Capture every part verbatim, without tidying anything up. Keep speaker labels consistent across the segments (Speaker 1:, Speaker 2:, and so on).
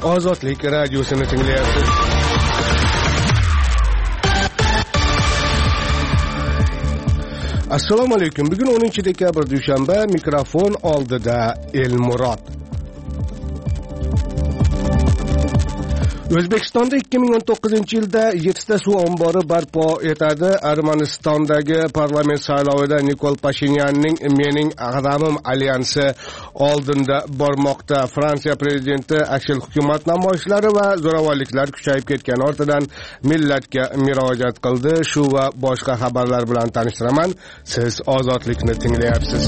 Speaker 1: Ozodlik radiosini tinglayapsiz. Assalomu alaykum. Bugun o'ninchi dekabr dushanba, mikrofon oldida Elmurod. O'zbekistonda ikki ming o'n to'qqizinchi yilda yettita suv ombori barpo etadi. Armanistondagi parlament saylovida Nikol Pashinyanning Mening qadamim alyansi oldinda bormoqda. Fransiya prezidenti aksil hukumat namoyishlari va zo'ravonliklar kuchayib ketgan ortidan millatga murojaat qildi. Shu va boshqa xabarlar bilan tanishtiraman. Siz ozodlikni tinglayapsiz.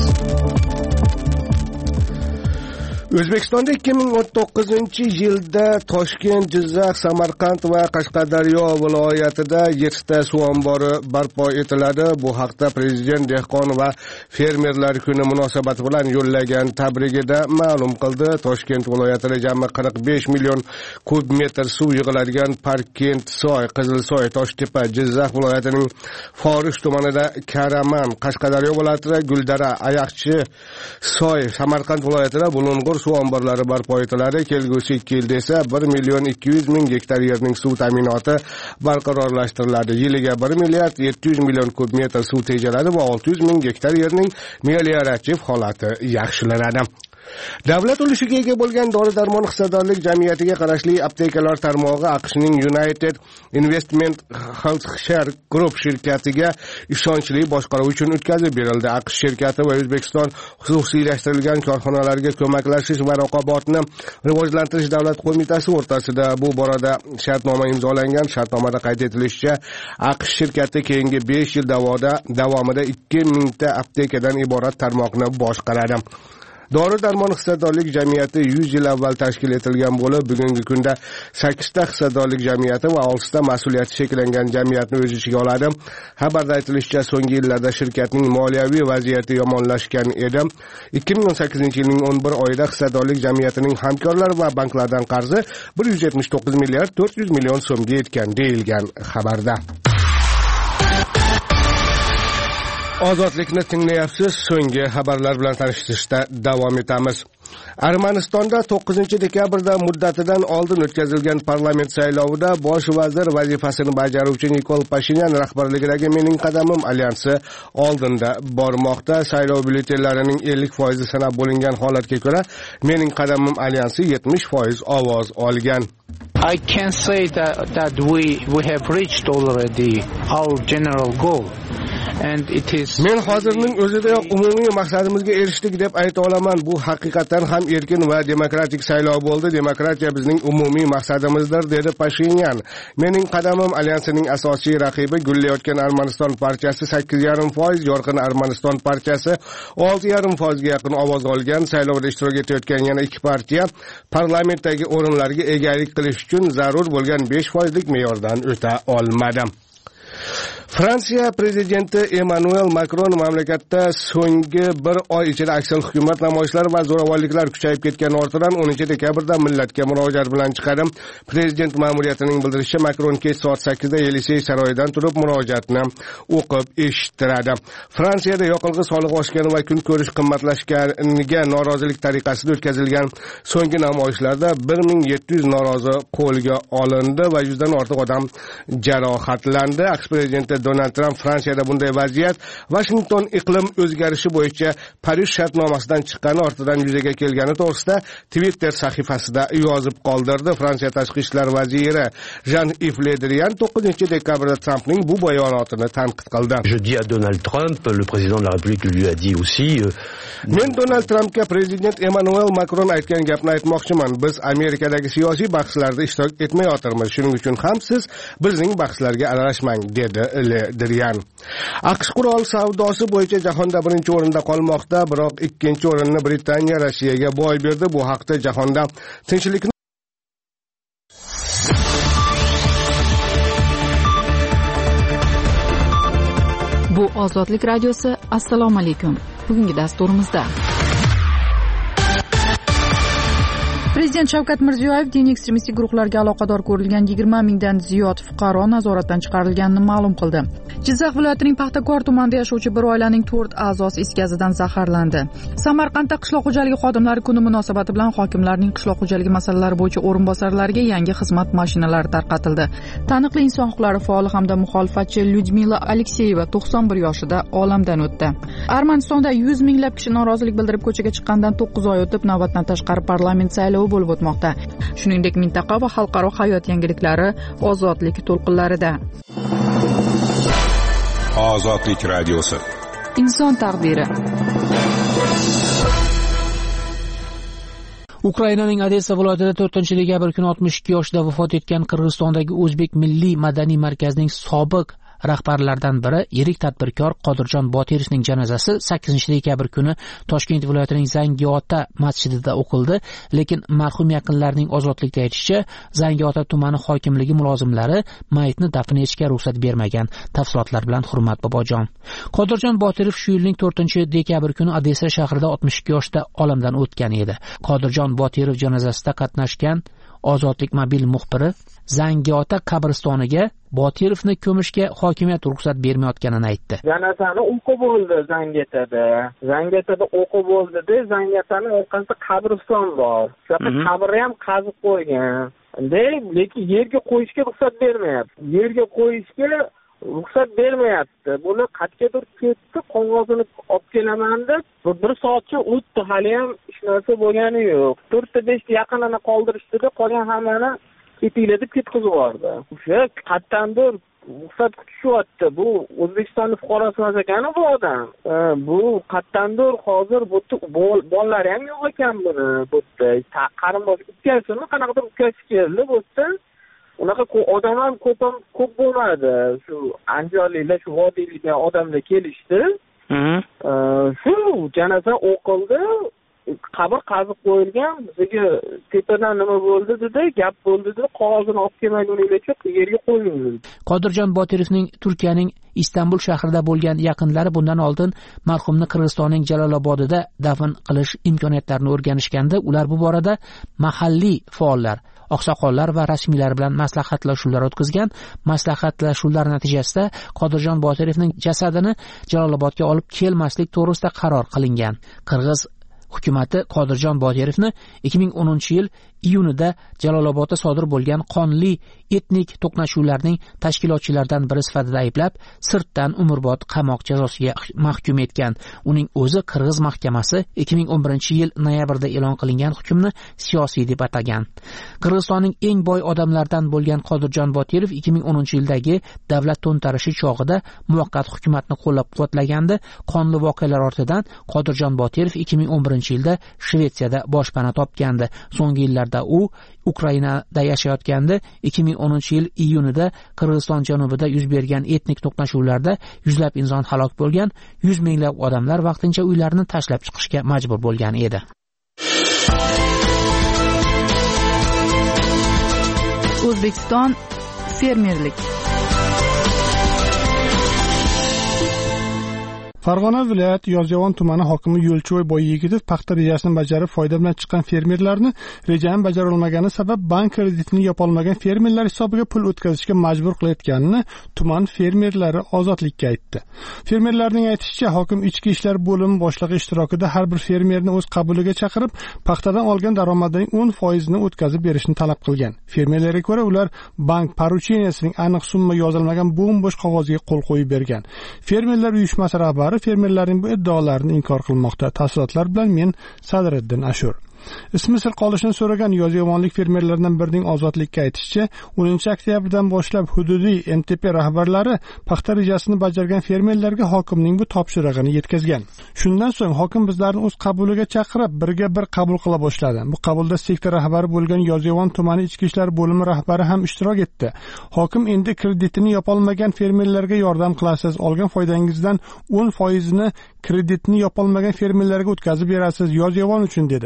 Speaker 1: O'zbekistonda ikki ming o'n to'qqizinchi yilda Toshkent, Jizzax, Samarqand va Qashqadaryo viloyatida yettita suv ombori barpo etiladi. Bu haqda Prezident dehqon va fermerlar kuni munosabati bilan yo'llagan tabrigida ma'lum qildi. Toshkent viloyatida jami qirq besh million kub metr suv yig'iladigan Parkent, Soy, Qizilsoy, Toshtepa, Jizzax viloyatining Forish tumanida Karaman, Qashqadaryo viloyatida Guldara, Ayaqchi, Soy, Samarqand viloyatida Bulung'ur suv omborlari barpo etiladi. Kelgusi ikki yilda esa bir million ikki yuz ming gektar yerning suv ta'minoti barqarorlashtiriladi. Yiliga bir milliard yetti yuz million kub metr suv tejaladi va olti yuz ming gektar yerning meliorativ holati yaxshilanadi. Davlat ulushiga ega bo'lgan dori-darmon hissadorlik jamiyatiga qarashli aptekalar tarmog'i AQShning United Investment Healthcare Group shirkatiga ishonchli boshqaruv uchun o'tkazib berildi. AQSh shirkati va O'zbekiston xususiylashtirilgan korxonalarga ko'maklashish va raqobatni rivojlantirish davlat qo'mitasi o'rtasida bu borada shartnoma imzolangan. Shartnomada qayd etilishicha, AQSh shirkati keyingi besh yil davomida ikki mingta aptekadan iborat tarmoqni boshqaradi. Dori-darmon hissadorlik jamiyati yuz yil avval tashkil etilgan bo'lib, bugungi kunda sakkizta hissadorlik jamiyati va oltita mas'uliyati cheklangan jamiyatni o'z ichiga oladi. Xabarda aytilishicha, so'nggi yillarda shirkatning moliyaviy vaziyati yomonlashgan edi. ikki ming o'n sakkizinchi yilning o'n bir oyida hissadorlik jamiyatining hamkorlar va banklardan qarzi bir yuz yetmish to'qqiz milliard to'rt yuz million so'mga yetgan deyilgan xabarda. Ozodlikni tinglayapsiz. So'nggi xabarlar bilan tanishishda davom etamiz. Armanistonda to'qqizinchi dekabrda muddatidan oldin o'tkazilgan parlament saylovida bosh vazir vazifasini bajaruvchi Nikol Pashinyan rahbarligidagi Mening qadamim alyansi oldinda bormoqda. Saylov byulletenlarining ellik foizi sanab bo'lingan holatga ko'ra, Mening qadamim alyansi yetmish foiz ovoz olgan.
Speaker 2: I can say that that we we have reached already our general goal. And it is
Speaker 1: Men hozirning o'zidayoq umumiy maqsadimizga erishdik deb ayta olaman. Bu haqiqatan ham erkin va demokratik saylov bo'ldi. Demokratiya bizning umumiy maqsadimizdir, dedi Pashinyan. Mening qadamim alyansining asosiy raqibi gullayotgan Armaniston partiyasi sakkiz yarim foiz, Yorqin Armaniston partiyasi olti yarim foizga yaqin ovoz olgan. Saylovda ishtirok etayotgan yana ikki partiya parlamentdagi o'rinlarga egalik qilish uchun zarur bo'lgan besh foizlik me'yordan o'ta olmadi. Fransiya prezidenti Emmanuel Macron mamlakatda so'nggi bir oy ichida aksil hukumat namoyishlari va zo'ravonliklar kuchayib ketgan ortidan o'ninchi dekabrda millatga murojaat bilan chiqadi. Prezident ma'muriyatining bildirishicha, Macron kech soat sakkizda Yelisey saroyidan turib murojaatni o'qib eshittiradi. Fransiyada yoqilg'i solig'i oshgani va kun ko'rish qimmatlashganiga norozilik tariqasida o'tkazilgan so'nggi namoyishlarda bir ming yetti yuz norozi qo'lga olindi va yuzdan ortiq odam jarohatlandi. AQSh prezidenti Donald Trump Fransiyada bunday vaziyat Washington iqlim o'zgarishi bo'yicha Parij shartnomasidan chiqqani ortidan yuzaga kelgani to'g'risida Twitter sahifasida yozib qoldirdi. Fransiya tashqi ishlar vaziri Jean-Yves Le Drian to'qqizinchi dekabrda Trumpning bu bayonotini tanqid qildi.
Speaker 3: Je dis à Donald Trump, le président de la République lui a dit aussi.
Speaker 1: Men Donald Trumpga prezident Emmanuel Macron aytgan gapni aytmoqchiman. Biz Amerikadagi siyosiy bahslarda ishtirok etmayotirmiz. Shuning uchun ham siz bizning bahslarga aralashmang, dedi Le Drian. AQSh qurol savdosi bo'yicha jahonda birinchi o'rinda qolmoqda, biroq ikkinchi o'rinni Britaniya Rossiyaga boy berdi. Bu haqda jahonda tinchlikni
Speaker 4: Bu Ozodlik radiosi. Assalomu alaykum. Bugungi dasturimizda Prezident Shavkat Mirziyoyev diniy ekstremistik guruhlarga aloqador ko'rilgan yigirma mingdan ziyod fuqaro nazoratdan chiqarilganini ma'lum qildi. Jizzax viloyatining Paxtakor tumanida yashovchi bir oilaning to'rt a'zosi is gazidan zaharlandi. Samarqandda qishloq xo'jaligi xodimlari kuni munosabati bilan hokimlarning qishloq xo'jaligi masalalari bo'yicha o'rinbosarlariga yangi xizmat mashinalari tarqatildi. Taniqli inson huquqlari faoli hamda muxolifatchi Lyudmila Alekseyeva to'qson bir yoshida olamdan o'tdi. Armanistonda yuz minglab kishi norozilik bildirib ko'chaga chiqqandan to'qqiz oy o'tib navbatdan tashqari parlament saylovi bo'lib o'tmoqda. Shuningdek, mintaqa va xalqaro hayot yangiliklari ozodlik to'lqinlarida.
Speaker 5: Ozodlik radiosi.
Speaker 4: Inson taqdiri.
Speaker 6: Ukrainaning Odessa viloyatida to'rtinchi dekabr kuni oltmish ikki yoshida vafot etgan Qirg'izistondagi O'zbek milliy madaniy markazining sobiq rahbarlaridan biri yirik tadbirkor Qodirjon Botirovning janozasi sakkizinchi dekabr kuni Toshkent viloyatining Zangiota masjidida o'qildi, lekin marhum yaqinlarining ozodlikda aytishicha, Zangiota tumani hokimligi mulozimlari mayitni dafn etishga ruxsat bermagan. Tafsilotlar bilan Hurmat Bobojon. Qodirjon Botirov shu yilning to'rtinchi dekabr kuni Odessa shahrida oltmish ikki yoshda olamdan o'tgan edi. Qodirjon Botirov janozasida qatnashgan Ozodlik mobil muxbiri Zangiota qabristoniga Botirovni ko'mishga hokimiyat ruxsat bermayotganini aytdi.
Speaker 7: Janozani o'qib bo'ldi Zangiotada. Zangiotada o'qib bo'ldi-da, Zangiotani orqasida qabriston bor. Shu qabri ham qazib qo'ygan. Lekin yerga qo'yishga ruxsat bermayapti. Yerga qo'yishga ruxsat bermayapti. Buni qat'iyadir ketdi, qog'ozini olib kelaman deb bir soatcha o'tdi, hali ham hech narsa bo'lgani yo'q. to'rtta beshta yaqinini qoldirishdi-da, qolgan hammani ketinglar deb ketkizib yubordi. O'sha qattandir ruxsat kutishyapti. Bu O'zbekistonning fuqarosi emas ekan bu odam. Bu qattandir hozir bu bolalari ham yo'q ekan buni. Bu qarindosh ukasini qanaqadir ukasi keldi bu yerda. Unaqa odam ham ko'p ham ko'p bo'lmadi. Shu andijonliklar, shu vodiyliklar odamlar kelishdi. Shu janoza o'qildi. Qabr qazib qo'yilgan, bizga tepadan nima bo'ldi dedi, gap bo'ldi dedi, qog'ozini olib kelmaguninglarcha yerga qo'ying.
Speaker 6: Qodirjon Botirovning Turkiyaning Istanbul shahrida bo'lgan yaqinlari bundan oldin marhumni Qirg'izistonning Jalolobodida dafn qilish imkoniyatlarini o'rganishganda, ular bu borada mahalliy faollar, oqsoqollar va rasmiylar bilan maslahatlashuvlar o'tkazgan. Maslahatlashuvlar natijasida Qodirjon Botirovning jasadini Jalolobodga olib kelmaslik to'g'risida qaror qilingan. Qirg'iz hukumati Qodirjon Botirovni ikki ming o'ninchi yil iyunida Jalolobodda sodir bo'lgan qonli etnik to'qnashuvlarning tashkilotchilaridan biri sifatida ayblab, sirtdan umrbod qamoq jazosiga mahkum etgan. Uning o'zi Qirg'iz mahkamasi ikki ming o'n birinchi yil noyabrda e'lon qilingan hukmni siyosiy deb atagan. Qirg'izistonning eng boy odamlaridan bo'lgan Qodirjon Botirov ikki ming o'ninchi yildagi davlat to'ntarishi chog'ida muvaqqat hukumatni qo'llab-quvvatlagandi. Qonli voqealar ortidan Qodirjon Botirov ikki ming o'n birinchi yilda Shvetsiyada boshpana topgandi. So'nggi yillarda u Ukrainada yashayotgandi. ikki ming o'ninchi yil iyunida Qirg'iziston janubida yuz bergan etnik to'qnashuvlarda yuzlab inson halok bo'lgan, yuz minglab odamlar vaqtincha uylarini tashlab chiqishga majbur bo'lgan edi.
Speaker 4: O'zbekiston fermerlik.
Speaker 8: Farg'ona viloyati Yozyovon tumani hokimi Yo'lchiboy Boyyigitov paxta rejasini bajarib foyda bilan chiqqan fermerlarni rejani bajarilmagani sabab bank kreditini yopolmagan fermerlar hisobiga pul o'tkazishga majbur qilayotganini tuman fermerlari Ozodlikka aytdi. Fermerlarning aytishicha, hokim ichki ishlar bo'limi boshlig'i ishtirokida har bir fermerni o'z qabuliga chaqirib, paxtadan olgan daromadining o'n foiz ni o'tkazib berishni talab qilgan. Fermerlarga ko'ra, ular bank porucheniyasining aniq summa yozilmagan bo'm-bo'sh qog'ozga qo'l qo'yib bergan. Fermerlar uyushmasi rahbari fermerlarning bu iddaolarini inkor qilmoqda. Tafsilotlar bilan men Sadriddin Ashur. Ismi sir qolishini so'ragan yozyovonlik fermerlardan birining Ozodlikka aytishicha, o'ninchi oktyabrdan boshlab hududiy M T P rahbarlari paxta rejasini bajargan fermerlarga hokimning bu topshirig'ini yetkazgan. Shundan so'ng hokim bizlarni o'z qabuliga chaqirib, birga bir qabul qila boshladi. Bu qabulda sektor rahbari bo'lgan Yozyovon tumani ichki ishlar bo'limi rahbari ham ishtirok etdi. Hokim endi kreditini yopolmagan fermerlarga yordam qilasiz, olgan foydangizdan o'n foiz ni kreditni yopolmagan fermerlarga o'tkazib berasiz Yozyovon uchun dedi.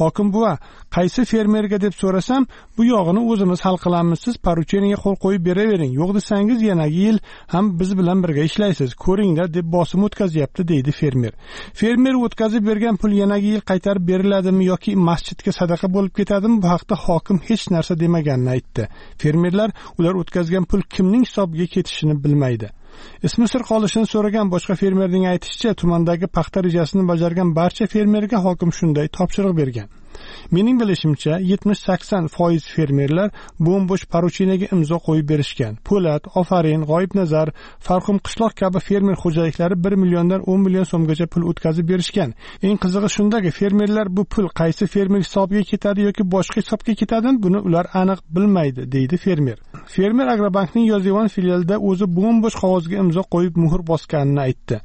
Speaker 8: Hokim buva, qaysi fermerga deb so'rasam, bu yog'ini o'zimiz hal qilamiz, siz porucheniyaga qo'l qo'yib beravering. Yo'q desangiz, yanagi yil ham biz bilan birga ishlaysiz. Ko'ringlar deb bosim o'tkazyapti, deydi fermer. Fermer o'tkazib bergan pul yanagi yil qaytarib beriladimi yoki masjidga sadaqa bo'lib ketadimi? Bu haqda hokim hech narsa demaganini aytdi. Fermerlar ular o'tkazgan pul kimning hisobiga ketishini bilmaydi. Ismi sir qolishini so'ragan boshqa fermerning aytishicha, tumandagi paxta rejasini bajargan barcha fermerga hokim shunday topshiriq bergan. Mening bilishimcha, yetmish sakson foiz fermerlar bo'm-bo'sh porucheniyaga imzo qo'yib berishgan. Po'lat, Ofarin, G'oyibnazar, Farxum qishloq kabi fermer xo'jaliklari bir milliondan o'n million so'mgacha pul o'tkazib berishgan. Eng qizig'i shundaki, fermerlar bu pul qaysi fermer hisobiga ketadi yoki boshqa hisobga ketadimi, buni ular aniq bilmaydi, deydi fermer. Fermer Agrobankning Yozyovon filialida o'zi bo'm-bo'sh qog'ozga imzo qo'yib muhr bosganini aytdi.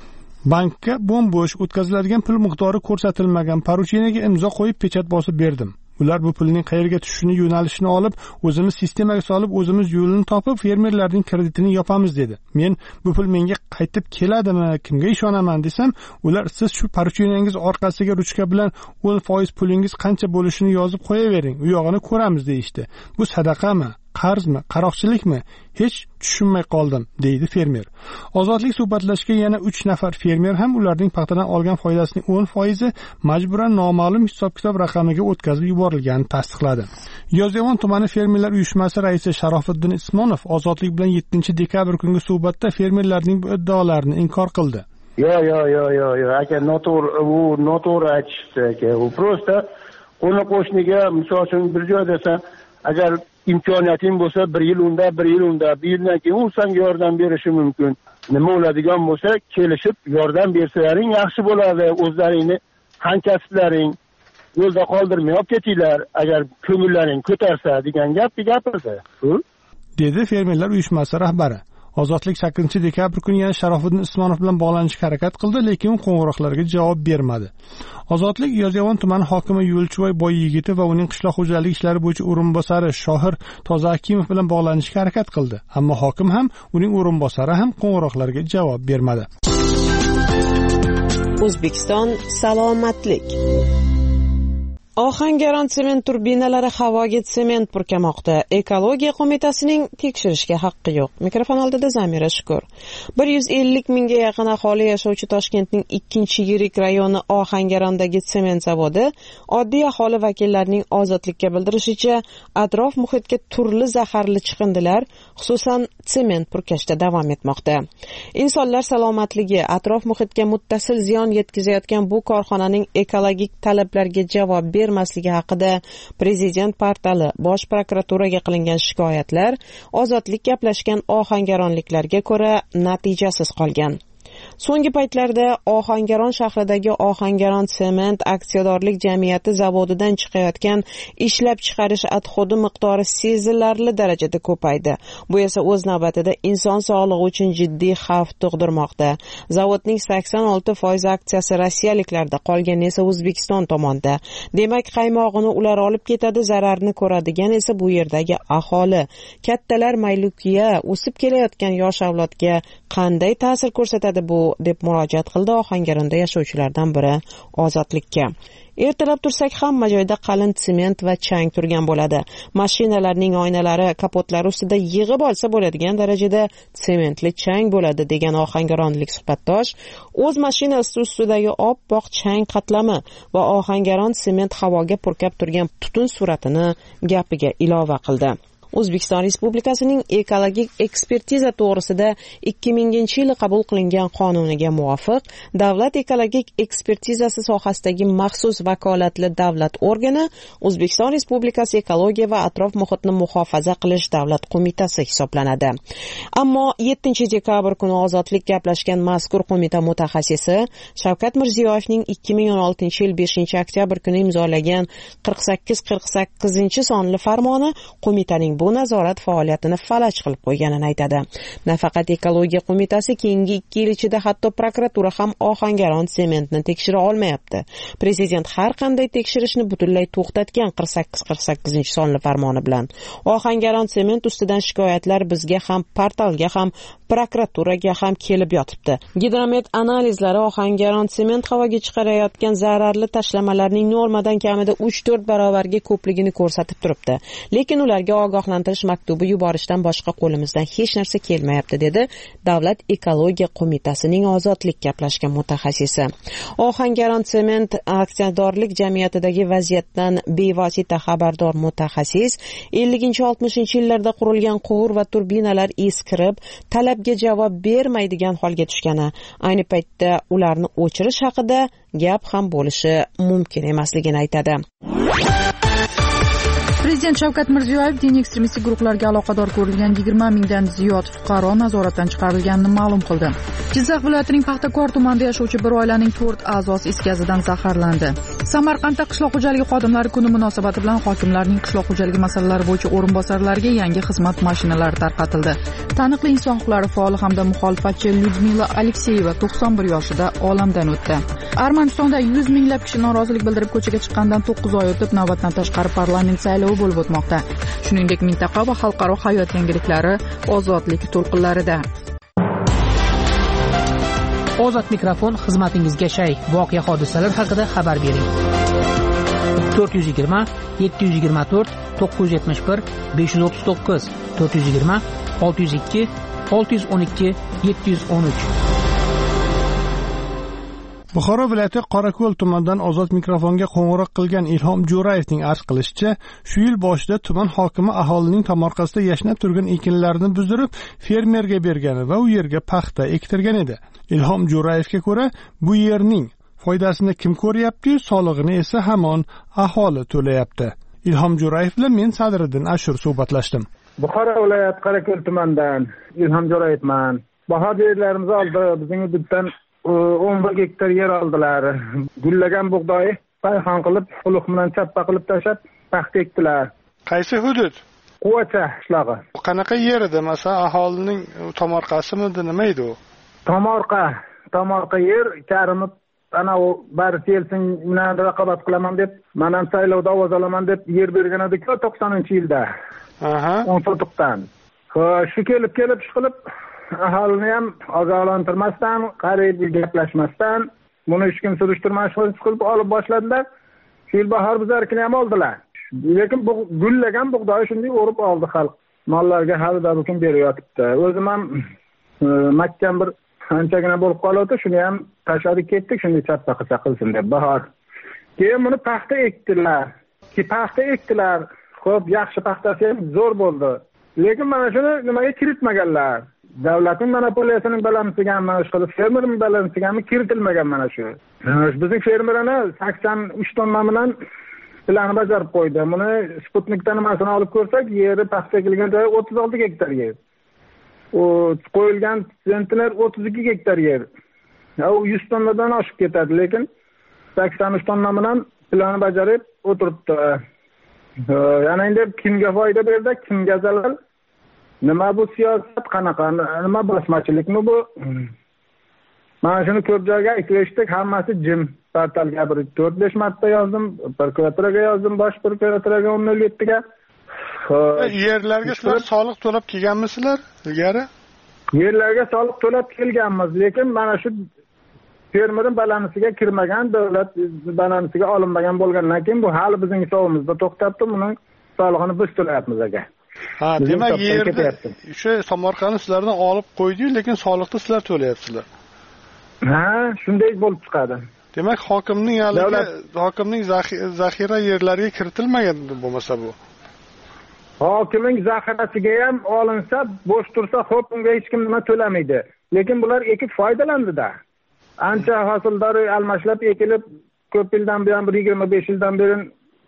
Speaker 8: Bankka bo'm-bo'sh o'tkaziladigan pul miqdori ko'rsatilmagan porucheniyaga imzo qo'yib pechat bosib berdim. Ular bu pulning qayerga tushishini, yo'nalishini olib, o'zimiz sistemaga solib, o'zimiz yo'lini topib, fermerlarning kreditini yopamiz dedi. Men bu pul menga qaytib keladimi, kimga ishonaman desam, ular siz shu porucheniyangiz orqasiga ruchka bilan o'n foiz pulingiz qancha bo'lishini yozib qo'yavering, u yog'ini ko'ramiz deyishdi. Bu sadaqami? Qarzmi, qaroqchilikmi? Hech tushunmay qoldim, deydi fermer. Ozodlik suhbatlashgan yana uch nafar fermer ham ularning paxtadan olgan foydasining o'n foizi majburan noma'lum hisob-kitob raqamiga o'tkazib yuborilganini tasdiqladi. Yozyovon tumani fermerlar uyushmasi raisi Sharofiddin Ismonov Ozodlik bilan yettinchi dekabr kungi suhbatda fermerlarning bu iddaolarini inkor qildi.
Speaker 9: Yo, yo, yo, yo, yo, aka noto'g'ri, u noto'g'ri aytishdi, aka. U prosta qo'ni qo'shniga, misol uchun bir joyda agar imkoniyating bo'lsa, bir yil unda, bir yil unda, bir yildan keyin u senga yordam berishi mumkin. Nima bo'ladigan bo'lsa, kelishib yordam bersalaring yaxshi bo'ladi. O'zlaringni hamkasblaring yo'lda qoldirmay olib ketinglar, agar ko'ngillaring ko'tarsa degan gapni gapirdi.
Speaker 8: Dedi fermerlar uyushmasi rahbari. Ozodlik sakkizinchi dekabr kuni yana Sharofiddin Ismonov bilan bog'lanishga harakat qildi, lekin u qo'ng'iroqlarga javob bermadi. Ozodlik Yozyovon tumani hokimi Yo'lchiboy Boyyigiti va uning qishloq xo'jaligi ishlari bo'yicha o'rinbosari Shohir Tozaakimov bilan bog'lanishga harakat qildi, ammo hokim ham, uning o'rinbosari ham qo'ng'iroqlarga javob bermadi.
Speaker 10: O'zbekiston salomatlik. Ohangaron sement turbinalari havoga sement purkamoqda. Ekologiya qo'mitasining tekshirishga haqqi yo'q. Mikrofon oldida Zamira Shukur. bir yuz ellik mingga yaqin aholi yashovchi Toshkentning ikkinchi yirik rayoni Ohangarondagi sement zavodi oddiy aholi vakillarining Ozodlikka bildirishicha, atrof muhitga turli zaharli chiqindilar, xususan sement purkashda davom etmoqda. Insonlar salomatligi, atrof muhitga muttasil ziyon yetkazayotgan bu korxonaning ekologik talablarga javob bermasligi haqida Prezident portali Bosh prokuraturaga qilingan shikoyatlar Ozodlik gaplashgan ohangaronliklarga ko'ra natijasiz qolgan. So'nggi paytlarda Ohangaron shahridagi Ohangaron sement aksiyadorlik jamiyati zavodidan chiqayotgan ishlab chiqarish atxodi miqdori sezilarli darajada ko'paydi. Bu esa o'z navbatida inson sog'lig'i uchun jiddiy xavf tug'dirmoqda. Zavodning sakson olti foiz aksiyasi rossiyaliklarda, qolgani esa O'zbekiston tomonda. Demak, qaymog'ini ular olib ketadi, zararni ko'radigan esa bu yerdagi aholi. Kattalar maylukiya o'sib kelayotgan yosh avlodga qanday ta'sir ko'rsatadi bu, deb murojaat qildi Ohangaronda yashovchilardan biri Ozodlikka. Ertalab tursak hamma joyda qalin sement va chang turgan bo'ladi. Mashinalarning oynalari, kapotlari ustida yig'ib olsa bo'ladigan darajada sementli chang bo'ladi, degan ohangaronlik suhbatdosh o'z mashinasi ustidagi oppoq chang qatlami va Ohangaron sement havoga purkab turgan tutun suratini gapiga ilova qildi. O'zbekiston Respublikasining ekologik ekspertiza to'g'risida ikki minginchi yil qabul qilingan qonuniga muvofiq, davlat ekologik ekspertizasi sohasidagi maxsus vakolatli davlat organi O'zbekiston Respublikasi ekologiya va atrof muhitni muhofaza qilish davlat qo'mitasi hisoblanadi. Ammo yettinchi dekabr kuni Ozodlik gaplashgan mazkur qo'mita mutaxassisi Shavkat Mirziyoyevning ikki ming o'n oltinchi yil beshinchi oktyabr kuni imzolagan qirq sakkiz qirq sakkizinchi sonli farmoni qo'mitaning bu nazorat faoliyatini falaj qilib qo'yganini aytadi. Nafaqat ekologiya qo'mitasi, keyingi ikki yil ichida hatto prokuratura ham Ohangaron sementni tekshira olmayapti. Prezident har qanday tekshirishni butunlay to'xtatgan qirq sakkiz qirq sakkizinchi sonli farmoni bilan. Ohangaron sement ustidan shikoyatlar bizga ham, portalga ham, prokuraturaga ham kelib yotibdi. Gidromet analizlari Ohangaron sement havoga chiqarayotgan zararli tashlamalarning normadan kamida uch to'rt barobarga ko'pligini ko'rsatib turibdi. Lekin ularga ogohlantirish maktubi yuborishdan boshqa qo'limizdan hech narsa kelmayapti, dedi Davlat ekologiya qo'mitasining ozodlik gaplashgan mutaxassisi. Ohangaron sement aksiyadorlik jamiyatidagi vaziyatdan bevosita xabardor mutaxassis ellinchi oltmishinchi yillarda qurilgan quvur va turbinalar eskirib, talabga javob bermaydigan holga tushgani, ayni paytda ularni o'chirish haqida gap ham bo'lishi mumkin emasligini aytadi.
Speaker 4: Prezident Shavkat Mirziyoyev din ekstremistik guruhlarga aloqador ko'rilgan yigirma mingdan ziyod fuqaro nazoratdan chiqarilganini ma'lum qildi. Jizzax viloyatining Paxtakor tumanida yashovchi bir oilaning to'rt a'zosi is gazidan zaharlandi. Samarqandda qishloq xo'jaligi xodimlari kuni munosabati bilan hokimlarning qishloq xo'jaligi masalalari bo'yicha o'rinbosarlariga yangi xizmat mashinalari tarqatildi. Taniqli inson huquqlari faoli hamda muxolifatchi Lyudmila Alekseyeva to'qson bir yoshida olamdan o'tdi. Armanistonda yuz minglab kishi norozilik bildirib ko'chaga chiqqandan to'qqiz oy o'tib navbatdan tashqari parlament saylovi bo'lib o'tmoqda. Shuningdek, mintaqa va xalqaro hayot yangiliklari ozodlik to'lqinlarida.
Speaker 6: Ozod mikrofon xizmatingizga shay. Voqea hodisalar haqida xabar bering. to'rt yuz yigirma yetti yuz yigirma to'rt to'qqiz yuz yetmish bir besh yuz o'ttiz to'qqiz to'rt yuz yigirma olti yuz ikki olti yuz o'n ikki yetti yuz o'n uch.
Speaker 8: Buxoro viloyati Qorako'l tumanidan ozod mikrofonga qo'ng'iroq qilgan Ilhom Jo'rayevning arz qilishicha, shu yil boshida tuman hokimi aholining tomorqasida yashnab turgan ekinlarni buzdirib, fermerga bergani va u yerga paxta ektirgan edi. Ilhom Jo'rayevga ko'ra, bu yerning foydasini kim ko'ryapti, solig'ini esa hamon aholi to'layapti. Ilhom Jo'rayev bilan men Sadriddin Ashur suhbatlashdim.
Speaker 7: Buxoro viloyati Qorako'l tumanidan Ilhom Jo'rayevman. Bahor yerlarimiz oldi, bizning hududdan o'n bir gektar yer oldilar. Gullagan bug'doy payxon qilib, xuluq bilan chappa qilib tashab, paxta ekdilar.
Speaker 8: Qaysi hudud?
Speaker 7: Quvacha qishlog'i.
Speaker 8: Qanaqa yer edi? Masalan, aholining tomorqasimi, nima edi u?
Speaker 7: Tomorqa, tomorqa yer karimib, ana u bari kelsin, men raqobat qilaman deb, men ham saylovda ovoz olaman deb yer bergan edi-ku to'qsoninchi yilda. Aha. o'n sotiqdan. Shu kelib kelib chiqilib aholini ham ogohlantirmasdan, qarib gaplashmasdan, buni hech kim surishtirmas qilib olib boshladilar. Shu yil bahor bizarkini ham oldilar. Lekin bu gullagan bug'doy shunday o'rib oldi xalq. Mollarga halida bugun berib yotibdi. O'zim ham makkan bir anchagina bo'lib qoldi, shuni ham tashlab ketdik, shunday chappa qilsa qilsin deb bahor. Keyin buni paxta ekdilar. Ki paxta ekdilar. Xo'p, yaxshi paxtasi ham zo'r bo'ldi. Lekin mana shuni nimaga kiritmaganlar? Davlatning monopoliyasining balansiga mana shu qilib fermerning balansiga kiritilmagan mana shu. Bizning fermerlarni sakson uch tonna bilan planni bajarib qo'ydi. Buni Sputnikdan nimasini olib ko'rsak, yeri paxta ekilgan joyi o'ttiz olti gektar yer. O qo'yilgan sentner o'ttiz ikki gektar yer. U yuz tonnadan oshib ketadi, lekin sakson uch tonna bilan planni bajarib o'tiribdi. Yana endi kimga foyda berdi, kimga zarar? Nima bu siyosat, qanaqa, nima bosmachilikmi bu? Mana shuni ko'p joyga aytishdik, hammasi jim. Portalga bir to'rt besh marta yozdim, prokuraturaga yozdim, bosh prokuraturaga o'n nol yetti ga.
Speaker 8: Yerlarga sizlar soliq to'lab kelganmisizlar ilgari?
Speaker 7: Yerlarga soliq to'lab kelganmiz, lekin mana shu fermerning balansiga kirmagan, davlat balansiga olinmagan bo'lgandan keyin bu hali bizning hisobimizda to'xtabdi, buni solig'ini biz to'layapmiz aka.
Speaker 8: Ha, demak yerda o'sha tomorqani sizlardan olib qo'ydi, lekin soliqni sizlar to'layapsizlar.
Speaker 7: Ha, shunday bo'lib chiqadi.
Speaker 8: Demak, hokimning haligi hokimning zaxira yerlariga kiritilmagan bo'lmasa bu.
Speaker 7: Hokimning zaxirasiga ham olinsa, bo'sh tursa, xo'p, unga hech kim nima to'lamaydi. Lekin bular ekib foydalandi-da. Ancha hosildor almashlab ekilib, ko'p yildan buyon bir yigirma besh yildan beri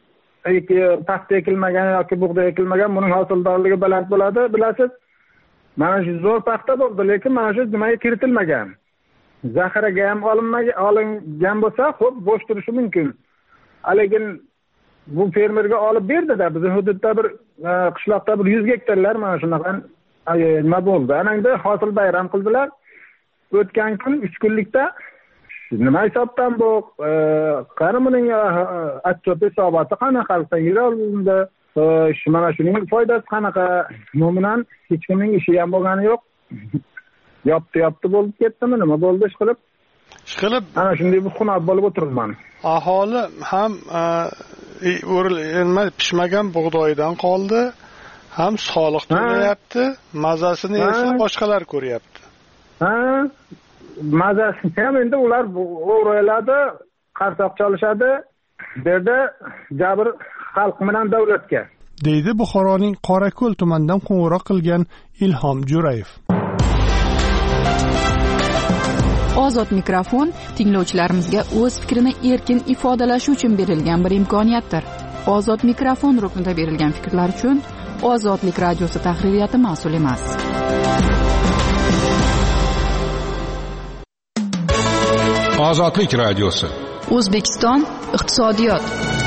Speaker 7: paxta ekilmagan yoki bug'doy ekilmagan, buning hosildorligi baland bo'ladi, bilasiz. Mana shu zo'r paxta bo'ldi, lekin mana shu nimaga kiritilmagan. Zaxiraga ham olinmagan, olingan bo'lsa, xo'p, bo'sh turishi mumkin. Lekin bu fermerga olib berdi-da, bizning hududda bir qishloqda bir yuz gektarlar mana shunaqa nima bo'ldi. Ana endi hosil bayram qildilar. O'tgan kun uch kunlikda nima hisobdan bu qarining atchot hisoboti qanaqa yer olindi, mana shuning foydasi qanaqa? Umuman hech kimning ishi ham bo'lgani yo'q. yopti yopti bo'lib ketdimi, nima bo'ldi ish qilib?
Speaker 8: Ish qilib
Speaker 7: ana shunday bir xunab bo'lib o'tiribman.
Speaker 8: Aholi ham o'rilma pishmagan bug'doydan qoldi, ham soliq to'layapti, mazasini esa boshqalar ko'ryapti.
Speaker 7: Ha, mazasini ham endi ular o'rayiladi, qarsoq chalishadi. Bu yerda jabr xalq bilan davlatga.
Speaker 8: deydi Buxoroning Qorako'l tumanidan qo'ng'iroq qilgan Ilhom Jo'rayev.
Speaker 4: Ozod mikrofon tinglovchilarimizga o'z fikrini erkin ifodalashi uchun berilgan bir imkoniyatdir. Ozod mikrofon ruknida berilgan fikrlar uchun Ozodlik radiosi tahririyati mas'ul emas.
Speaker 5: Ozodlik radiosi.
Speaker 4: O'zbekiston iqtisodiyot.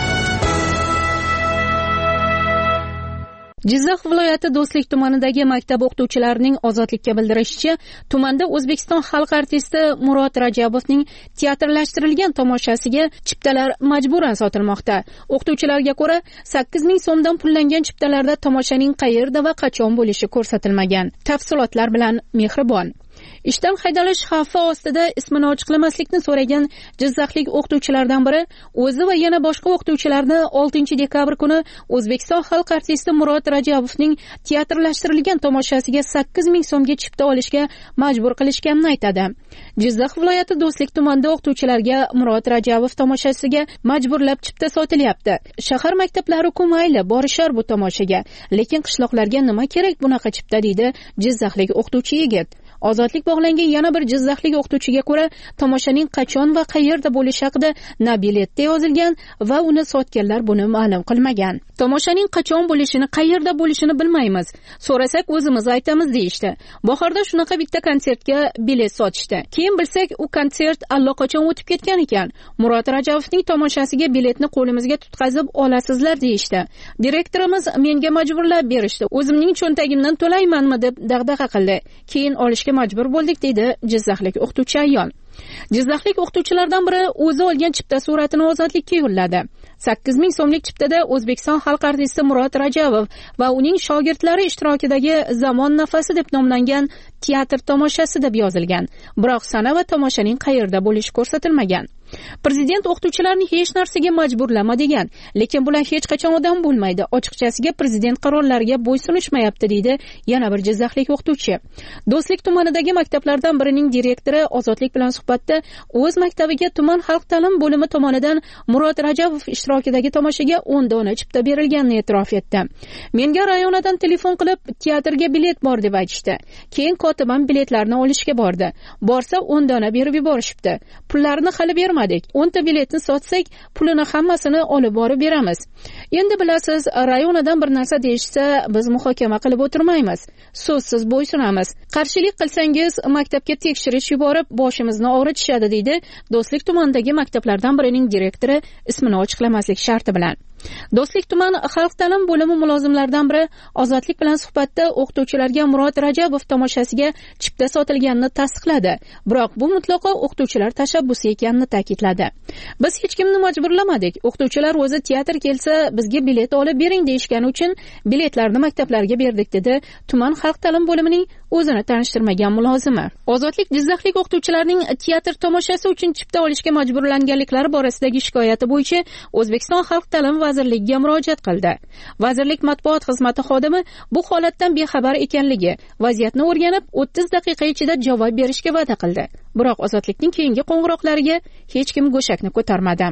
Speaker 11: Jizzax viloyati Do'stlik tumanidagi maktab o'qituvchilarining Ozodlikka bildirishicha, tumanda O'zbekiston xalq artisti Murod Rajabovning teatrlashtirilgan tomoshasiga chiptalar majburan sotilmoqda. O'qituvchilarga ko'ra, sakkiz ming so'mdan pullangan chiptalarda tomoshaning qayerda va qachon bo'lishi ko'rsatilmagan. Tafsilotlar bilan Mehribon. Ishdan haydalish xavfi ostida ismini ochiqlamaslikni so'ragan jizzaxlik o'qituvchilardan biri o'zi va yana boshqa o'qituvchilarni oltinchi dekabr kuni O'zbekiston xalq artisti Murod Rajabovning teatrlashtirilgan tomoshasiga sakkiz ming so'mga chipta olishga majbur qilishganini aytadi. Jizzax viloyati Do'stlik tumanida o'qituvchilarga Murod Rajabov tomoshasiga majburlab chipta sotilyapti. Shahar maktablari-ku mayli borishar bu tomoshaga, lekin qishloqlarga nima kerak bunaqa chipta, deydi jizzaxlik o'qituvchi yigit. Ozodlik bog'langan yana bir jizzaxlik o'qituvchiga ko'ra, tomoshaning qachon va qayerda bo'lishi haqida na biletda yozilgan va uni sotganlar buni ma'lum qilmagan. Tomoshaning qachon bo'lishini, qayerda bo'lishini bilmaymiz. So'rasak o'zimiz aytamiz deyishdi. Bahorda shunaqa bitta konsertga bilet sotishdi. Keyin bilsak, u konsert allaqachon o'tib ketgan ekan. Murod Rajabovning tomoshasiga biletni qo'limizga tutqazib olasizlar deyishdi. Direktorimiz menga majburlab berishdi. O'zimning cho'ntagimdan to'laymanmi deb dag'dag'a qildi. Keyin olishga majbur bo'ldik, deydi jizzaxlik o'qituvchi ayol. Jizzaxlik o'qituvchilardan biri o'zi olgan chipta suratini Ozodlikka yo'lladi. sakkiz ming so'mlik chiptada O'zbekiston xalq artisti Murod Rajabov va uning shogirdlari ishtirokidagi Zamon nafasi deb nomlangan teatr tomoshasi deb yozilgan. Biroq sana va tomoshaning qayerda bo'lishi ko'rsatilmagan. Prezident o'qituvchilarni hech narsaga majburlama degan, lekin bular hech qachon odam bo'lmaydi. Ochiqchasiga prezident qarorlariga bo'ysunishmayapti, deydi yana bir jizzaxlik o'qituvchi. Do'stlik tumanidagi maktablardan birining direktori Ozodlik bilan suhbatda o'z maktabiga tuman xalq ta'lim bo'limi tomonidan Murod Rajabov ishtirokidagi tomoshaga o'n dona chipta berilganini e'tirof etdi. Menga rayonadan telefon qilib, teatrga bilet bor deb aytishdi. Keyin kotibam biletlarni olishga bordi. Borsa o'n dona berib yuborishibdi. Pullarni hali bermadik. o'nta biletni sotsak, pulini hammasini olib borib beramiz. Endi bilasiz, rayonadan bir narsa deyishsa, biz muhokama qilib o'tirmaymiz. So'zsiz bo'ysunamiz. Qarshilik qilsangiz, maktabga tekshirish yuborib, boshimizni og'ritishadi, deydi Do'stlik tumanidagi maktablardan birining direktori ismini ochiqlamaslik sharti bilan. Do'stlik tuman xalq ta'lim bo'limi mulozimlaridan biri Ozodlik bilan suhbatda o'qituvchilarga Murod Rajabov tomoshasiga chipta sotilganini tasdiqladi. Biroq bu mutlaqo o'qituvchilar tashabbusi ekanini ta'kidladi. Biz hech kimni majburlamadik. O'qituvchilar o'zi teatr kelsa, bizga bilet olib bering deyishgani uchun biletlarni maktablarga berdik, dedi tuman xalq ta'lim bo'limining o'zini tanishtirmagan mulozimi. Ozodlik jizzaxlik o'qituvchilarning teatr tomoshasi uchun chipta olishga majburlanganliklari borasidagi shikoyati bo'yicha O'zbekiston xalq ta'lim vazirligiga murojaat qildi. Vazirlik matbuot xizmati xodimi bu holatdan bexabar ekanligi, vaziyatni o'rganib o'ttiz daqiqa ichida javob berishga va'da qildi. Biroq Ozodlikning keyingi qo'ng'iroqlariga hech kim go'shakni ko'tarmadi.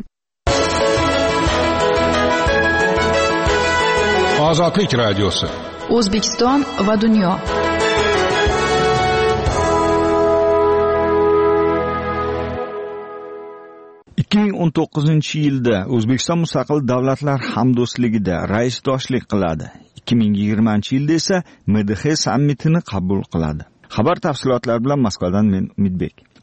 Speaker 5: Ozodlik radiosi.
Speaker 4: O'zbekiston va dunyo.
Speaker 12: ikki ming o'n to'qqizinchi yilda O'zbekiston Mustaqil Davlatlar Hamdo'stligida raisdoshlik qiladi. ikki ming yigirmanchi yilda esa M D H sammitini qabul qiladi. Xabar tafsilotlari bilan Moskvadan men Umidbek.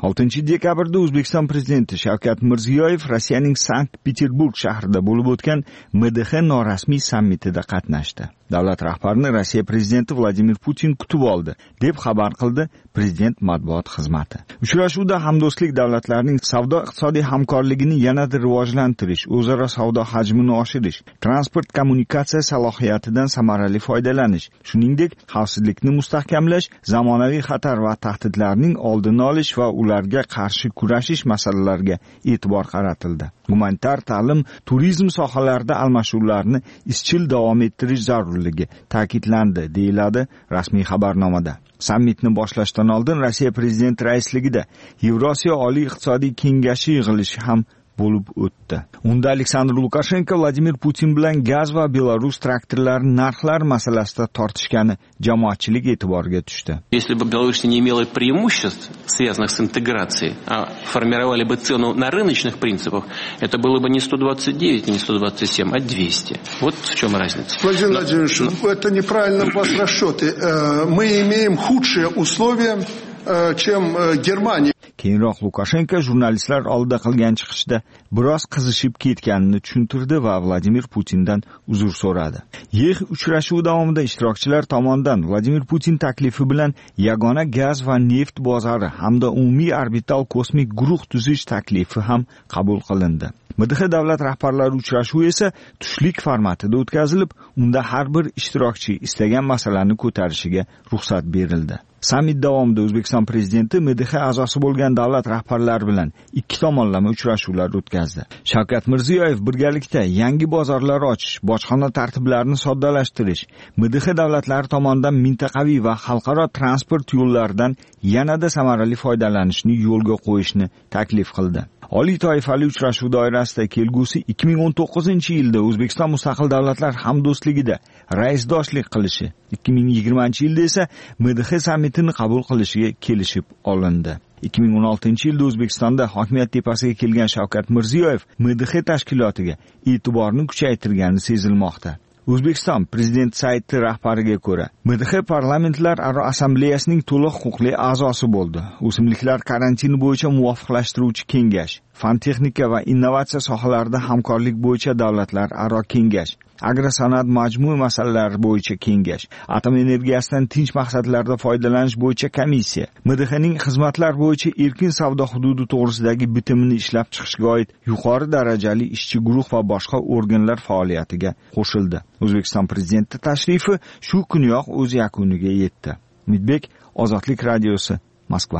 Speaker 12: oltinchi dekabrda O'zbekiston prezidenti Shavkat Mirziyoyev Rossiyaning Sankt-Peterburg shahrida bo'lib o'tgan M D X norasmiy sammitida qatnashdi. Davlat rahbarini Rossiya prezidenti Vladimir Putin kutib oldi, deb xabar qildi prezident matbuot xizmati. Uchrashuvda hamdo'stlik davlatlarining savdo-iqtisodiy hamkorligini yanada rivojlantirish, o'zaro savdo hajmini oshirish, transport kommunikatsiya salohiyatidan samarali foydalanish, shuningdek, xavfsizlikni mustahkamlash, zamonaviy xatar va tahdidlarning oldini olish va ularga qarshi kurashish masalalariga e'tibor qaratildi. Gumanitar ta'lim, turizm sohalarida almashuvlarni izchil davom ettirish zarurligi ta'kidlandi, deyiladi rasmiy xabarnomada. Sammitni boshlashdan oldin Rossiya prezidenti raisligida Yevrosiyo Oliy iqtisodiy kengashi yig'ilishi ham bo'lib o'tdi. Unda Aleksandr Lukashenko Vladimir Putin bilan gaz va Belarus traktorlari narxlar masalasida tortishgani jamoatchilik e'tiboriga tushdi.
Speaker 13: Если бы Беларусь не имела преимуществ, связанных с интеграцией, а формировали бы цену на рыночных принципах, это было бы не сто двадцать девять, не сто двадцать семь, а двести. Вот в чем разница.
Speaker 14: Владимир Владимирович, Но... это неправильно у вас расчеты. Мы имеем худшие условия, чем Германия.
Speaker 12: Keyinroq Lukashenko jurnalistlar oldida qilgan chiqishda biroz qizishib ketganini tushuntirdi va Vladimir Putindan uzr so'radi. Yig'in uchrashuvi davomida ishtirokchilar tomonidan Vladimir Putin taklifi bilan yagona gaz va neft bozori hamda umumiy orbital kosmik guruh tuzish taklifi ham qabul qilindi. M D X davlat rahbarlari uchrashuvi esa tushlik formatida o'tkazilib, unda har bir ishtirokchi istagan masalani ko'tarishiga ruxsat berildi. Sammit davomida O'zbekiston prezidenti M D X a'zosi bo'lgan davlat rahbarlari bilan ikki tomonlama uchrashuvlar o'tkazdi. Shavkat Mirziyoyev birgalikda yangi bozorlar ochish, bojxona tartiblarini soddalashtirish, M D X davlatlari tomonidan mintaqaviy va xalqaro transport yo'llaridan yanada samarali foydalanishni yo'lga qo'yishni taklif qildi. Oliy toifali uchrashuv doirasida kelgusi ikki ming o'n to'qqizinchi yilda O'zbekiston mustaqil davlatlar hamdo'stligida raisdoshlik qilishi, ikki ming yigirmanchi yilda esa M D X sammitini qabul qilishiga kelishib olindi. ikki ming o'n oltinchi yilda O'zbekistonda hokimiyat tepasiga kelgan Shavkat Mirziyoyev M D X tashkilotiga e'tiborni kuchaytirgani sezilmoqda. O'zbekiston prezident sayti rahbariga ko'ra, M D X parlamentlararo assambleyasining to'liq huquqli a'zosi bo'ldi. O'simliklar karantini bo'yicha muvofiqlashtiruvchi kengash, fan texnika va innovatsiya sohalarida hamkorlik bo'yicha davlatlararo kengash, agrosanoat majmui masalalari bo'yicha kengash, atom energiyasidan tinch maqsadlarda foydalanish bo'yicha komissiya, M D X'ning xizmatlar bo'yicha erkin savdo hududi to'g'risidagi bitimini ishlab chiqishga oid yuqori darajali ishchi guruh va boshqa organlar faoliyatiga qo'shildi. O'zbekiston prezidenti tashrifi shu kuniyoq o'z yakuniga yetdi. Umidbek, Ozodlik radiosi, Moskva.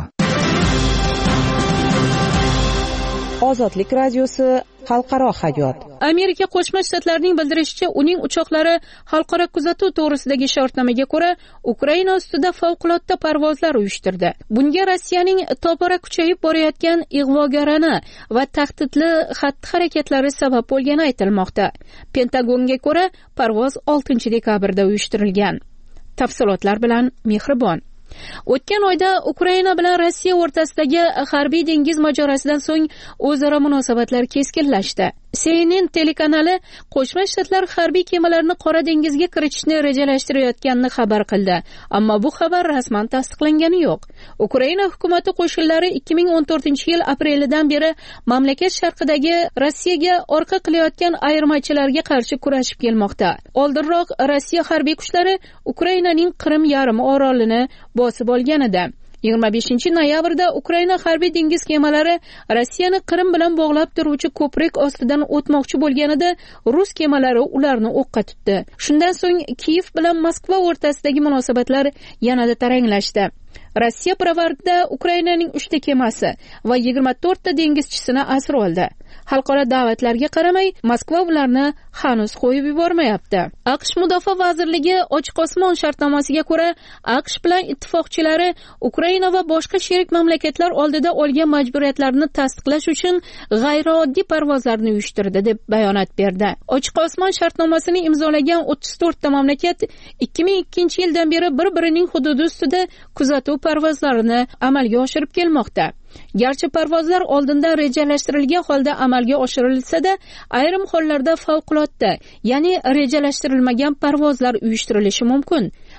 Speaker 10: Ozodlik radiosi, xalqaro hayot.
Speaker 11: Amerika Qo'shma Shtatlarining bildirishicha, uning uchoqlari xalqaro kuzatuv to'g'risidagi shartnomaga ko'ra Ukraina ustida favqulodda parvozlar uyushtirdi. Bunga Rossiyaning tobora kuchayib borayotgan ig'vogarona va tahdidli xatti-harakatlari sabab bo'lgani aytilmoqda. Pentagonga ko'ra, parvoz oltinchi dekabrda uyushtirilgan. Tafsilotlar bilan Mehribon. O'tgan oyda Ukraina bilan Rossiya o'rtasidagi harbiy dengiz mojarosidan so'ng o'zaro munosabatlar keskinlashdi. C N N telekanali Qo'shma Shtatlar harbiy kemalarini Qora dengizga kiritishni rejalashtirayotganini xabar qildi, ammo bu xabar rasman tasdiqlangani yo'q. Ukraina hukumati qo'shinlari ikki ming o'n to'rtinchi yil aprelidan beri mamlakat sharqidagi Rossiyaga orqa qilayotgan ayirmachilarga qarshi kurashib kelmoqda. Oldinroq Rossiya harbiy kuchlari Ukrainaning Qrim yarim orolini bosib olgan edi. yigirma beshinchi noyabrda Ukraina harbiy dengiz kemalari Rossiyani Qrim bilan bog'lab turuvchi ko'prik ostidan o'tmoqchi bo'lganida rus kemalari ularni o'qqa tutdi. Shundan so'ng Kiyev bilan Moskva o'rtasidagi munosabatlar yanada taranglashdi. Rossiya pirovardida Ukrainaning uchta kemasi va yigirma to'rtta dengizchisini asir oldi. Xalqaro da'vatlarga qaramay, Moskva ularni hanuz qo'yib yubormayapti. AQSh Mudofaa vazirligi Ochiq osmon shartnomasiga ko'ra, AQSh bilan ittifoqchilari Ukraina va boshqa sherik mamlakatlar oldida olgan majburiyatlarini tasdiqlash uchun g'ayrioddiy parvozlarni uyushtirdi deb bayonot berdi. Ochiq osmon shartnomasini imzolagan o'ttiz to'rtta mamlakat ikki ming ikkinchi yildan beri bir-birining hududi ustida kuzatuv parvozlarini amalga oshirib kelmoqda. Garchi parvozlar oldindan rejalashtirilgan holda amalga oshirilsa-da, ayrim hollarda favqulodda, ya'ni rejalashtirilmagan parvozlar uyushtirilishi mumkin.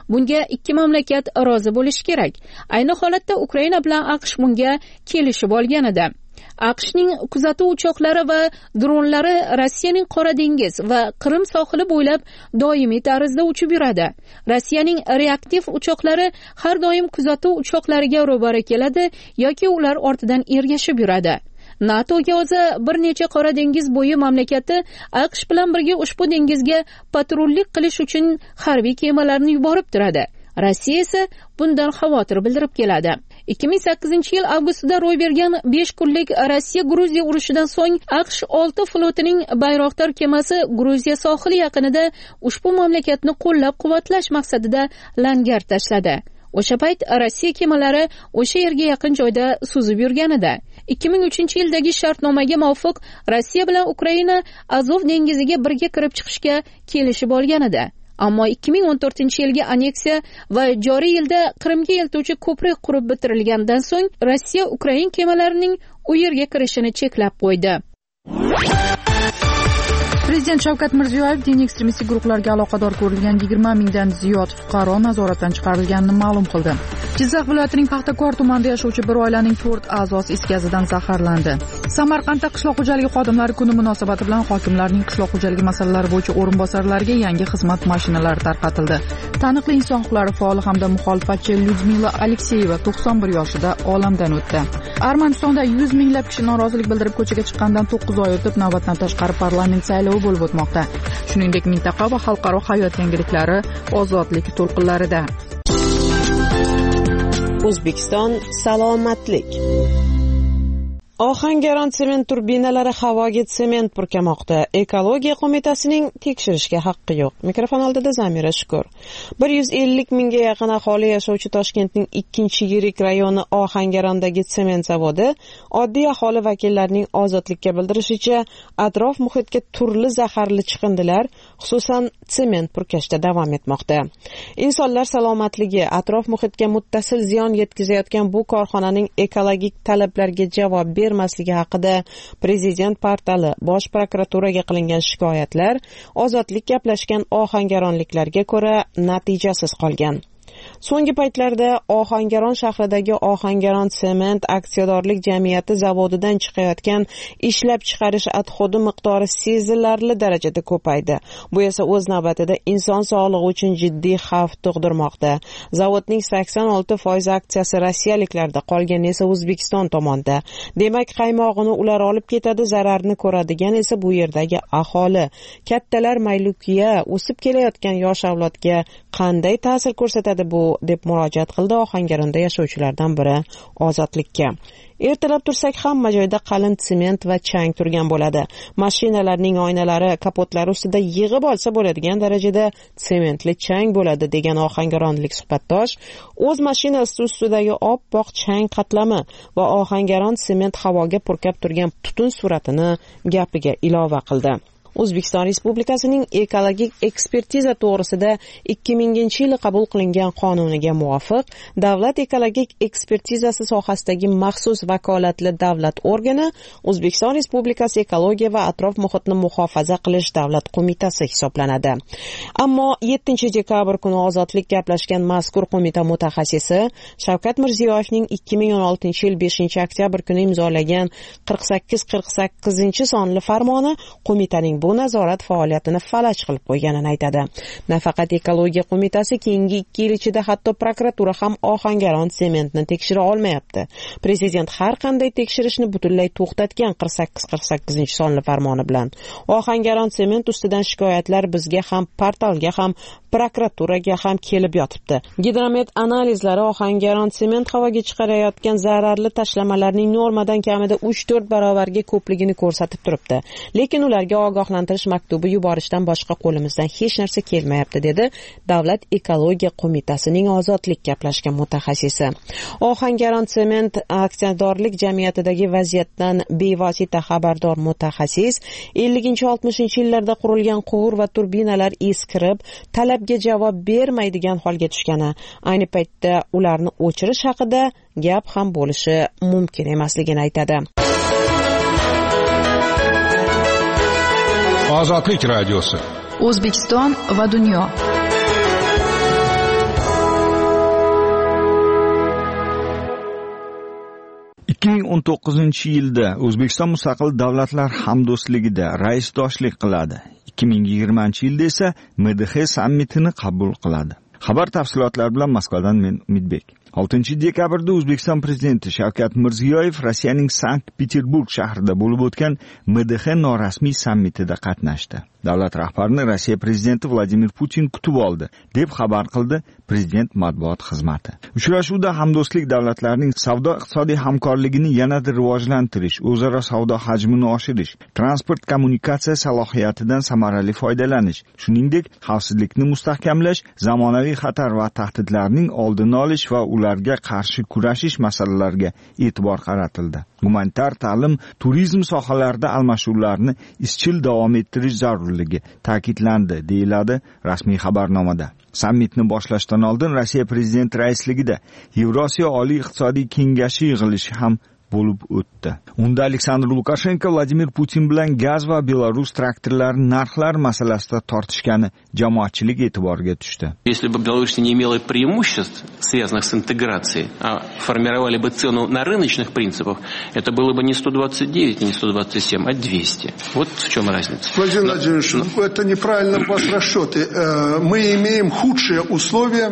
Speaker 11: bunga ikki mamlakat rozi bo'lishi kerak. Ayni holatda Ukraina bilan AQSh bunga kelishib olgan edi. AQShning kuzatuv uchoqlari va dronlari Rossiyaning Qora dengiz va Qrim sohili bo'ylab doimiy tarzda uchib yuradi. Rossiyaning reaktiv uchoqlari har doim kuzatuv uchoqlariga ro'bara keladi yoki ular ortidan ergashib yuradi. NATOga o'zi bir necha Qora dengiz bo'yi mamlakati AQSh bilan birga ushbu dengizga patrullik qilish uchun harbiy kemalarni yuborib turadi. Rossiya esa bundan xavotir bildirib keladi. ikki ming sakkizinchi yil avgustida ro'y bergan besh kunlik Rossiya-Gruziya urushidan so'ng AQSh olti flotining Bayroqtar kemasi Gruziya sohili yaqinida ushbu mamlakatni qo'llab-quvvatlash maqsadida langar tashladi. O'sha payt Rossiya kemalari o'sha yerga yaqin joyda suzib yurgan edi. ikki ming uchinchi yildagi shartnomaga muvofiq Rossiya bilan Ukraina Azov dengiziga birga kirib chiqishga kelishib olgan edi. Ammo ikki ming o'n to'rtinchi yilgi anneksiya va joriy yilda Qrimga eltuvchi ko'prik qurib bitirilgandan so'ng Rossiya Ukrain kemalarining u yerga kirishini cheklab qo'ydi.
Speaker 4: Prezident Shavkat Mirziyoyev diniy ekstremistik guruhlarga aloqador ko'rilgan yigirma mingdan ziyod fuqaro nazoratdan chiqarilganini ma'lum qildi. Jizzax viloyatining Paxtakor tumanida yashovchi bir oilaning to'rt a'zosi is gazidan zaharlandi. Samarqandda qishloq xo'jaligi xodimlari kuni munosabati bilan hokimlarning qishloq xo'jaligi masalalari bo'yicha o'rinbosarlariga yangi xizmat mashinalari tarqatildi. Taniqli inson huquqlari faoli hamda muxolifatchi Lyudmila Alekseyeva to'qson bir yoshida olamdan o'tdi. Armanistonda yuz minglab kishi norozilik bildirib ko'chaga chiqqandan to'qqiz oy o'tib navbatdan tashqari parlament saylovi bo'lib o'tmoqda. Shuningdek, mintaqa va xalqaro hayot yangiliklari ozodlik to'lqinlarida.
Speaker 10: O'zbekiston salomatlik. Ohangaron sement turbinalari havoga sement purkamoqda. Ekologiya qo'mitasining tekshirishga haqqi yo'q. Mikrofon oldida Zamira Shukur. bir yuz ellik mingga yaqin aholi yashovchi Toshkentning ikkinchi yirik rayoni Ohangarondagi sement zavodi oddiy aholi vakillarining ozodlikka bildirishicha atrof muhitga turli zaharli chiqindilar, xususan sement purkashda davom etmoqda. Insonlar salomatligi, atrof muhitga muttasil ziyon yetkazayotgan bu korxonaning ekologik talablarga javob bermasligi haqida Prezident portali Bosh prokuraturaga qilingan shikoyatlar ozodlik gaplashgan ohangaronliklarga ko'ra natijasiz qolgan. So'nggi paytlarda Ohangaron shahridagi Ohangaron sement aksiyadorlik jamiyati zavodidan chiqayotgan ishlab chiqarish atxodi miqdori sezilarli darajada ko'paydi. Bu esa o'z navbatida inson sog'lig'i uchun jiddiy xavf tug'dirmoqda. Zavodning sakson olti foiz aksiyasi rossiyaliklarda, qolgani esa O'zbekiston tomonda. Demak, qaymog'ini ular olib ketadi, zararni ko'radigan esa bu yerdagi aholi. Kattalar maylukiya o'sib kelayotgan yosh avlodga qanday ta'sir ko'rsatadi bu deb murojaat qildi Ohangaronda yashovchilardan biri ozodlikka. Ertalab tursak hamma joyda qalin sement va chang turgan bo'ladi. Mashinalarning oynalari, kapotlari ustida yig'ib olsa bo'ladigan darajada sementli chang bo'ladi degan ohangaronlik suhbatdosh o'z mashinasi ustidagi oppoq chang qatlami va Ohangaron sement havoga purkab turgan tutun suratini gapiga ilova qildi. O'zbekiston Respublikasining ekologik ekspertiza to'g'risida ikki minginchi yil qabul qilingan qonuniga muvofiq davlat ekologik ekspertizasi sohasidagi maxsus vakolatli davlat organi O'zbekiston Respublikasi ekologiya va atrof muhitni muhofaza qilish davlat qo'mitasi hisoblanadi. Ammo yettinchi dekabr kuni ozodlik gaplashgan mazkur qo'mita mutaxassisi Shavkat Mirziyoyevning ikki ming o'n oltinchi yil beshinchi oktyabr kuni imzolagan qirq sakkiz qirq sakkizinchi sonli farmoni qo'mitaning bu nazorat faoliyatini falaj qilib qo'yganini aytadi. Nafaqat ekologiya qo'mitasi keyingi ikki yil ichida hatto prokuratura ham Ohangaron sementni tekshira olmayapti. Prezident har qanday tekshirishni butunlay to'xtatgan qirq sakkiz qirq sakkizinchi sonli farmoni bilan. Ohangaron sement ustidan shikoyatlar bizga ham, portalga ham, prokuraturaga ham kelib yotibdi. Gidromet analizlari Ohangaron sement havoga chiqarayotgan zararli tashlamalarning normadan kamida uch to'rt barobarga ko'pligini ko'rsatib turibdi. Lekin ularga ogohlantirish maktubi yuborishdan boshqa qo'limizdan hech narsa kelmayapti, dedi Davlat ekologiya qo'mitasining ozodlik gaplashgan mutaxassisi. Ohangaron sement aksiyadorlik jamiyatidagi vaziyatdan bevosita xabardor mutaxassis elliginchi oltmishinchi yillarda qurilgan quvur va turbinalar eskirib, talabga javob bermaydigan holga tushgani, ayni paytda ularni o'chirish haqida gap ham bo'lishi mumkin emasligini aytadi.
Speaker 5: Ozodlik radiosi.
Speaker 4: O'zbekiston va dunyo.
Speaker 12: ming o'n to'qqizinchi yilda O'zbekiston Mustaqil Davlatlar Hamdo'stligida raisdoshlik qiladi. ikki ming yigirmanchi yilda esa M D H sammitini qabul qiladi. Xabar tafsilotlari bilan Moskvadan men Umidbek. oltinchi dekabrda O'zbekiston prezidenti Shavkat Mirziyoyev Rossiyaning Sankt-Peterburg shahrida bo'lib o'tgan M D H norasmiy sammitida qatnashdi. Davlat rahbarini Rossiya prezidenti Vladimir Putin kutib oldi, deb xabar qildi prezident matbuot xizmati. Uchrashuvda hamdo'stlik davlatlarining savdo-iqtisodiy hamkorligini yanada rivojlantirish, o'zaro savdo hajmini oshirish, transport kommunikatsiya salohiyatidan samarali foydalanish, shuningdek xavfsizlikni mustahkamlash, zamonaviy xatar va tahdidlarning oldini olish va ularga qarshi kurashish masalalariga e'tibor qaratildi. Humanitar ta'lim, turizm sohalarida almashuvlarni izchil davom ettirish zarurligi ta'kidlandi, deyiladi rasmiy xabarnomada. Sammitni boshlashdan oldin Rossiya prezidenti raisligida Yevrosiyo Oliy iqtisodiy kengashi yig'ilishi ham bo'lib o'tdi. Unda Aleksandr Lukashenko Vladimir Putin bilan gaz va Belarus traktorlari narxlari masalasida tortishgani jamoatchilik e'tiboriga tushdi.
Speaker 13: Если бы Беларусь не имела преимуществ, связанных с интеграцией, а формировали бы цену на рыночных принципах, это было бы не сто двадцать девять, не сто двадцать семь, а двести. Вот в чем разница.
Speaker 14: Владимир Владимирович, Но... это неправильно у вас расчеты. Мы имеем худшие условия,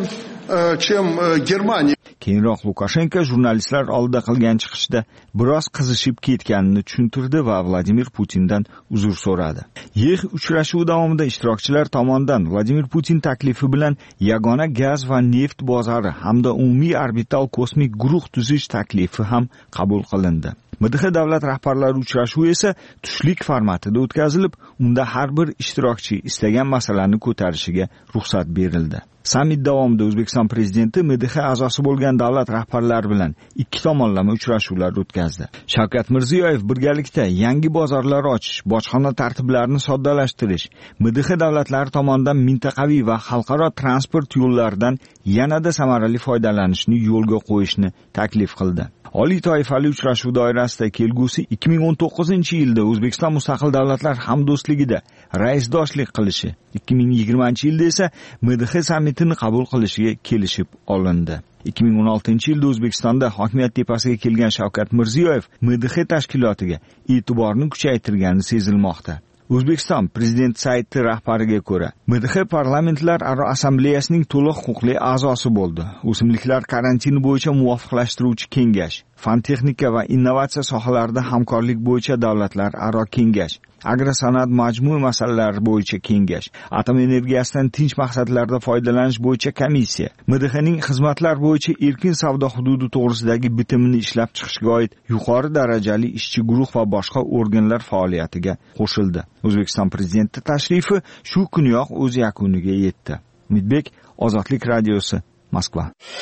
Speaker 14: чем Германия.
Speaker 12: Keyinroq Lukashenko jurnalistlar oldida qilgan chiqishda biroz qizishib ketganini tushuntirdi va Vladimir Putindan uzr so'radi. Yig'in uchrashuvi davomida ishtirokchilar tomonidan Vladimir Putin taklifi bilan yagona gaz va neft bozori hamda umumiy orbital kosmik guruh tuzish taklifi ham qabul qilindi. M D H davlat rahbarlari uchrashuvi esa tushlik formatida o'tkazilib, unda har bir ishtirokchi istagan masalani ko'tarishiga ruxsat berildi. Sammit davomida O'zbekiston prezidenti M D H a'zosi bo'lgan davlat rahbarlari bilan ikki tomonlama uchrashuvlar o'tkazdi. Shavkat Mirziyoyev birgalikda yangi bozorlar ochish, bojxona tartiblarini soddalashtirish, M D H davlatlari tomonidan mintaqaviy va xalqaro transport yo'llaridan yanada samarali foydalanishni yo'lga qo'yishni taklif qildi. Oliy toifali uchrashuv doirasida kelgusi ikki ming o'n to'qqizinchi yilda O'zbekiston Mustaqil Davlatlar Hamdo'stligida raisdoshlik qilishi, ikki ming yigirmanchi yilda esa M D H sammitini qabul qilishiga kelishib olindi. ikki ming o'n oltinchi yilda O'zbekistonda hokimiyat tepasiga kelgan Shavkat Mirziyoyev M D H tashkilotiga e'tiborni kuchaytirgani sezilmoqda. O'zbekiston prezident sayti rahbariga ko'ra, M D H parlamentlar aro assambleyasining to'liq huquqli a'zosi bo'ldi. O'simliklar karantini bo'yicha muvofiqlashtiruvchi kengash, fan texnika va innovatsiya sohalarida hamkorlik bo'yicha davlatlar aro kengash, agrosanoat majmui masalalari bo'yicha kengash, atom energiyasidan tinch maqsadlarda foydalanish bo'yicha komissiya, M D Hning xizmatlar bo'yicha erkin savdo hududi to'g'risidagi bitimini ishlab chiqishga oid yuqori darajali ishchi guruh va boshqa organlar faoliyatiga qo'shildi. O'zbekiston prezidenti tashrifi shu kuniyoq o'z yakuniga yetdi. Umidbek, Ozodlik radiosi, Moskva.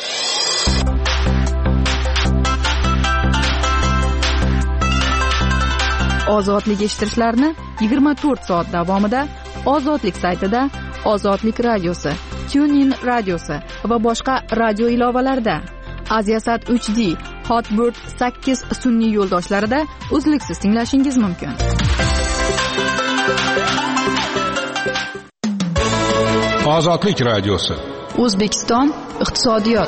Speaker 4: Ozodlik eshittirishlarni yigirma to'rt soat davomida Ozodlik saytida, Ozodlik radiosi, TuneIn radiosi va boshqa radio ilovalarida, Aziasat uch D, Hotbird sakkiz sun'iy yo'ldoshlarida uzluksiz tinglashingiz mumkin.
Speaker 5: Ozodlik radiosi.
Speaker 4: O'zbekiston iqtisodiyot.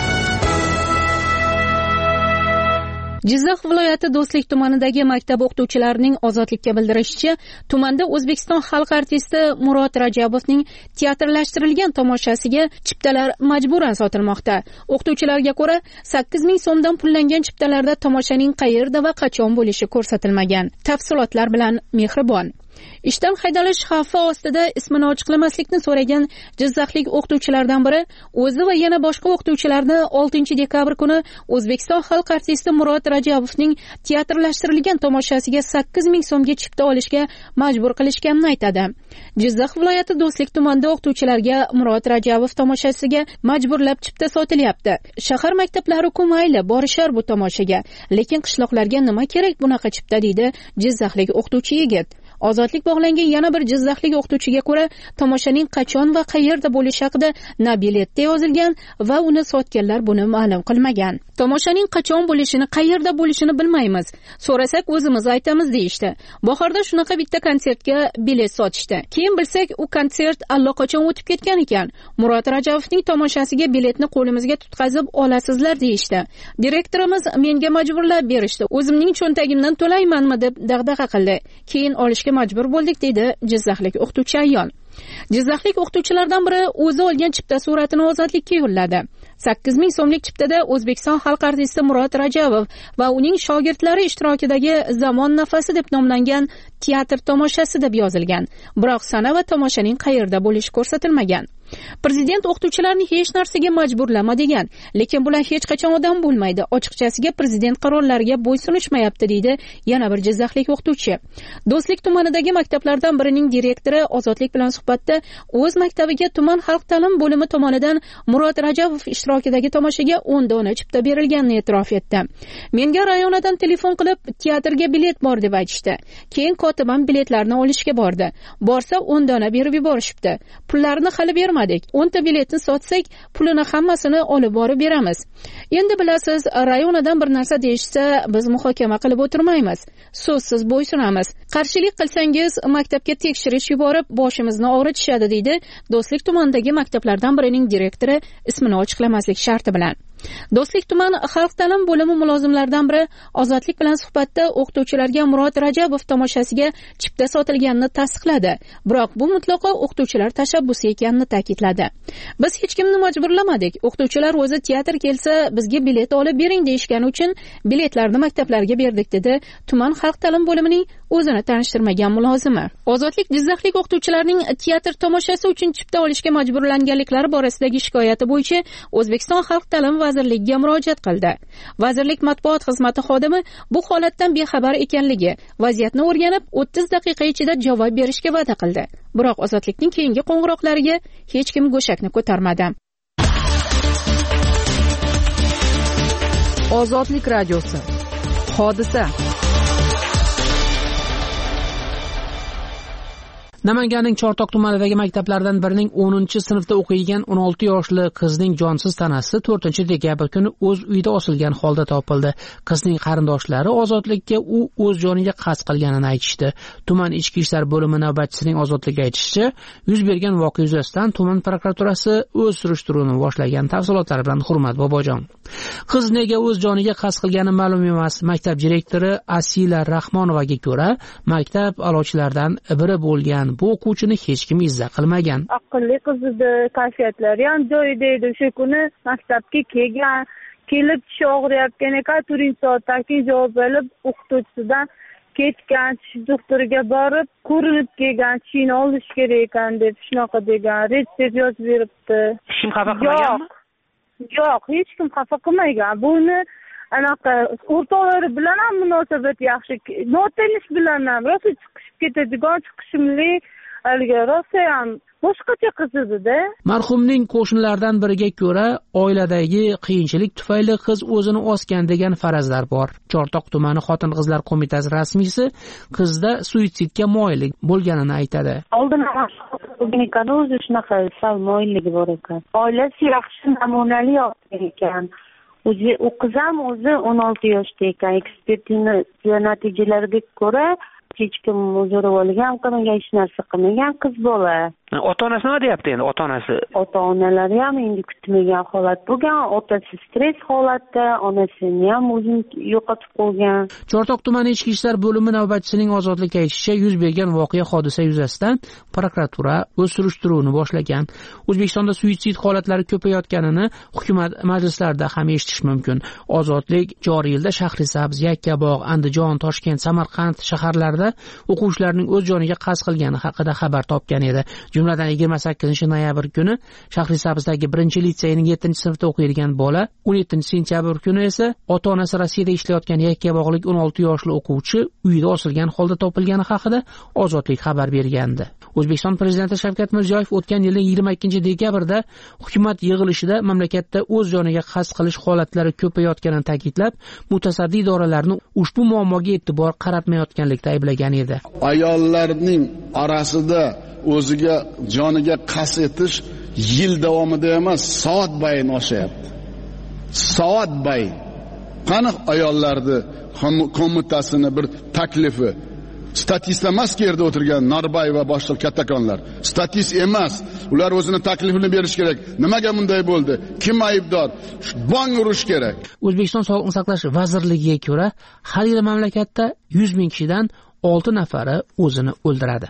Speaker 11: Jizzax viloyati Do'stlik tumanidagi maktab o'qituvchilarining ozodlikka bildirishicha, tumanda O'zbekiston xalq artisti Murod Rajabovning teatrlashtirilgan tomoshasiga chiptalar majburan sotilmoqda. O'qituvchilarga ko'ra, sakkiz ming so'mdan pullangan chiptalarda tomoshaning qayerda va qachon bo'lishi ko'rsatilmagan. Tafsilotlar bilan Mehribon. Ishdan haydalish xavfi ostida ismini ochiqlamaslikni so'ragan jizzaxlik o'qituvchilardan biri o'zi va yana boshqa o'qituvchilarni oltinchi dekabr kuni O'zbekiston xalq artisti Murod Rajabovning teatrlashtirilgan tomoshasiga sakkiz ming so'mga chipta olishga majbur qilishganini aytadi. Jizzax viloyati Do'stlik tumanida o'qituvchilarga Murod Rajabov tomoshasiga majburlab chipta sotilyapti. Shahar maktablari-ku mayli borishar bu tomoshaga, lekin qishloqlarga nima kerak bunaqa chipta, deydi jizzaxlik o'qituvchi yigit. Ozodlik bog'langan yana bir jizzaxlik o'qituvchiga ko'ra, tomoshaning qachon va qayerda bo'lishi haqida na biletda yozilgan va uni sotganlar buni ma'lum qilmagan. Tomoshaning qachon bo'lishini, qayerda bo'lishini bilmaymiz. So'rasak o'zimiz aytamiz deyishdi. Bahorda shunaqa bitta konsertga bilet sotishdi. Keyin bilsak, u konsert allaqachon o'tib ketgan ekan. Murod Rajabovning tomoshasiga biletni qo'limizga tutqazib olasizlar deyishdi. Direktorimiz menga majburlab berishdi. O'zimning cho'ntagimdan to'laymanmi deb dag'dag'a qildi. Keyin olishga majbur bo'ldik, deydi jizzaxlik o'qituvchi ayol. Jizzaxlik o'qituvchilardan biri o'zi olgan chipta suratini Ozodlikka yo'lladi. sakkiz ming so'mlik chiptada O'zbekiston xalq artisti Murod Rajabov va uning shogirdlari ishtirokidagi Zamon nafasi deb nomlangan teatr tomoshasi deb yozilgan. Biroq sana va tomoshaning qayerda bo'lishi ko'rsatilmagan. Prezident o'qituvchilarni hech narsaga majburlama degan, lekin bular hech qachon odam bo'lmaydi. Ochiqchasiga prezident qarorlariga bo'ysunishmayapti, deydi yana bir jizzaxlik o'qituvchi. Do'stlik tumanidagi maktablardan birining direktori Ozodlik bilan suhbatda o'z maktabiga tuman xalq ta'lim bo'limi tomonidan Murod Rajabov ishtirokidagi tomoshaga o'n dona chipta berilganini e'tirof etdi. Menga rayonadan telefon qilib, teatrga bilet bor deb aytishdi. Keyin kotibam biletlarni olishga bordi. Borsa o'n dona berib yuborishibdi. Pullarni hali bermadik. o'nta biletni sotsak, pulini hammasini olib borib beramiz. Endi bilasiz, rayonadan bir narsa deyishsa, biz muhokama qilib o'tirmaymiz. So'zsiz bo'ysunamiz. Qarshilik qilsangiz, maktabga tekshirish yuborib, boshimizni og'ritishadi, deydi Do'stlik tumanidagi maktablardan birining direktori ismini ochiqlamaslik sharti bilan. Do'stlik tuman xalq ta'lim bo'limi mulozimlaridan biri Ozodlik bilan suhbatda o'qituvchilarga Murod Rajabov tomoshasiga chipta sotilganini tasdiqladi. Biroq bu mutlaqo o'qituvchilar tashabbusi ekanini ta'kidladi. Biz hech kimni majburlamadik. O'qituvchilar o'zi teatr kelsa, bizga bilet olib bering deyishgani uchun biletlarni maktablarga berdik, dedi tuman xalq ta'lim bo'limining o'zini tanishtirmagan mulozimi. Ozodlik jizzaxlik o'qituvchilarning teatr tomoshasi uchun chipta olishga majburlanganliklari borasidagi shikoyati bo'yicha O'zbekiston xalq ta'lim vazirligiga murojaat qildi. Vazirlik matbuot xizmati xodimi bu holatdan bexabar ekanligi, vaziyatni o'rganib o'ttiz daqiqa ichida javob berishga va'da qildi. Biroq Ozodlikning keyingi qo'ng'iroqlariga hech kim go'shakni ko'tarmadi.
Speaker 4: Ozodlik radiosi. Hodisa.
Speaker 6: Namanganning Chortoq tumanidagi maktablardan birining o'ninchi sinfda o'qiydigan o'n olti yoshli qizning jonsiz tanasi to'rtinchi dekabr kuni o'z uyida osilgan holda topildi. Qizning qarindoshlari Ozodlikka u o'z joniga qasd qilganini aytishdi. Tuman ichki ishlar bo'limi navbatchisining Ozodlikka aytishicha, yuz bergan voqea yuzasidan tuman prokuraturasi o'z surishtiruvini boshlagan. Tafsilotlari bilan Hurmat Bobojon. Qiz nega o'z joniga qasd qilgani ma'lum emas. Maktab direktori Asila Rahmonovaga ko'ra, maktab a'lochilaridan biri bo'lgan bu o'quvchini hech kim izza qilmagan.
Speaker 15: Aqlli qiz edi, kayfiyatlari ham joyida edi. O'sha kuni maktabga kelgan, kelib tishi og'riyotgan ekan, turing soatdan keyin javob olib, o'qituvchisidan ketgan, tish doktoriga borib, ko'rinib kelgan, tishini olish kerak ekan deb shunaqa degan, retsept yozib beribdi.
Speaker 6: Hech kim xafa qilmaganmi?
Speaker 15: Yo'q, hech kim xafa qilmagan. Buni anaqa o'rtoqlari bilan ham munosabat yaxshi, notanish bilan ham rosa chiqishib ketadigan, chiqishimli, haligi rosa ham boshqacha qiz edi-da.
Speaker 6: Marhumning qo'shnilaridan biriga ko'ra, oiladagi qiyinchilik tufayli qiz o'zini osgan degan farazlar bor. Chortoq tumani xotin-qizlar qo'mitasi rasmiysi qizda suitsidga moyillik bo'lganini aytadi.
Speaker 15: Oldin ham ekan, o'zi shunaqa sal moyilligi bor ekan. Oilasi yaxshi, namunali ekan. O'zi u qiz ham o'zi o'n olti yoshda ekan. Ekspertiza natijalariga ko'ra hech kim o'zaro olgan qilmagan, hech narsa qilmagan qiz bola.
Speaker 6: Ota-onasi nima deyapti endi? Ota-onasi?
Speaker 15: Ota-onalari ham endi kutmagan holat bo'lgan, otasi stress holatda, onasini ham o'zini yo'qotib qo'ygan.
Speaker 6: Chortoq tumani ichki ishlar bo'limi navbatchisining Ozodlikka aytishicha, yuz bergan voqea hodisa yuzasidan prokuratura o'z surishtiruvini boshlagan. O'zbekistonda suitsid holatlari ko'payayotganini hukumat majlislarida ham eshitish mumkin. Ozodlik joriy yilda Shahrisabz, Yakkabog', Andijon, Toshkent, Samarqand shaharlarida o'quvchilarning o'z joniga qasd qilgani haqida xabar topgan edi. Jumladan yigirma sakkizinchi noyabr kuni Shahrisabzdagi birinchi litseyning yettinchi sinfda o'qiydigan bola, o'n yettinchi sentyabr kuni esa ota-onasi Rossiyada ishlayotgan Yakkabog'lik o'n olti yoshli o'quvchi uyida osilgan holda topilgani haqida Ozodlik xabar bergandi. O'zbekiston Prezidenti Shavkat Mirziyoyev o'tgan yilning yigirma ikkinchi dekabrda hukumat yig'ilishida mamlakatda o'z joniga qasd qilish holatlari ko'payayotganini ta'kidlab, mutasaddi idoralarni ushbu muammoga e'tibor qaratmayotganlikda ayblagan edi.
Speaker 16: Ayollarning orasida o'ziga joniga qasd etish yil davomida emas, soat bayin oshyapti. Soat bayin. Qani ayollarni qo'mitasini bir taklifi statist emas ki yerda o'tirgan Narbay va boshqa kattakonlar. Statist emas. Ular o'zini taklifini berish kerak. Nimaga bunday bo'ldi? Kim aybdor? Bong urish kerak.
Speaker 6: O'zbekiston Sog'liqni saqlash vazirligiga ko'ra, har yili mamlakatda yuz ming kishidan olti nafari o'zini o'ldiradi.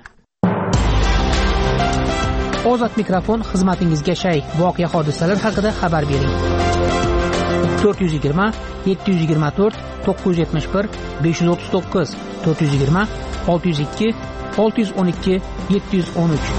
Speaker 6: Ozod mikrofon xizmatingizga shay. Voqea hodisalar haqida xabar bering. to'rt yuz yigirma yetti yuz yigirma to'rt to'qqiz yuz yetmish bir besh yuz o'ttiz to'qqiz to'rt yuz yigirma olti yuz ikki olti yuz o'n ikki yetti yuz o'n uch.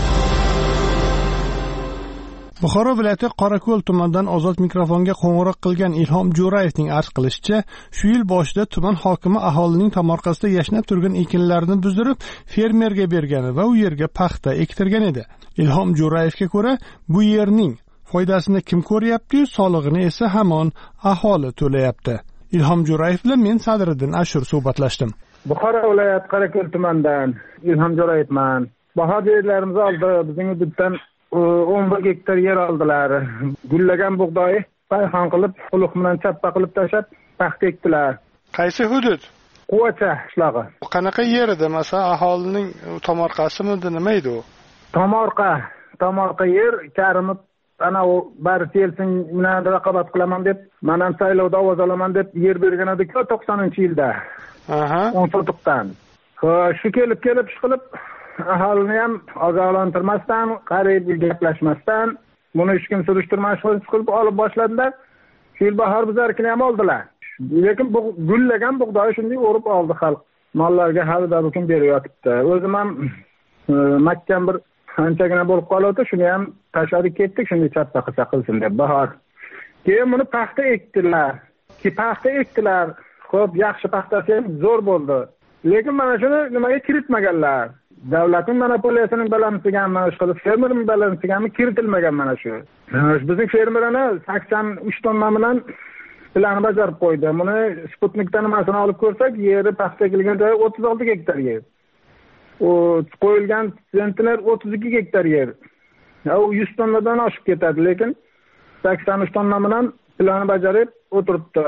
Speaker 8: Buxoro viloyati Qorako'l tumanidan Ozod mikrofonga qo'ng'iroq qilgan Ilhom Jo'rayevning arz qilishicha, shu yil boshida tuman hokimi aholining tomorqasida yashnab turgan ekinlarni buzdirib, fermerga bergani va u yerga paxta ektirgan edi. Ilhom Jo'rayevga ko'ra, bu yerning foydasini kim ko'ryapti-yu, solig'ini esa hamon aholi to'layapti. Ilhom Jo'rayev bilan men Sadriddin Ashur suhbatlashdim.
Speaker 17: Buxoro viloyati Qorako'l tumanidan Ilhom Jo'rayevman. Bahor yerlarimiz oldi, bizning hududdan o'n bir gektar yer oldilar. Gullagan bug'doy payxon qilib, quliq bilan chappa qilib tashab, paxta ekdilar.
Speaker 8: Qaysi hudud?
Speaker 17: Quvacha qishlog'i.
Speaker 8: Qanaqa yer edi? Masalan, aholining tomorqasimi, nima edi u?
Speaker 17: Tomorqa, tomorqa yer karimib ana u bari kelsin bilan raqobat qilaman deb, men ham saylovda ovoz olaman deb yer bergan edik to'qsoninchi yilda. Aha. o'n sotiqdan. Shu kelib kelib ish qilib aholini ham ogohlantirmasdan, qarib gaplashmasdan, buni hech kim surishtirmash qilib olib boshladilar. Shu yil bahor bizarkini ham oldilar. Lekin bu gullagan bug'doy shunday o'rib oldi xalq. Mollarga hali da bugun beryapti. O'zim ham makkan bir anchagina bo'lib qoldi, shuni ham tashlab ketdik, shunday chappa qilsa qilsin deb bahor. Keyin buni paxta ekdilar. Ki paxta ekdilar. Xo'p, yaxshi paxtasi ham zo'r bo'ldi. Lekin mana shuni nimaga kiritmaganlar? Davlatning monopoliyasining balansiga mana shu qilib fermerning balansiga kiritilmagan mana shu. Bizning fermerlarni sakson uch tonna bilan planni bajarib qo'ydi. Buni Sputnikdan nimasini olib ko'rsak, yeri paxta ekilgan joyi o'ttiz olti gektar yer. O qo'yilgan sentner o'ttiz ikki gektar yer. U yuz tonnadan oshib ketadi, lekin sakson uch tonna bilan planni bajarib o'tiribdi.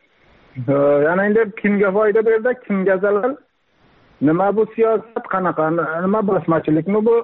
Speaker 17: Yana endi kimga foyda berdi, kimga zarar? Nima bu siyosat, qanaqa, nima bosmachilikmi bu?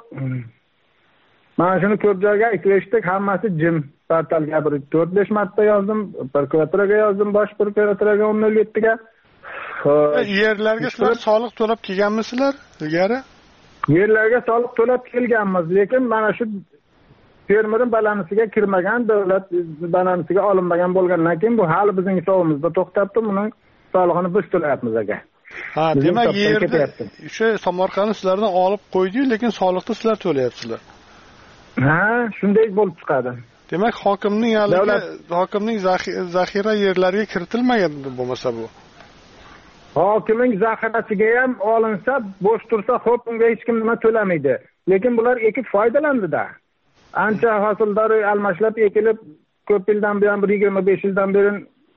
Speaker 17: Mana shuni ko'p joyga aytishdik, hammasi jim. Portalga bir to'rt besh marta yozdim, prokuraturaga yozdim, bosh prokuraturaga o'n nol yetti ga.
Speaker 8: Yerlarga sizlar soliq to'lab kelganmisizlar ilgari?
Speaker 17: Yerlarga soliq to'lab kelganmiz, lekin mana shu fermerning balansiga kirmagan, davlat balansiga olinmagan bo'lgandan keyin bu hali bizning hisobimizda to'xtabdi, buni solig'ini biz to'layapmiz aka.
Speaker 8: Ha, demak yerda o'sha tomorqani sizlardan olib qo'ydi, lekin soliqni sizlar to'layapsizlar.
Speaker 17: Ha, shunday bo'lib chiqadi.
Speaker 8: Demak, hokimning haliga hokimning zaxira yerlariga kiritilmagan bo'lmasa bu.
Speaker 17: Hokimning zaxirasiga ham olinsa, bo'sh tursa, xo'p, unga hech kim nima to'lamaydi. Lekin bular ekib foydalandi-da. Ancha hosildori almashlab ekilib, ko'p yildan buyon bir yigirma besh yildan beri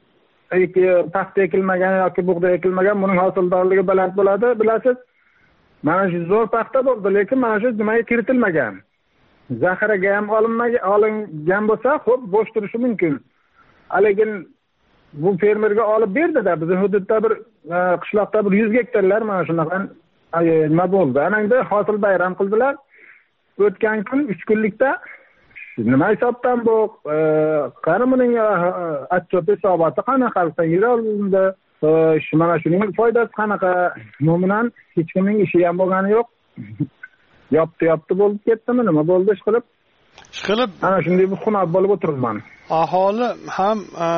Speaker 17: paxta ekilmagan yoki bug'doy ekilmagan, buning hosildorligi baland bo'ladi, bilasiz. Mana shu zo'r paxta bo'ldi, lekin mana shu nimaga kiritilmagan. Zaxiraga ham olinmagan, olingan bo'lsa, xo'p, bo'sh turishi mumkin. Lekin bu fermerga olib berdi-da, bizning hududda bir qishloqda bir yuz gektarlar mana shunaqa nima bo'ldi. Ananda hosil bayram qildilar. O'tgan kun uch kunlikda nima hisobdan bu qani buning atchot hisoboti qanaqa yil oldinda mana shuning foydasi qanaqa? Umuman hech kimning ishi ham bo'lgani yo'q. Yopti yopti bo'lib ketdimi, nima bo'ldi ish qilib?
Speaker 8: Ish qilib
Speaker 17: ana shunday bir xunab bo'lib o'tiribman.
Speaker 8: Aholi ham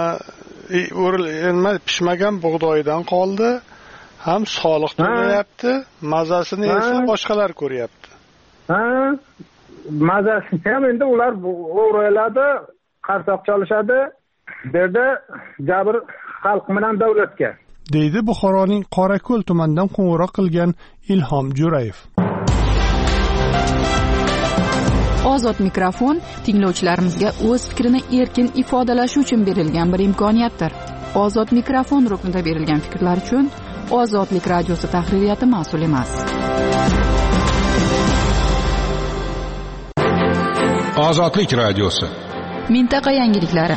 Speaker 8: o'rilma pishmagan bug'doydan qoldi, ham soliq to'layapti, mazasini esa boshqalar ko'ryapti.
Speaker 17: Ha, mazasi ham endi ular o'g'riladi, qarsoq chalishadi. Bu yerda jabr xalq bilan davlatga.
Speaker 8: deydi Buxoroning Qorako'l tumanidan qo'ng'iroq qilgan Ilhom Jo'rayev.
Speaker 4: Ozod mikrofon tinglovchilarimizga o'z fikrini erkin ifodalashi uchun berilgan bir imkoniyatdir. Ozod mikrofon ruknida berilgan fikrlar uchun Ozodlik radiosi tahririyati mas'ul emas.
Speaker 5: Ozodlik radiosi.
Speaker 4: Mintaqa yangiliklari.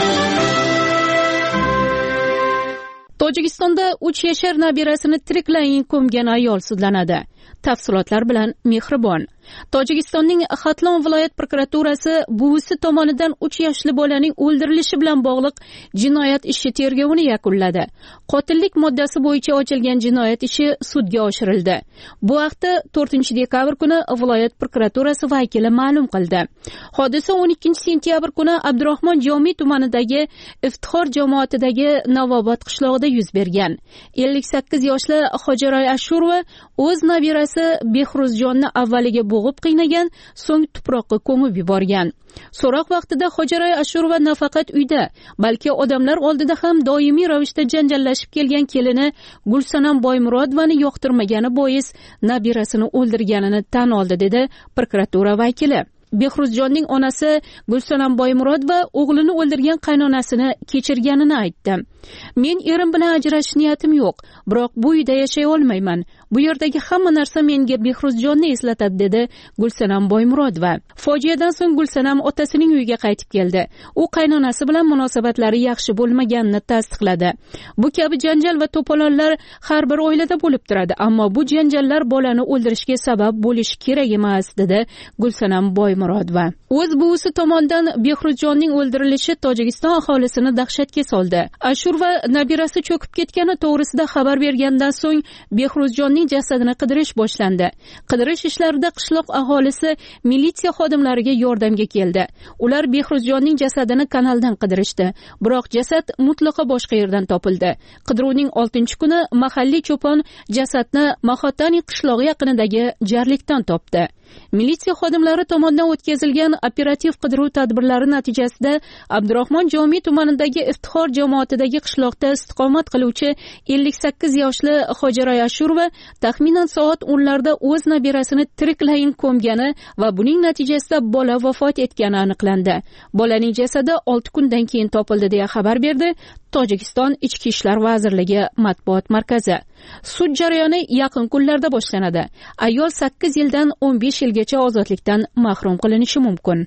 Speaker 11: Tojikistonda uch yashar nabirasini tiriklayin ko'mgan ayol sudlanadi. Tafsilotlar bilan Mehribon. Tojikistonning Xatlon viloyat prokuraturasi buvisi tomonidan uch yoshli bolaning o'ldirilishi bilan bog'liq jinoyat ishi tergovini yakunladi. Qotillik moddasi bo'yicha ochilgan jinoyat ishi sudga oshirildi. Bu haqda to'rtinchi dekabr kuni viloyat prokuraturasi vakili ma'lum qildi. Hodisa o'n ikkinchi sentyabr kuni Abdurahmon Jomiy tumanidagi Iftixor jamoatidagi Navobod qishlog'ida yuz bergan. ellik sakkiz yoshli Hojiroy Ashurova o'z nabirasi Behruzjonni avvaliga bo'g'ib qiynagan, so'ng tuproqqa ko'mib yuborgan. So'roq vaqtida Hojiroy Ashurova nafaqat uyda, balki odamlar oldida ham doimiy ravishda janjallashib kelgan kelini Gulsanam Boymurodovani yoqtirmagani bois nabirasini o'ldirganini tan oldi, dedi prokuratura vakili. Behruzjonning onasi Gulsanam Boymurodova o'g'lini o'ldirgan qaynonasini kechirganini aytdi. Men erim bilan ajrashish niyatim yo'q, biroq bu uyda yashay olmayman. Bu yerdagi hamma narsa menga Behruzjonni eslatadi, dedi Gulsanam Boymurodova. Fojiadan so'ng Gulsanam otasining uyiga qaytib keldi. U qaynonasi bilan munosabatlari yaxshi bo'lmaganini tasdiqladi. Bu kabi janjal va to'polonlar har bir oilada bo'lib turadi, ammo bu janjallar bolani o'ldirishga sabab bo'lishi kerak emas, dedi Gulsanam Boymurodova. O'z buvisi tomonidan Behruzjonning o'ldirilishi Tojikiston aholisini dahshatga soldi. Ashurova nabirasi cho'kib ketgani to'g'risida xabar bergandan so'ng Behruzjonning jasadini qidirish boshlandi. Qidirish ishlarida qishloq aholisi militsiya xodimlariga yordamga keldi. Ular Behruzjonning jasadini kanaldan qidirishdi, biroq jasad mutlaqo boshqa yerdan topildi. Qidiruvning oltinchi kuni mahalliy cho'pon jasadni Mahotani qishlog'i yaqinidagi jarlikdan topdi. Militsiya xodimlari tomonidan o'tkazilgan operativ qidiruv tadbirlari natijasida Abdurahmon Jomiy tumanidagi Iftixor jamoatidagi qishloqda istiqomat qiluvchi ellik sakkiz yoshli Hojiroy Ashurova taxminan soat o'nlarda o'z nabirasini tiriklayin ko'mgani va buning natijasida bola vafot etgani aniqlandi. Bolaning jasadi olti kundan keyin topildi, deya xabar berdi Tojikiston Ichki ishlar vazirligi matbuot markazi. Sud jarayoni yaqin kunlarda boshlanadi. Ayol sakkiz yildan o'n besh yilgacha ozodlikdan mahrum qilinishi mumkin.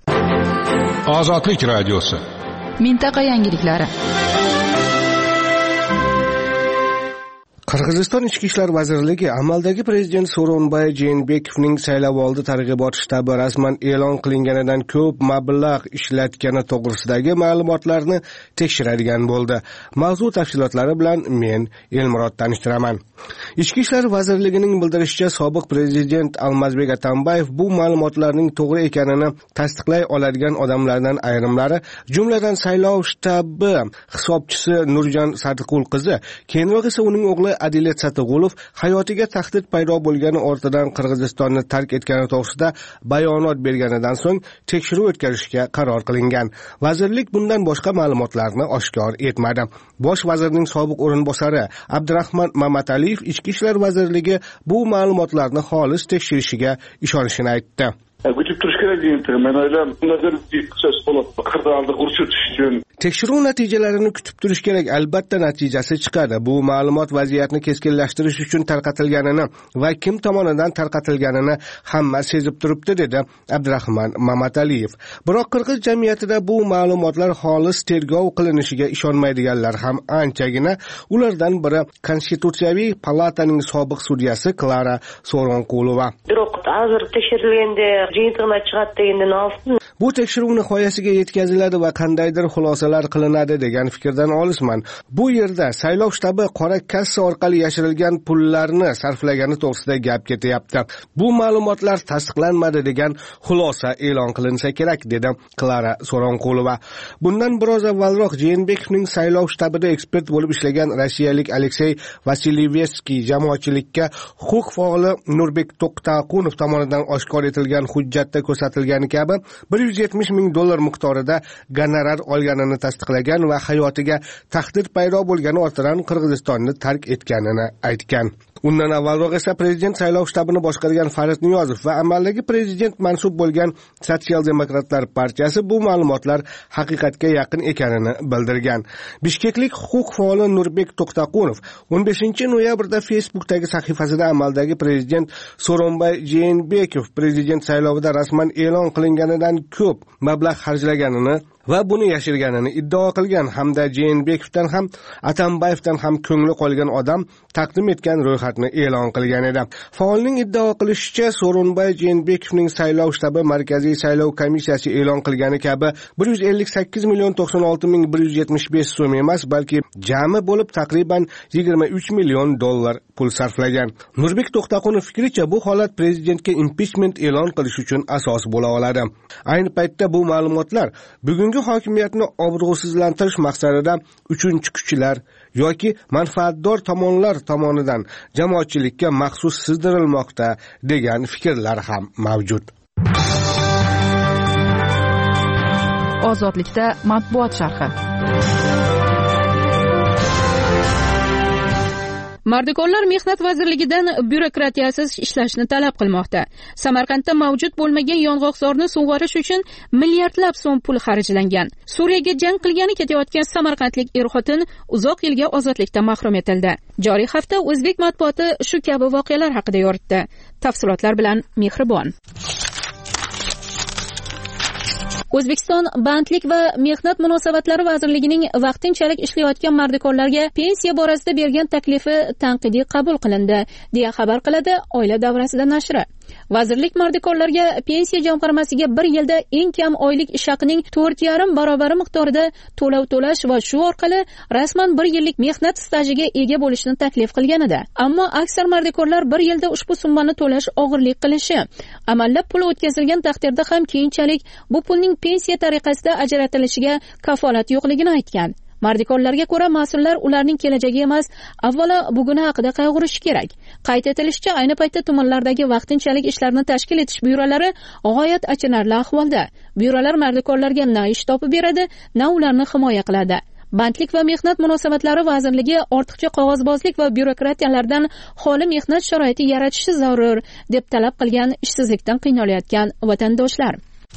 Speaker 5: Ozodlik radiosi.
Speaker 4: Mintaqa yangiliklari.
Speaker 1: Qirg'iziston Ichki ishlar vazirligi amaldagi prezident So'ronbay Jeenbekovning saylovoldi targ'ibot shtabi rasman e'lon qilinganidan ko'p mablag' ishlatgani to'g'risidagi ma'lumotlarni tekshiradigan bo'ldi. Mavzu tafsilotlari bilan men Elmurod tanishtiraman. Ichki ishlar vazirligining bildirishicha, sobiq prezident Almazbek Atambayev bu ma'lumotlarning to'g'ri ekanini tasdiqlay oladigan odamlardan ayrimlari, jumladan saylov shtabi hisobchisi Nurjan Sadiqul qizi, keyinroq esa uning o'g'li Adilet Satug'ulov hayotiga tahdid paydo bo'lgani ortidan Qirg'izistonni tark etgani to'g'risida bayonot berganidan so'ng tekshiruv o'tkazishga qaror qilingan. Vazirlik bundan boshqa ma'lumotlarni oshkor etmadi. Bosh vazirning sobiq o'rinbosari Abdurahmon Mamataliyev Ichki ishlar vazirligi bu ma'lumotlarni xolis tekshirishiga ishonishini aytdi.
Speaker 18: Kutib turish kerak deyapti. Men o'ylayman, nazar so'z bo'lib, qirg'alda urchutish uchun.
Speaker 1: Tekshiruv natijalarini kutib turish kerak. Albatta natijasi chiqadi. Bu ma'lumot vaziyatni keskinlashtirish uchun tarqatilganini va kim tomonidan tarqatilganini hamma sezib turibdi, dedi Abdurahmon Mamataliyev. Biroq qirg'iz jamiyatida bu ma'lumotlar xolis tergov qilinishiga ishonmaydiganlar ham anchagina. Ulardan biri Konstitutsiyaviy palataning sobiq sudyasi Klara So'ronqulova.
Speaker 19: Biroq hozir tekshirilganda jiyintig'ini chiqadi degandan olsin.
Speaker 1: Bu tekshiruv nihoyasiga yetkaziladi va qandaydir xulosalar loyihalar qilinadi degan fikrdan olisman. Bu yerda saylov shtabi qora kassa orqali yashirilgan pullarni sarflagani to'g'risida gap ketyapti. Bu ma'lumotlar tasdiqlanmadi degan xulosa e'lon qilinsa kerak, dedi Klara Soronqulova. Bundan biroz avvalroq Jeenbekovning saylov shtabida ekspert bo'lib ishlagan rossiyalik Aleksey Vasilevskiy jamoatchilikka huquq faoli Nurbek To'xtaqunov tomonidan oshkor etilgan hujjatda ko'rsatilgani kabi bir yuz yetmish ming dollar miqdorida gonorar olganini tasdiqlagan va hayotiga tahdid paydo bo'lgani ortidan Qirg'izistonni tark etganini aytgan. Undan avvalroq esa prezident saylov shtabini boshqargan Farid Niyozov va amaldagi prezident mansub bo'lgan Sotsial-demokratlar partiyasi bu ma'lumotlar haqiqatga yaqin ekanini bildirgan. Bishkeklik huquq faoli Nurbek To'xtaqunov o'n beshinchi noyabrda Facebookdagi sahifasida amaldagi prezident Sooronbay Jeenbekov prezident saylovida rasman e'lon qilinganidan ko'p mablag' xarjlaganini va buni yashirganini iddao qilgan hamda Jeenbekovdan ham Atambayevdan ham ko'ngli qolgan odam taqdim etgan ro'yxatni e'lon qilgan edi. Faolning iddao qilishicha, Sooronbay Jeenbekovning saylov shtabi Markaziy saylov komissiyasi e'lon qilgani kabi bir yuz ellik sakkiz million to'qson olti ming bir yuz yetmish besh so'm emas, balki jami bo'lib taqriban yigirma uch million dollar pul sarflagan. Nurbek To'xtaqunov fikricha, bu holat prezidentga impichment e'lon qilish uchun asos bo'la oladi. Ayni paytda bu ma'lumotlar bugungi hokimiyatni obro'sizlantirish maqsadida uchinchi kuchlar yoki manfaatdor tomonlar tomonidan jamoatchilikka maxsus sizdirilmoqda degan fikrlar ham mavjud.
Speaker 4: Ozodlikda matbuot sharhi.
Speaker 11: Mardikorlar Mehnat vazirligidan byurokratiyasiz ishlashni talab qilmoqda. Samarqandda mavjud bo'lmagan yong'oqzorni sug'orish uchun milliardlab so'm pul xarjlangan. Suriyaga jang qilgani ketayotgan samarqandlik er-xotin uzoq yilga ozodlikdan mahrum etildi. Joriy hafta o'zbek matbuoti shu kabi voqealar haqida yoritdi. Tafsilotlar bilan Mehribon. O'zbekiston Bandlik va Mehnat munosabatlari vazirligining vaqtinchalik ishlayotgan mardikorlarga pensiya borasida bergan taklifi tanqidiy qabul qilindi, deya xabar qiladi Oila davrasida nashri. Vazirlik mardikorlarga pensiya jamg'armasiga bir yilda eng kam oylik ish haqining to'rt yarim barobar miqdorida to'lov to'lash va shu orqali rasman bir yillik mehnat stajiga ega bo'lishni taklif qilgan edi. Ammo aksar mardikorlar bir yilda ushbu summani to'lash og'irlik qilishi, amallab pul o'tkazilgan taqdirda ham keyinchalik bu pulning pensiya tariqasida ajratilishiga kafolat yo'qligini aytgan. Mardikorlarga ko'ra, mas'ullar ularning kelajagi emas, avvalo buguni haqida qayg'urishi kerak. Qayd etilishicha, ayni paytda tumanlardagi vaqtinchalik ishlarni tashkil etish byurolari g'oyat achinarli ahvolda. Byurolar mardikorlarga na ish topib beradi, na ularni himoya qiladi. Bandlik va Mehnat munosabatlari vazirligi ortiqcha qog'ozbozlik va byurokratiyalardan xoli mehnat sharoiti yaratishi zarur, deb talab qilgan ishsizlikdan qiynalayotgan vatandoshlar.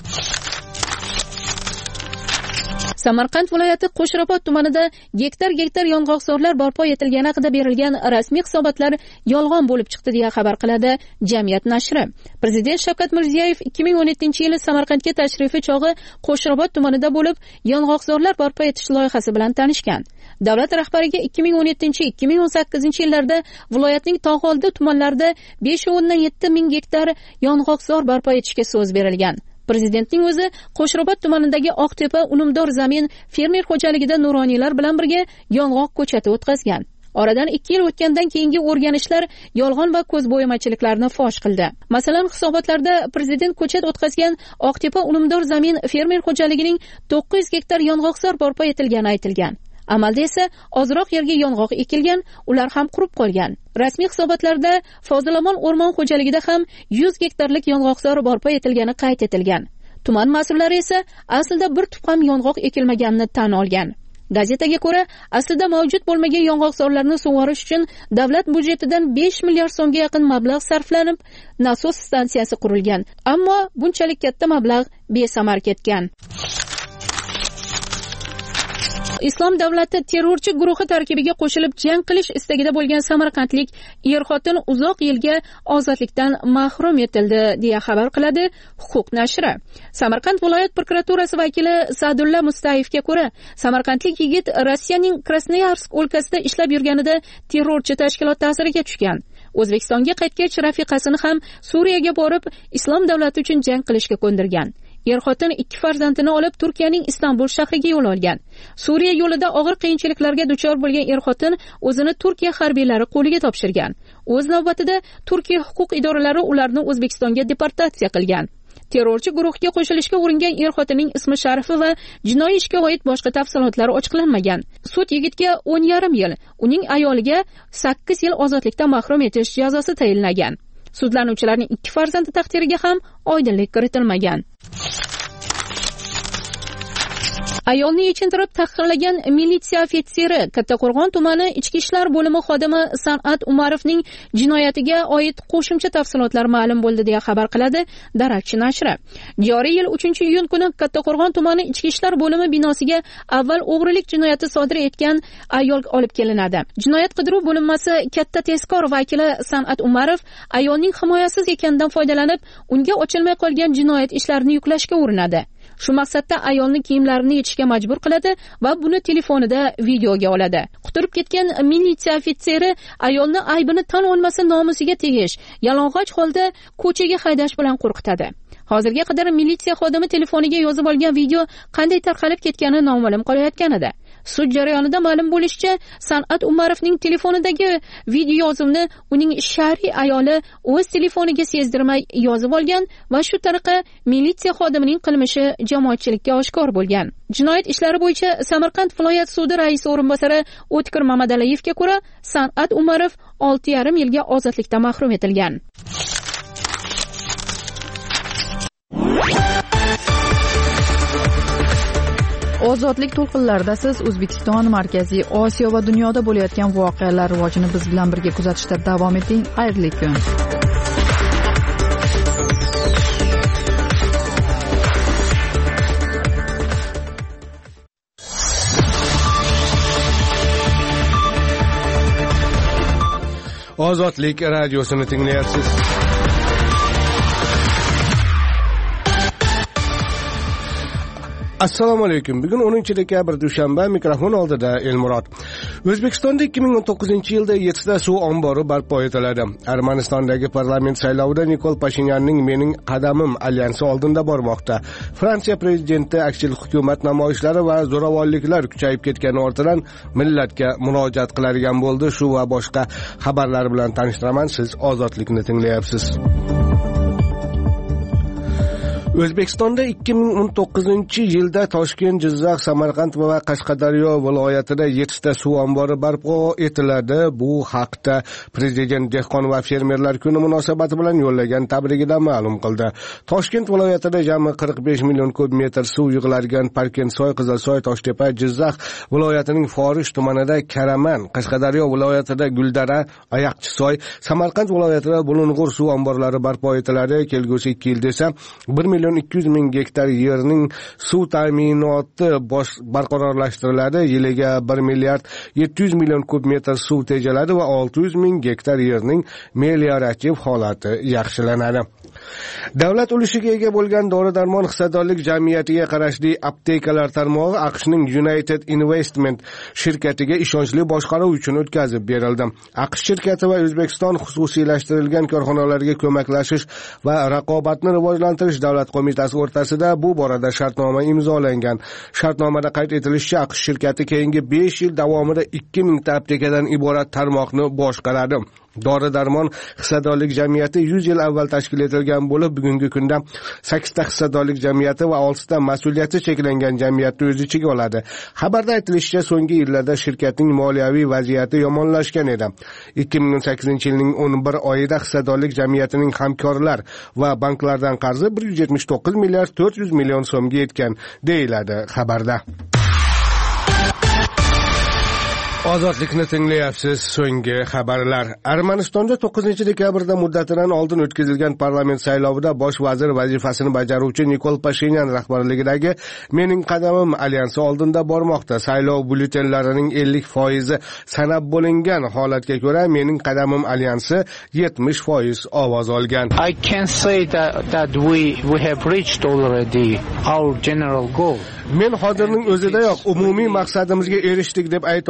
Speaker 11: Samarqand viloyati Qo'shrabot tumanida gektar-gektar yong'oqzorlar barpo etilgani haqida berilgan rasmiy hisobotlar yolg'on bo'lib chiqdi, deya xabar qiladi Jamiyat nashri. Prezident Shavkat Mirziyoyev ikki ming o'n yettinchi yili Samarqandga tashrifi chog'i Qo'shrabot tumanida bo'lib, yong'oqzorlar barpo etish loyihasi bilan tanishgan. Davlat rahbariga ikki ming o'n yettinchi ikki ming o'n sakkizinchi yillarda viloyatning tog'oldi tumanlarida besh o'ndan yetti ming gektar yong'oqzor barpo etishga so'z berilgan. Prezidentning o'zi Qo'shrabot tumanidagi Oqtepa unumdor zamin fermer xo'jaligida nuroniylar bilan birga yong'oq ko'chati o'tkazgan. Oradan ikki yil o'tgandan keyingi o'rganishlar yolg'on va ko'zbo'yamachiliklarni fosh qildi. Masalan, hisobotlarda prezident ko'chat o'tkazgan Oqtepa unumdor zamin fermer xo'jaligining to'qqiz yuz gektar yong'oqzor barpo etilgani aytilgan. Amalda esa ozroq yerga yong'oq ekilgan, ular ham qurib qolgan. Rasmiy hisobotlarda Fozilamon o'rmon xo'jaligida ham yuz gektarlik yong'oqzor barpo etilgani qayd etilgan. Tuman mas'ullari esa aslida bir tup ham yong'oq ekilmaganini tan olgan. Gazetaga ko'ra, aslida mavjud bo'lmagan yong'oqzorlarni sug'orish uchun davlat budjetidan besh milliard so'mga yaqin mablag' sarflanib, nasos stansiyasi qurilgan. Ammo bunchalik katta mablag' besamar ketgan. Islom davlati terrorchi guruhi tarkibiga qo'shilib jang qilish istagida bo'lgan samarqandlik er-xotin uzoq yilga ozodlikdan mahrum etildi, deya xabar qiladi Huquq nashri. Samarqand viloyat prokuraturasi vakili Sa'dulla Mustayevga ko'ra, samarqandlik yigit Rossiyaning Krasnoyarsk o'lkasida ishlab yurganida terrorchi tashkilot ta'siriga tushgan. O'zbekistonga qaytgach, rafiqasini ham Suriyaga borib, Islom davlati uchun jang qilishga ko'ndirgan. Er-xotin ikki farzandini olib Turkiyaning Istanbul shahriga yo'l olgan. Suriya yo'lida og'ir qiyinchiliklarga duchor bo'lgan er-xotin o'zini Turkiya harbiylari qo'liga topshirgan. O'z navbatida Turkiya huquq idoralari ularni O'zbekistonga deportatsiya qilgan. Terrorchi guruhga qo'shilishga uringan er-xotinning ismi sharifi va jinoiy ishga oid boshqa tafsilotlari ochiqlanmagan. Sud yigitga o'n yarim yil, uning ayoliga sakkiz yil ozodlikdan mahrum etish jazosi tayinlagan. Sudlanuvchilarning ikki farzandi taqdiriga ham oydinlik kiritilmagan. Ayolni yechintirib tahqirlagan militsiya ofitseri Kattaqo'rg'on tumani ichki ishlar bo'limi xodimi San'at Umarovning jinoyatiga oid qo'shimcha tafsilotlar ma'lum bo'ldi deya xabar qiladi Darakchi nashri. Joriy yil uchinchi iyun kuni Kattaqo'rg'on tumani ichki ishlar bo'limi binosiga avval o'g'rilik jinoyati sodir etgan ayol olib kelinadi. Jinoyat qidiruv bo'linmasi katta tezkor vakili San'at Umarov ayolning himoyasiz ekanidan foydalanib, unga ochilmay qolgan jinoyat ishlarini yuklashga urinadi. Shu maqsadda ayolni kiyimlarini yechishga majbur qiladi va buni telefonida videoga oladi. Quturib ketgan militsiya ofitseri ayolni aybini tan olmasa nomusiga tegish, yalang'och holda ko'chaga haydash bilan qo'rqitadi. Hozirga qadar militsiya xodimi telefoniga yozib olgan video qanday tarqalib ketgani noma'lum qolayotgan edi. Sud jarayonida ma'lum bo'lishicha, San'at Umarovning telefonidagi video yozuvni uning shar'iy ayoli o'z telefoniga sezdirmay yozib olgan va shu tariqa militsiya xodimining qilmishi jamoatchilikka oshkor bo'lgan. Jinoyat ishlari bo'yicha Samarqand viloyat sudi raisi o'rinbosari O'tkir Mamadalayevga ko'ra, San'at Umarov olti yarim yilga ozodlikdan mahrum etilgan.
Speaker 4: Ozodlik to'lqinlarida siz O'zbekiston, Markaziy Osiyo va dunyoda bo'layotgan voqealar rivojini biz bilan birga kuzatishda davom eting. Xayrli kun.
Speaker 1: Ozodlik radiosini tinglayapsiz. Assalomu alaykum. Bugun o'ninchi dekabr dushanba, mikrofon oldida Elmurod. O'zbekistonda ikki ming o'n to'qqizinchi yilda yettita suv ombori barpo etiladi. Armanistondagi parlament saylovida Nikol Pashinyanning Mening qadamim alyansi oldinda bormoqda. Fransiya prezidenti aksil hukumat namoyishlari va zo'ravonliklar kuchayib ketgani ortidan millatga murojaat qiladigan bo'ldi. Shu va boshqa xabarlar bilan tanishtiraman. Siz ozodlikni tinglayapsiz. O'zbekistonda ikki ming o'n to'qqizinchi yilda Toshkent, Jizzax, Samarqand va Qashqadaryo viloyatida yettita suv ombori barpo etiladi. Bu haqda Prezident dehqon va fermerlar kuni munosabati bilan yo'llagan tabrigida ma'lum qildi. Toshkent viloyatida jami qirq besh million kub metr suv yig'iladigan Parkentsoy, Qizilsoy, Toshtepa, Jizzax viloyatining Forish tumanida Karaman, Qashqadaryo viloyatida Guldara, Oyoqchisoy, Samarqand viloyatida Bulung'ur suv omborlari barpo etiladi. Kelgusi ikki yilda esa bir million ikki yuz ming gektar yerning suv ta'minoti barqarorlashtiriladi. Yiliga bir milliard yetti yuz million kub metr suv tejaladi va olti yuz ming gektar yerning meliorativ holati yaxshilanadi. Davlat ulushiga ega bo'lgan dori-darmon hissadorlik jamiyatiga qarashli aptekalar tarmog'i AQShning United Investment shirkatiga ishonchli boshqaruv uchun o'tkazib berildi. AQSh shirkati va O'zbekiston xususiylashtirilgan korxonalarga ko'maklashish va raqobatni rivojlantirish davlat qo'mitasi o'rtasida bu borada shartnoma imzolangan. Shartnomada qayd etilishicha, AQSh shirkati keyingi besh yil davomida ikki ming ta aptekadan iborat tarmoqni boshqaradi. Dori-darmon hissadorlik jamiyati yuz yil avval tashkil etilgan bo'lib, bugungi kunda sakkizta hissadorlik jamiyati va oltita mas'uliyati cheklangan jamiyatni o'z ichiga oladi. Xabarda aytilishicha, so'nggi yillarda shirkatning moliyaviy vaziyati yomonlashgan edi. ikki ming o'n sakkizinchi yilning o'n bir oyida hissadorlik jamiyatining hamkorlar va banklardan qarzi bir yuz yetmish to'qqiz milliard to'rt yuz million so'mga yetgan, deyiladi xabarda. Ozodlikni tinglayapsiz. So'nggi xabarlar. Armanistonda to'qqizinchi dekabrda muddatidan oldin o'tkazilgan parlament saylovida bosh vazir vazifasini bajaruvchi Nikol Pashinyan rahbarligidagi Mening qadamim alyansi oldinda bormoqda. Saylov byulletenlarining ellik foizi sanab bo'lingan holatga ko'ra, Mening qadamim alyansi yetmish foiz ovoz olgan.
Speaker 2: I can say that, that we we have reached already our general goal.
Speaker 1: Men hozirning o'zidayoq umumiy maqsadimizga erishdik deb ayta olaman.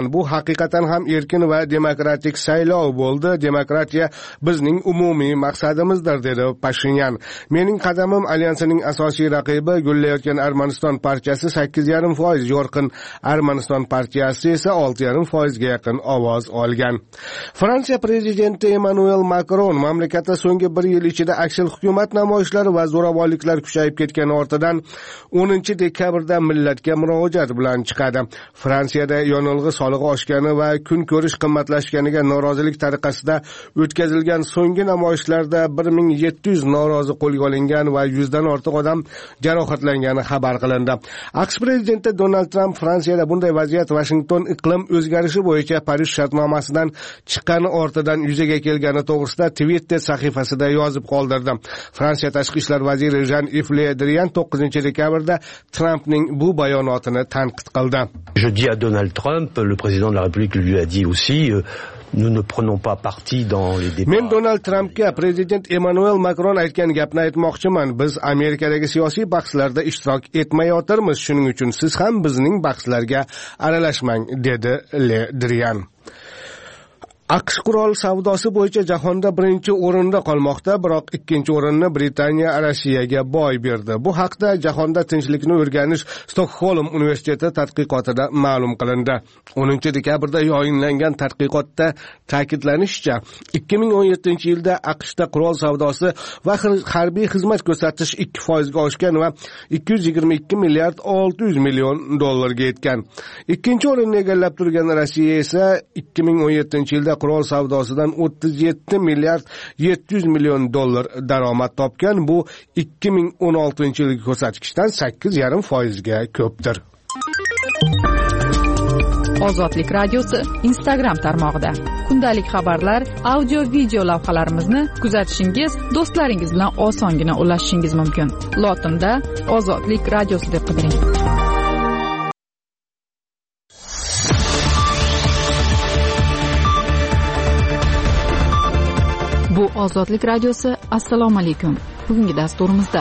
Speaker 1: bu haqiqatan ham erkin va demokratik saylov bo'ldi. Demokratiya bizning umumiy maqsadimizdir, dedi Pashinyan. Mening qadamim alyansining asosiy raqibi gullayotgan Armaniston partiyasi sakkiz yarim foiz, yorqin Armaniston partiyasi esa olti yarim foizga yaqin ovoz olgan. Fransiya prezidenti Emmanuel Macron mamlakatda so'nggi bir yil ichida aksil hukumat namoyishlari va zo'ravonliklar kuchayib ketgani ortidan o'ninchi dekabrda millatga murojaat bilan chiqadi. Fransiyada yonilg'i solig'i oshgani va kun ko'rish qimmatlashganiga norozilik tariqasida o'tkazilgan so'nggi namoyishlarda bir ming yetti yuz norozi qo'lga olingan va yuzdan ortiq odam jarohatlangani xabar qilindi. AQSh prezidenti Donald Tramp Fransiyada bunday vaziyat Washington iqlim o'zgarishi bo'yicha Parij shartnomasidan chiqqani ortidan yuzaga kelgani to'g'risida Twitter sahifasida yozib qoldirdi. Fransiya tashqi ishlar vaziri Jean-Yves Le Drian to'qqizinchi dekabrda Trampning bu bayonotini tanqid qildi.
Speaker 3: Je dis à Donald Trump, le président de la République lui a dit aussi, euh, nous ne prenons pas parti dans les débats.
Speaker 1: Men Donald Trampga prezident Emmanuel Macron aytgan gapni aytmoqchiman. Biz Amerikadagi siyosiy bahslarda ishtirok etmayotirmiz. Shuning uchun siz ham bizning bahslarga aralashmang, dedi Le Drian. AQSh qurol savdosi bo'yicha jahonda birinchi o'rinda qolmoqda, biroq ikkinchi o'rinni Britaniya Rossiyaga boy berdi. Bu haqda Jahonda tinchlikni o'rganish Stockholm universiteti tadqiqotida ma'lum qilindi. o'ninchi dekabrda yayinlangan tadqiqotda ta'kidlanishicha, ikki ming o'n yettinchi yilda AQShda qurol savdosi va harbiy xizmat ko'rsatish ikki foizga oshgan va ikki yuz yigirma ikki milliard olti yuz million dollarga yetgan. Ikkinchi o'rinni egallab turgan Rossiya esa ikki ming o'n yettinchi yilda qurol savdosidan o'ttiz yetti milliard yetti yuz million dollar daromad topgan. Bu ikki ming o'n oltinchi yilgi ko'rsatkichdan sakkiz yarim foizga ko'pdir.
Speaker 4: Ozodlik radiosi Instagram tarmog'ida kundalik xabarlar, audio video lavhalarimizni kuzatishingiz, do'stlaringiz bilan osongina ulashishingiz mumkin. Lotinda Ozodlik radiosi deb qidiring. Bu Ozodlik radiosi. Assalomu alaykum. Bugungi dasturimizda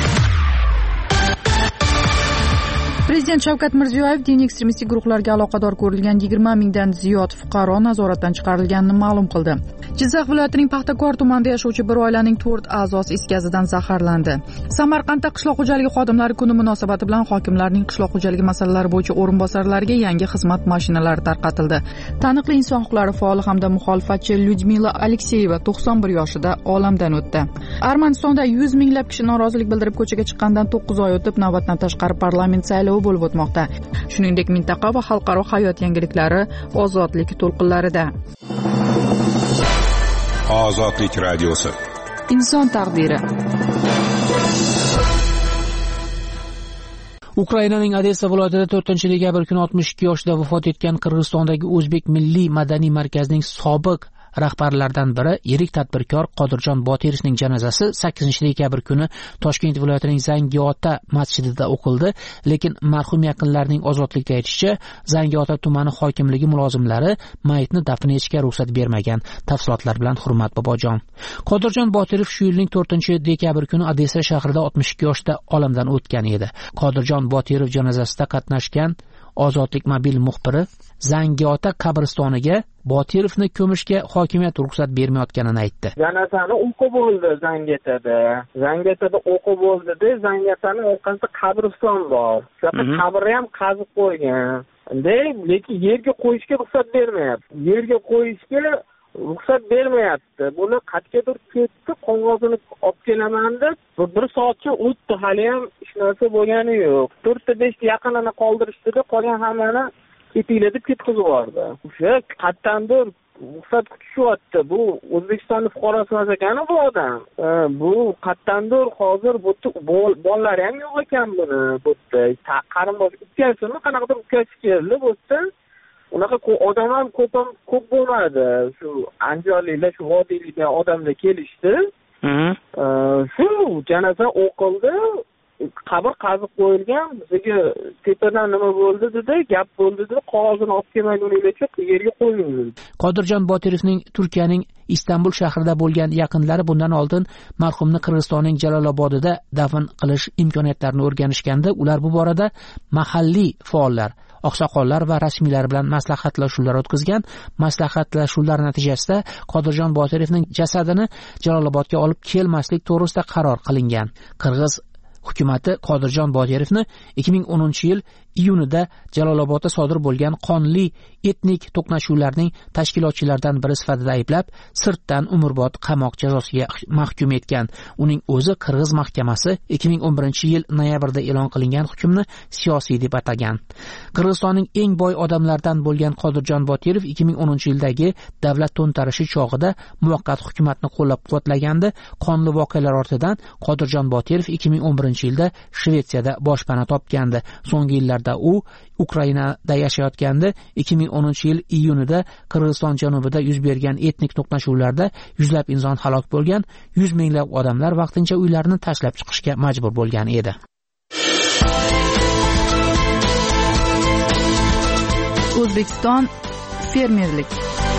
Speaker 4: Prezident Shavkat Mirziyoyev din ekstremistik guruhlarga aloqador ko'rilgan yigirma mingdan ziyod fuqaro nazoratdan chiqarilganini ma'lum qildi. Jizzax viloyatining Paxtakor tumanida yashovchi bir oilaning to'rt a'zosi is gazidan zaharlandi. Samarqandda qishloq xo'jaligi xodimlari kuni munosabati bilan hokimlarning qishloq xo'jaligi masalalari bo'yicha o'rinbosarlariga yangi xizmat mashinalari tarqatildi. Taniqli inson huquqlari faoli hamda muxolifatchi Lyudmila Alekseyeva to'qson bir yoshida olamdan o'tdi. Armanistonda yuz minglab kishi norozilik bildirib ko'chaga chiqqandan to'qqiz oy o'tib navbatdan tashqari parlament saylovi bo'lib o'tmoqda. Shuningdek, mintaqa va xalqaro hayot yangiliklari ozodlik to'lqinlarida.
Speaker 5: Ozodlik radiosi.
Speaker 4: Inson taqdiri.
Speaker 6: Ukrainaning Odessa viloyatida to'rtinchi dekabr kuni oltmish ikki yoshida vafot etgan Qirg'izistondagi O'zbek milliy madaniy markazining sobiq rahbarlaridan biri yirik tadbirkor Qodirjon Botirovning janozasi sakkizinchi dekabr kuni Toshkent viloyatining Zangiota masjidida o'qildi, lekin marhum yaqinlarining ozodlikda aytishicha, Zangiota tumani hokimligi mulozimlari mayitni dafn etishga ruxsat bermagan. Tafsilotlar bilan Hurmat Bobojon. Qodirjon Botirov shu yilning to'rtinchi dekabr kuni Odessa shahrida oltmish ikki yoshda olamdan o'tgan edi. Qodirjon Botirov janozasida qatnashgan Ozodlik mobil muxbiri Zangiota qabristoniga Botirovni ko'mishga hokimiyat ruxsat bermayotganini aytdi.
Speaker 7: Janozani o'qi bo'ldi Zangiotada. Zangiotada o'qi bo'ldi-da, Zangiotani orqasida qabriston bor. Shu yerda qabrni ham qazib qo'ygan. Lekin yerga qo'yishga ruxsat bermayapti. Yerga qo'yishga ruxsat bermayapti. Buni qat'iyadir ketdi, qog'ozini olib kelaman deb bir soatcha o'tdi, hali ham hech narsa bo'lgani yo'q. to'rtta beshta yaqinini qoldirishdi-da, qolgan hammani ketinglar deb ketkizib yubordi. O'sha qattandir ruxsat kutishyapti. Bu O'zbekistonning fuqarosi emas ekan bu odam. Bu qattandir hozir bu bolalari ham yo'q ekan buni. Bu qarindosh ukasimi, qanaqadir ukasi keldi bu yerda. Unaqa odam ham ko'p ham ko'p bo'lmadi. Shu andijonliklar, shu vodiyliklar odamlar kelishdi. Shu janoza o'qildi, qabr qazib qo'yilgan. Bizga tepadan nima bo'ldi dedi, gap bo'ldi dedi, qog'ozini olib kelmaguninglarcha yerga qo'ying.
Speaker 6: Qodirjon Botirovning Turkiyaning Istanbul shahrida bo'lgan yaqinlari bundan oldin marhumni Qirg'izistonning Jalolobodida dafn qilish imkoniyatlarini o'rganishganda, ular bu borada mahalliy faollar oqsoqollar va rasmiylar bilan maslahatlashuvlar o'tkazgan. Maslahatlashuvlar natijasida Qodirjon Botirovning jasadini Jalolobodga olib kelmaslik to'g'risida qaror qilingan. Qirg'iz hukumati Qodirjon Botirovni ikki ming o'ninchi yil iyunida Jalolobodda sodir bo'lgan qonli etnik to'qnashuvlarning tashkilotchilaridan biri sifatida ayblab, sirtdan umrbod qamoq jazosiga mahkum etgan. Uning o'zi Qirg'iz mahkamasi ikki ming o'n birinchi yil noyabrda e'lon qilingan hukmni siyosiy deb atagan. Qirg'izistonning eng boy odamlaridan bo'lgan Qodirjon Botirov ikki ming o'ninchi yildagi davlat to'ntarishi chog'ida muvaqqat hukumatni qo'llab-quvvatlagandi. Qonli voqealar ortidan Qodirjon Botirov ikki ming o'n birinchi yilda Shvetsiyada boshpana topgandi. So'nggi yillarda u Ukrainada yashayotgandi. ikki ming o'ninchi yil iyunida Qirg'iziston janubida yuz bergan etnik to'qnashuvlarda yuzlab inson halok bo'lgan, yuz minglab odamlar vaqtincha uylarini tashlab chiqishga majbur bo'lgan edi.
Speaker 4: O'zbekiston fermerlik.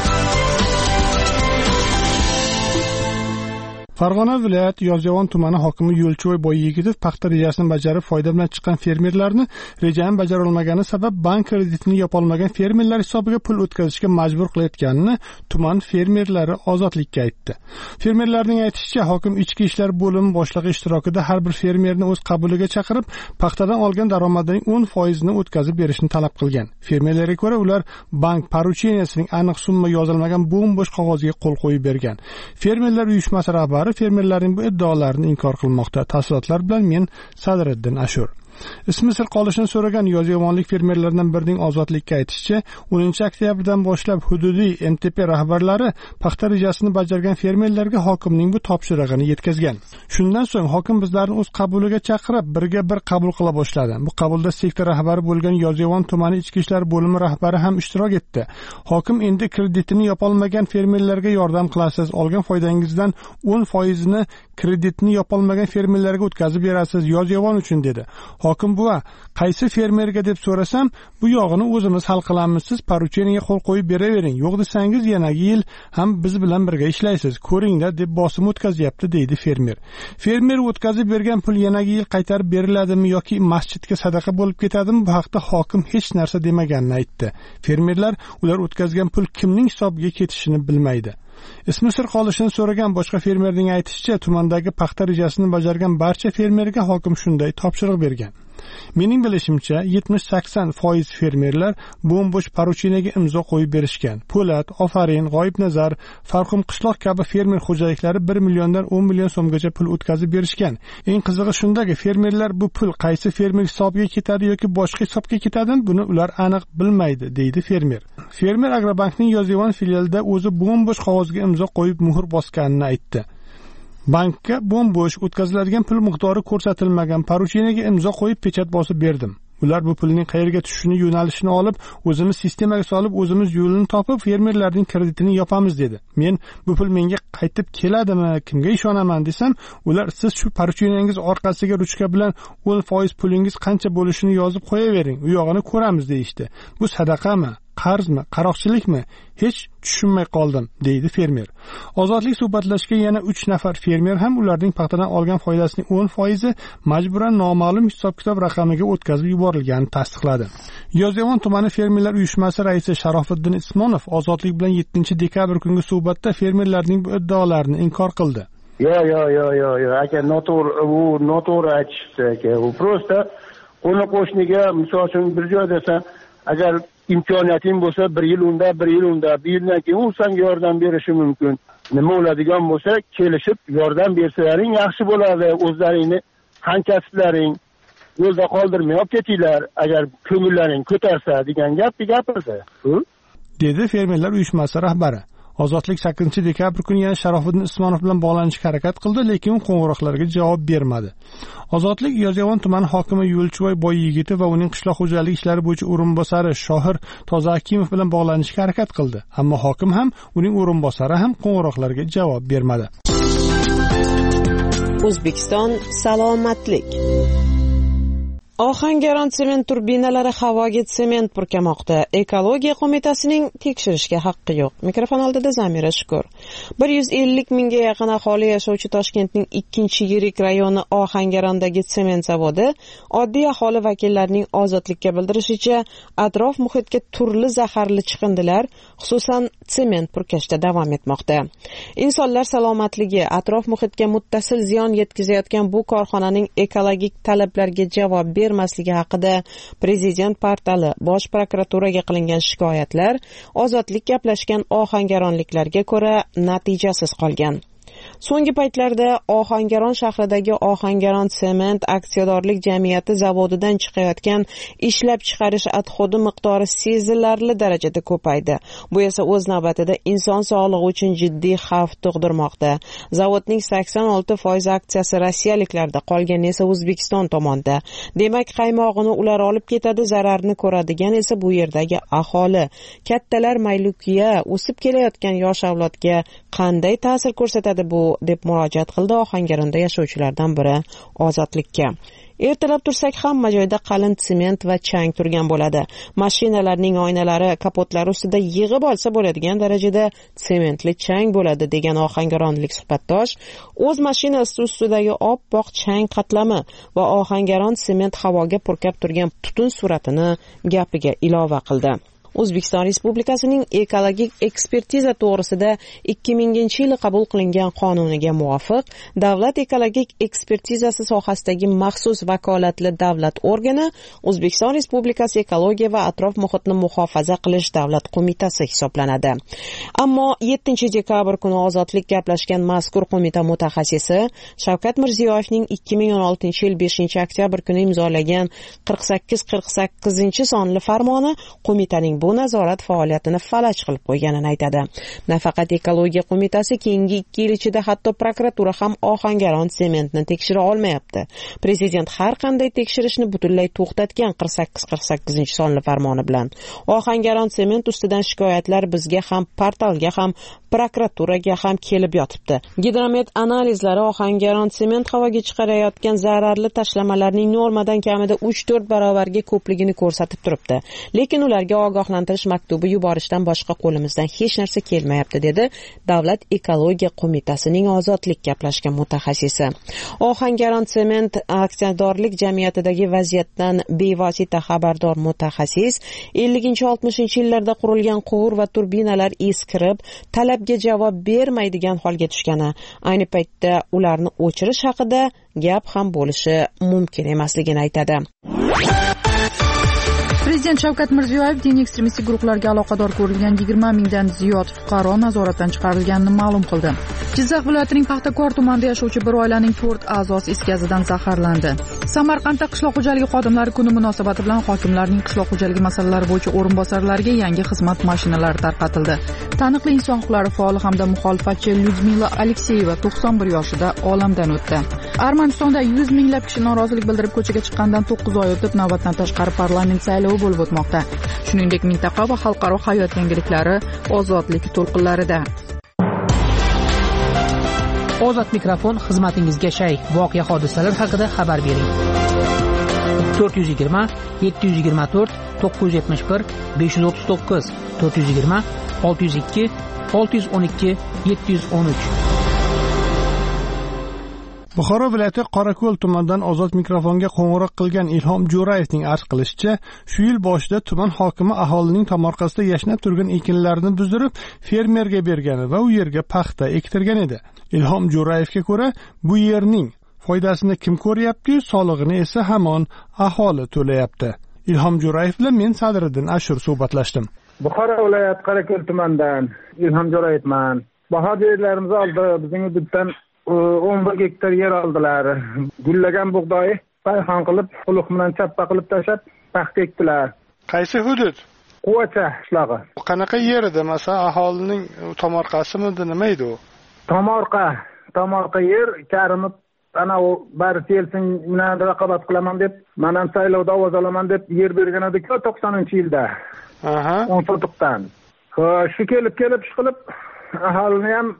Speaker 8: Farg'ona viloyati Yozyovon tumani hokimi Yo'lchiboy Boyyigitov paxta rejasini bajarib foyda bilan chiqqan fermerlarni rejani bajara olmagani sabab bank kreditini yopolmagan fermerlar hisobiga pul o'tkazishga majbur qilayotganini tuman fermerlari Ozodlikka aytdi. Fermerlarning aytishicha, hokim ichki ishlar bo'limi boshlig'i ishtirokida har bir fermerni o'z qabuliga chaqirib, paxtadan olgan daromadining o'n foizini o'tkazib berishni talab qilgan. Fermerlarga ko'ra, ular bank porucheniyasining aniq summa yozilmagan bo'm-bo'sh qog'ozga qo'l qo'yib bergan. Fermerlar uyushmasi rahbari fermerlarning bu iddaolarini inkor qilmoqda. Tafsilotlar bilan men Sadriddin Ashur. Ismi sir qolishini so'ragan yozyovonlik fermerlardan birining Ozodlikka aytishicha, o'ninchi oktyabrdan boshlab hududiy M T P rahbarlari paxta rejasini bajargan fermerlarga hokimning bu topshirig'ini yetkazgan. Shundan so'ng hokim bizlarni o'z qabuliga chaqirib, birga bir qabul qila boshladi. Bu qabulda sektor rahbari bo'lgan Yozyovon tumani ichki ishlar bo'limi rahbari ham ishtirok etdi. Hokim endi kreditini yopolmagan fermerlarga yordam qilasiz, olgan foydangizdan o'n foizini kreditni yopolmagan fermerlarga o'tkazib berasiz, Yozyovon uchun dedi. Hokim buva, qaysi fermerga deb so'rasam, bu yog'ini o'zimiz hal qilamiz, siz porucheniyaga qo'l qo'yib beravering, yo'q desangiz yanagi yil ham biz bilan birga ishlaysiz, ko'ringda deb bosim o'tkazyapti, deydi fermer. Fermer o'tkazib bergan pul yanagi yil qaytarib beriladimi yoki masjidga sadaqa bo'lib ketadimi, bu haqda hokim hech narsa demaganini aytdi. Fermerlar ular o'tkazgan pul kimning hisobiga ketishini bilmaydi. Ismi sir qolishini so'ragan boshqa fermerning aytishicha, tumandagi paxta rejasini bajargan barcha fermerga hokim shunday topshiriq bergan. Mening bilishimcha, yetmish sakson foiz fermerlar bo'm-bo'sh porucheniyaga imzo qo'yib berishgan. Po'lat, Ofarin, G'oyibnazar, Farxum qishloq kabi fermer xo'jaliklari bir milliondan o'n million so'mgacha pul o'tkazib berishgan. Eng qizig'i shundaki, fermerlar bu pul qaysi fermer hisobiga ketadi yoki boshqa hisobga ketadimi, buni ular aniq bilmaydi, deydi fermer. Fermer Agrobankning Yozyovon filialida o'zi bo'm-bo'sh qog'ozga imzo qo'yib muhr bosganini aytdi. Bankka bo'm-bo'sh o'tkaziladigan pul miqdori ko'rsatilmagan porucheniyaga imzo qo'yib pechat bosib berdim. Ular bu pulning qayerga tushishini, yo'nalishini olib, o'zimiz sistemaga solib, o'zimiz yo'lini topib, fermerlarning kreditini yopamiz dedi. Men bu pul menga qaytib keladimi, kimga ishonaman desam, ular siz shu porucheniyangiz orqasiga ruchka bilan o'n foiz pulingiz qancha bo'lishini yozib qo'yavering, u yog'ini ko'ramiz deyishdi. Bu sadaqami, qarzmi, qaroqchilikmi? Hech tushunmay qoldim, deydi fermer. Ozodlik suhbatlashgan yana uch nafar fermer ham ularning paxtadan olgan foydasining o'n foizi majburan noma'lum hisob-kitob raqamiga o'tkazib yuborilganini tasdiqladi. Yozyovon tumani fermerlar uyushmasi raisi Sharofiddin Ismonov Ozodlik bilan yettinchi dekabr kungi suhbatda fermerlarning bu iddaolarini inkor qildi.
Speaker 9: Yo, yo, yo, yo, yo, aka noto'g'ri, u noto'g'ri aytishdi, aka. U prosta qo'ni qo'shniga, misol uchun bir joy desa, agar imkoniyating bo'lsa, bir yil unda, bir yil unda, bir yildan keyin u senga yordam berishi mumkin. Nima bo'ladigan bo'lsa, kelishib yordam bersalaring yaxshi bo'ladi. O'zlaringni hamkasblaring yo'lda qoldirmay olib ketinglar, agar ko'ngillaring ko'tarsa degan gapni gapirdi.
Speaker 8: Dedi fermerlar uyushmasi rahbari. Ozodlik sakkizinchi dekabr kuni yana Sharofiddin Ismonov bilan bog'lanishga harakat qildi, lekin qo'ng'iroqlarga javob bermadi. Ozodlik Yozyovon tumani hokimi Yo'lchiboy Boyyigitov va uning qishloq xo'jaligi ishlari bo'yicha o'rinbosari Shohir Tozakimov bilan bog'lanishga harakat qildi, ammo hokim ham, uning o'rinbosari ham qo'ng'iroqlarga javob bermadi.
Speaker 10: O'zbekiston salomatlik. Ohangaron sement turbinalari havoga sement purkamoqda. Ekologiya qo'mitasining tekshirishga haqqi yo'q. Mikrofon oldida Zamira Shukur. bir yuz ellik mingga yaqin aholi yashovchi Toshkentning ikkinchi yirik rayoni Ohangarondagi sement zavodi oddiy aholi vakillarining ozodlikka bildirishicha atrof muhitga turli zaharli chiqindilar, xususan sement purkashda davom etmoqda. Insonlar salomatligi, atrof muhitga muttasil ziyon yetkazayotgan bu korxonaning ekologik talablarga javob bermasligi haqida Prezident portali Bosh prokuraturaga qilingan shikoyatlar ozodlik gaplashgan ohangaronliklarga ko'ra natijasiz qolgan. So'nggi paytlarda Ohangaron shahridagi Ohangaron sement aksiyadorlik jamiyati zavodidan chiqayotgan ishlab chiqarish atxodi miqdori sezilarli darajada ko'paydi. Bu esa o'z navbatida inson sog'lig'i uchun jiddiy xavf tug'dirmoqda. Zavodning sakson olti foiz aksiyasi rossiyaliklarda, qolgani esa O'zbekiston tomonda. Demak, qaymog'ini ular olib ketadi, zararni ko'radigan esa bu yerdagi aholi. Kattalar maylukiya o'sib kelayotgan yosh avlodga qanday ta'sir ko'rsatadi bu deb murojaat qildi Ohangaronda yashovchilardan biri Ozodlikka. Ertalab tursak hamma joyda qalin sement va chang turgan bo'ladi. Mashinalarning oynalari, kapotlari ustida yig'ib olsa bo'ladigan darajada sementli chang bo'ladi degan ohangaronlik suhbatdosh o'z mashinasi ustidagi oppoq chang qatlami va Ohangaron sement havoga purkab turgan tutun suratini gapiga ilova qildi. O'zbekiston Respublikasining ekologik ekspertiza to'g'risida ikki minginchi yil qabul qilingan qonuniga muvofiq davlat ekologik ekspertizasi sohasidagi maxsus vakolatli davlat organi O'zbekiston Respublikasi ekologiya va atrof muhitni muhofaza qilish davlat qo'mitasi hisoblanadi. Ammo yettinchi dekabr kuni ozodlik gaplashgan mazkur qo'mita mutaxassisi Shavkat Mirziyoyevning ikki ming o'n oltinchi yil beshinchi oktyabr kuni imzolagan qirq sakkiz qirq sakkizinchi sonli farmoni qo'mitaning bu nazorat faoliyatini falaj qilib qo'yganini aytadi. Nafaqat ekologiya qo'mitasi keyingi ikki yil ichida hatto prokuratura ham Ohangaron sementni tekshira olmayapti. Prezident har qanday tekshirishni butunlay to'xtatgan qirq sakkiz qirq sakkizinchi sonli farmoni bilan. Ohangaron sement ustidan shikoyatlar bizga ham, portalga ham, prokuraturaga ham kelib yotibdi. Gidromet analizlari Ohangaron sement havoga chiqarayotgan zararli tashlamalarning normadan kamida uch to'rt barobarga ko'pligini ko'rsatib turibdi. Lekin ularga ogohlantirish maktubi yuborishdan boshqa qo'limizdan hech narsa kelmayapti, dedi Davlat ekologiya qo'mitasining ozodlik gaplashgan mutaxassisi. Ohangaron sement aksiyadorlik jamiyatidagi vaziyatdan bevosita xabardor mutaxassis ellinchi oltmishinchi yillarda qurilgan quvur va turbinalar eskirib, talabga javob bermaydigan holga tushgani, ayni paytda ularni o'chirish haqida gap ham bo'lishi mumkin emasligini aytadi.
Speaker 4: Prezident Shavkat Mirziyoyev diniy ekstremistik guruhlarga aloqador ko'rilgan yigirma mingdan ziyod fuqaro nazoratdan chiqarilganini ma'lum qildi. Jizzax viloyatining Paxtakor tumanida yashovchi bir oilaning to'rt a'zosi is gazidan zaharlandi. Samarqandda qishloq xo'jaligi xodimlari kuni munosabati bilan hokimlarning qishloq xo'jaligi masalalari bo'yicha o'rinbosarlariga yangi xizmat mashinalari tarqatildi. Taniqli inson huquqlari faoli hamda muxolifatchi Lyudmila Alekseyeva to'qson bir yoshida olamdan o'tdi. Armanistonda yuz minglab kishi norozilik bildirib ko'chaga chiqqandan to'qqiz oy o'tib navbatdan tashqari parlament saylovi bo'lib o'tmoqda. Shuningdek, mintaqa va xalqaro hayot yangiliklari ozodlik to'lqinlarida.
Speaker 6: Ozod mikrofon xizmatingizga shay. Voqea hodisalar haqida xabar bering. to'rt yuz yigirma yetti yuz yigirma to'rt to'qqiz yuz yetmish bir besh yuz o'ttiz to'qqiz to'rt yuz yigirma olti yuz ikki olti yuz o'n ikki yetti yuz o'n uch.
Speaker 8: Buxoro viloyati Qorako'l tumanidan ozod mikrofonga qo'ng'iroq qilgan Ilhom Jo'rayevning arz qilishicha, shu yil boshida tuman hokimi aholining tomorqasida yashnab turgan ekinlarni buzdirib, fermerga bergani va u yerga paxta ektirgan edi. Ilhom Jo'rayevga ko'ra, bu yerning foydasini kim ko'ryapti, solig'ini esa hamon aholi to'layapti. Ilhom Jo'rayev bilan men Sadriddin Ashur suhbatlashdim.
Speaker 17: Buxoro viloyati Qorako'l tumanidan Ilhom Jo'rayevman. Bahodirlarimiz oldi bizning hududdan o'n bir gektar yer oldilar. Gullagan bug'doy payxon qilib, quloq bilan chappa qilib tashlab, paxta ekdilar.
Speaker 8: Qaysi hudud?
Speaker 17: Quvacha qishlog'i.
Speaker 8: Qanaqa yer edi? Masalan, aholining tomorqasimidi, nima edi u?
Speaker 17: Tomorqa, tomorqa yer karimib, ana u bari kelsin, men raqobat qilaman deb, men ham saylovda ovoz olaman deb yer bergan edi-ku to'qsoninchi yilda. Aha. o'n sotiqdan. Xo'sh, shu kelib kelib chiqilib aholini ham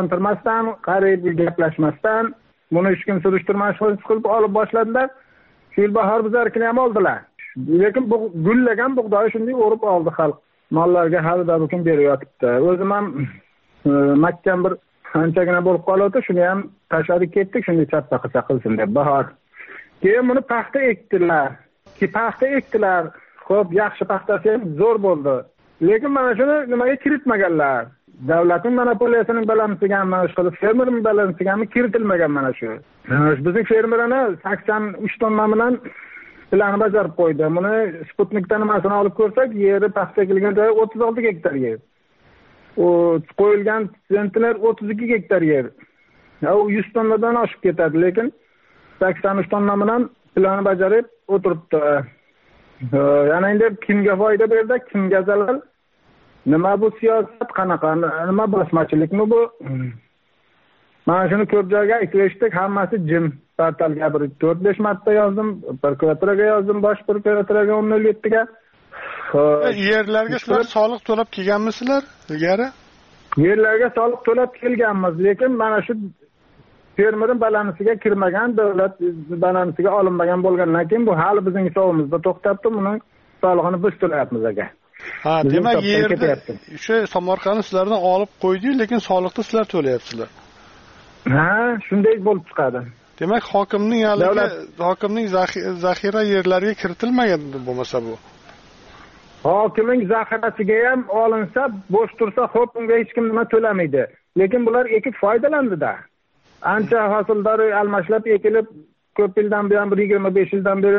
Speaker 17: ogohlantirmasdan, qarib gaplashmasdan, buni hech kim surishtirmas qilib olib boshladilar. shu yil bahor bizarkini ham oldilar. Lekin bu gullagan bug'doy shunday o'rib oldi xalq. Mollarga hali da bukun berib yotibdi. O'zim ham makkan bir anchagina bo'lib qoldi, shuni ham tashlab ketdik, shunday chappa qilsa qilsin deb bahor. Keyin buni paxta ekdilar. Ki paxta ekdilar. Xo'p, yaxshi paxtasi ham zo'r bo'ldi. Lekin mana shuni nimaga kiritmaganlar? Davlatning monopoliyasining balansiga, mana shu qilib fermerning balansiga kiritilmagan mana shu. Bizning fermerlarni sakson uch tonna bilan planni bajarib qo'ydi. Buni Sputnikdan nimasini olib ko'rsak, yeri paxta ekilgan joyi o'ttiz olti gektar yer. O qo'yilgan sentner o'ttiz ikki gektar yer. U yuz tonnadan oshib ketadi, lekin sakson uch tonna bilan planni bajarib o'tiribdi. Yana endi kimga foyda berdi, kimga zarar? Nima bu siyosat qanaqa? Nima bosmachilikmi bu? Mana shuni ko'p joyga aytishdik, hammasi jim. Portalga bir to'rt besh marta yozdim, prokuraturaga yozdim, bosh prokuraturaga o'n nol yetti ga.
Speaker 8: Yerlarga sizlar soliq to'lab kelganmisizlar ilgari?
Speaker 17: Yerlarga soliq to'lab kelganmiz, lekin mana shu fermerning balansiga kirmagan, davlat balansiga olinmagan bo'lgandan keyin bu hali bizning hisobimizda to'xtabdi, buni solig'ini biz to'layapmiz aka.
Speaker 8: Ha, demak yerda o'sha Samarqandni sizlardan olib qo'ydi, lekin soliqni sizlar to'layapsizlar.
Speaker 17: Ha, shunday bo'lib chiqadi.
Speaker 8: Demak, hokimning haligi hokimning zaxira yerlariga kiritilmagan bo'lmasa bu.
Speaker 17: Hokimning zaxirasiga ham olinsa, bo'sh tursa, xo'p, unga hech kim nima to'lamaydi. Lekin bular ekib foydalandida. Ancha hosildori almashlab ekilib, ko'p yildan buyon bir yigirma besh yildan beri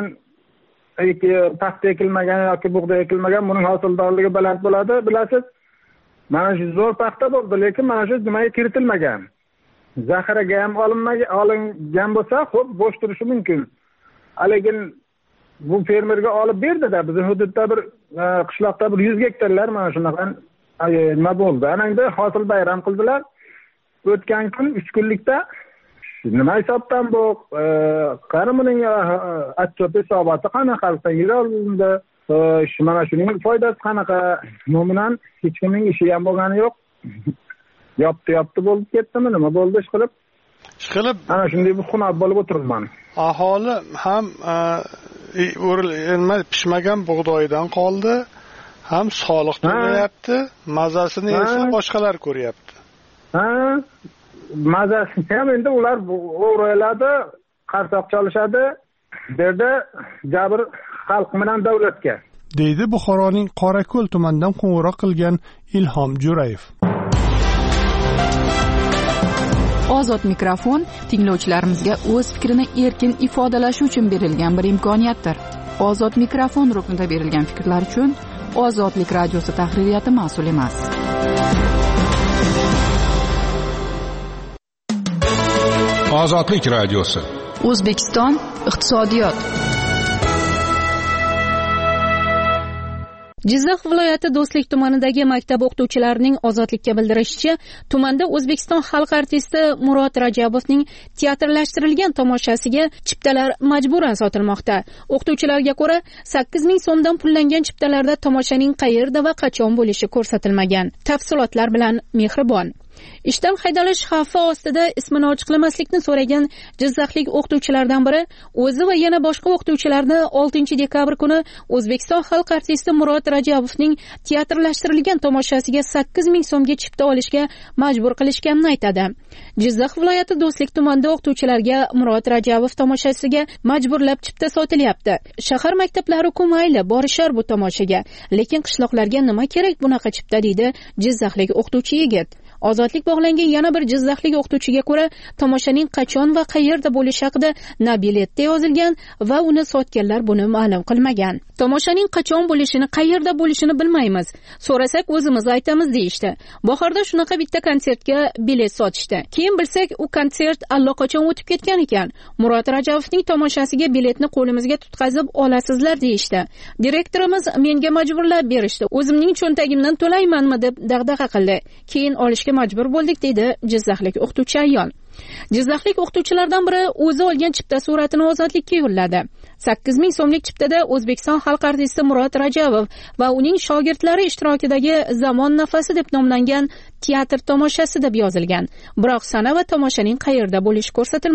Speaker 17: paxta ekilmagan yoki bug'doy ekilmagan, buning hosildorligi baland bo'ladi, bilasiz. Mana shu zo'r paxta bo'ldi, lekin mana shu nimaga kiritilmagan. Zaxiraga ham olinmagan, olingan bo'lsa, xo'p, bo'sh turishi mumkin. Lekin bu fermerga olib berdi-da, bizning hududda bir qishloqda bir yuz gektarlar mana shunaqa nima bo'ldi. Ana endi hosil bayram qildilar. O'tgan kun uch kunlikda nima hisobdan bu qarining atchot hisoboti qanaqa yil olindi, mana shuning foydasi qanaqa? Umuman hech kimning ishi ham bo'lgani yo'q. Yopti yopti bo'lib ketdimi, nima bo'ldi ish qilib?
Speaker 8: Ish qilib
Speaker 17: ana shunday bir xunab bo'lib o'tiribman.
Speaker 8: Aholi ham o'rilma pishmagan bug'doydan qoldi, ham soliq to'layapti, mazasini esa boshqalar ko'ryapti. Ha, mazasini ham endi ular o'g'riladi, qarsoq chalishadi, bu yerda jabr xalq bilan davlatga. Deydi Buxoroning Qorako'l tumanidan qo'ng'iroq qilgan Ilhom Jo'rayev.
Speaker 4: Ozod mikrofon tinglovchilarimizga o'z fikrini erkin ifodalashi uchun berilgan bir imkoniyatdir. Ozod mikrofon ruknida berilgan fikrlar uchun Ozodlik radiosi tahririyati mas'ul emas.
Speaker 5: Ozodlik radiosi.
Speaker 4: O'zbekiston iqtisodiyot.
Speaker 11: Jizzax viloyati Do'stlik tumanidagi maktab o'qituvchilarining ozodlikka bildirishicha, tumanda O'zbekiston xalq artisti Murod Rajabovning teatrlashtirilgan tomoshasiga chiptalar majburan sotilmoqda. O'qituvchilarga ko'ra, sakkiz ming so'mdan pullangan chiptalarda tomoshaning qayerda va qachon bo'lishi ko'rsatilmagan. Tafsilotlar bilan Mehribon. Ishdan haydalish xavfi ostida ismini ochiqlamaslikni so'ragan jizzaxlik o'qituvchilardan biri o'zi va yana boshqa o'qituvchilarni oltinchi dekabr kuni O'zbekiston xalq artisti Murod Rajabovning teatrlashtirilgan tomoshasiga sakkiz ming so'mga chipta olishga majbur qilishganini aytadi. Jizzax viloyati Do'stlik tumanida o'qituvchilarga Murod Rajabov tomoshasiga majburlab chipta sotilyapti. Shahar maktablari-ku mayli borishar bu tomoshaga, lekin qishloqlarga nima kerak bunaqa chipta, deydi jizzaxlik o'qituvchi yigit. Ozodlik bog'langan yana bir jizzaxlik o'qituvchiga ko'ra, tomoshaning qachon va qayerda bo'lishi haqida na biletda yozilgan va uni sotganlar buni ma'lum qilmagan. Tomoshaning qachon bo'lishini, qayerda bo'lishini bilmaymiz. So'rasak o'zimiz aytamiz deyishdi. Bahorda shunaqa bitta konsertga bilet sotishdi. Keyin bilsak, u konsert allaqachon o'tib ketgan ekan. Murod Rajabovning tomoshasiga biletni qo'limizga tutqazib olasizlar deyishdi. Direktorimiz menga majburlab berishdi. O'zimning cho'ntagimdan to'laymanmi deb dag'dag'a qildi. Keyin olishga majbur bo'ldik, deydi jizzaxlik o'qituvchi ayol. Jizzaxlik o'qituvchilardan biri o'zi olgan chipta suratini Ozodlikka yo'lladi. sakkiz ming so'mlik chiptada O'zbekiston xalq artisti Murod Rajabov va uning shogirdlari ishtirokidagi Zamon nafasi deb nomlangan teatr tomoshasi deb yozilgan. Biroq sana va tomoshaning qayerda bo'lishi ko'rsatilmagan.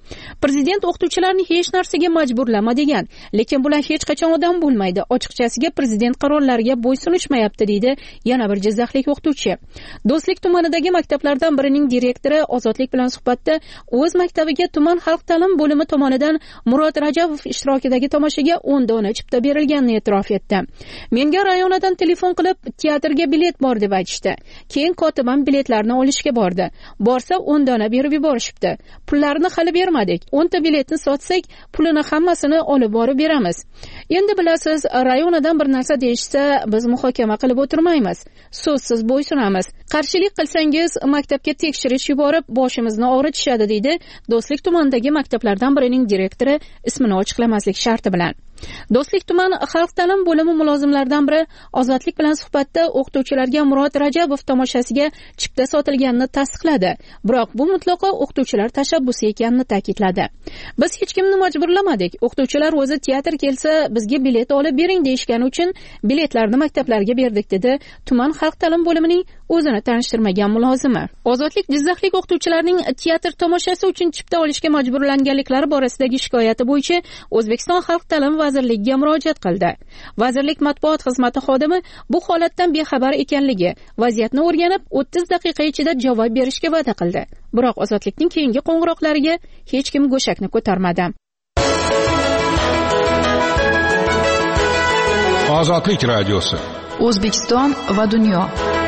Speaker 11: Prezident o'qituvchilarni hech narsaga majburlama degan, lekin bular hech qachon odam bo'lmaydi. Ochiqchasiga prezident qarorlariga bo'ysunishmayapti deydi yana bir jizzaxlik o'qituvchi. Do'stlik tumanidagi maktablardan birining direktori Ozodlik bilan suhbatda o'z maktabiga tuman xalq ta'lim bo'limi tomonidan Murod Rajabov ishtirokidagi tomoshaga o'n dona chipta berilganini e'tirof etdi. Menga rayonadan telefon qilib, teatrga bilet bor deb aytishdi. Keyin kotibam biletlarni olishga bordi. Borsa o'n dona berib yuborishibdi. Pullarni hali bermadik. o'nta biletni sotsak, pulini hammasini olib borib beramiz. Endi bilasiz, rayonadan bir narsa deyishsa, biz muhokama qilib o'tirmaymiz. So'zsiz bo'ysunamiz. Qarshilik qilsangiz, maktabga tekshirish yuborib, boshimizni og'ritishadi deydi Do'stlik tumanidagi maktablardan birining direktori ismini ochiqlamaslik sharti bilan. Do'stlik tuman xalq ta'lim bo'limi mulozimlaridan biri Ozodlik bilan suhbatda o'qituvchilarga Murod Rajabov tomoshasiga chipta sotilganini tasdiqladi. Biroq bu mutlaqo o'qituvchilar tashabbusi ekanini ta'kidladi. Biz hech kimni majburlamadik. O'qituvchilar o'zi teatr kelsa, bizga bilet olib bering deyishgani uchun biletlarni maktablarga berdik dedi tuman xalq ta'lim bo'limining o'zini tanishtirmagan mulozimi. Ozodlik Jizzaxlik o'qituvchilarning teatr tomoshasi uchun chipta olishga majburlanganliklari borasidagi shikoyati bo'yicha O'zbekiston xalq ta'lim vazirligiga murojaat qildi. Vazirlik matbuot xizmati xodimi bu holatdan bexabar ekanligi, vaziyatni o'rganib o'ttiz daqiqa ichida javob berishga va'da qildi. Biroq Ozodlikning keyingi qo'ng'iroqlariga hech kim go'shakni ko'tarmadi.
Speaker 5: Ozodlik radiosi.
Speaker 4: O'zbekiston va dunyo.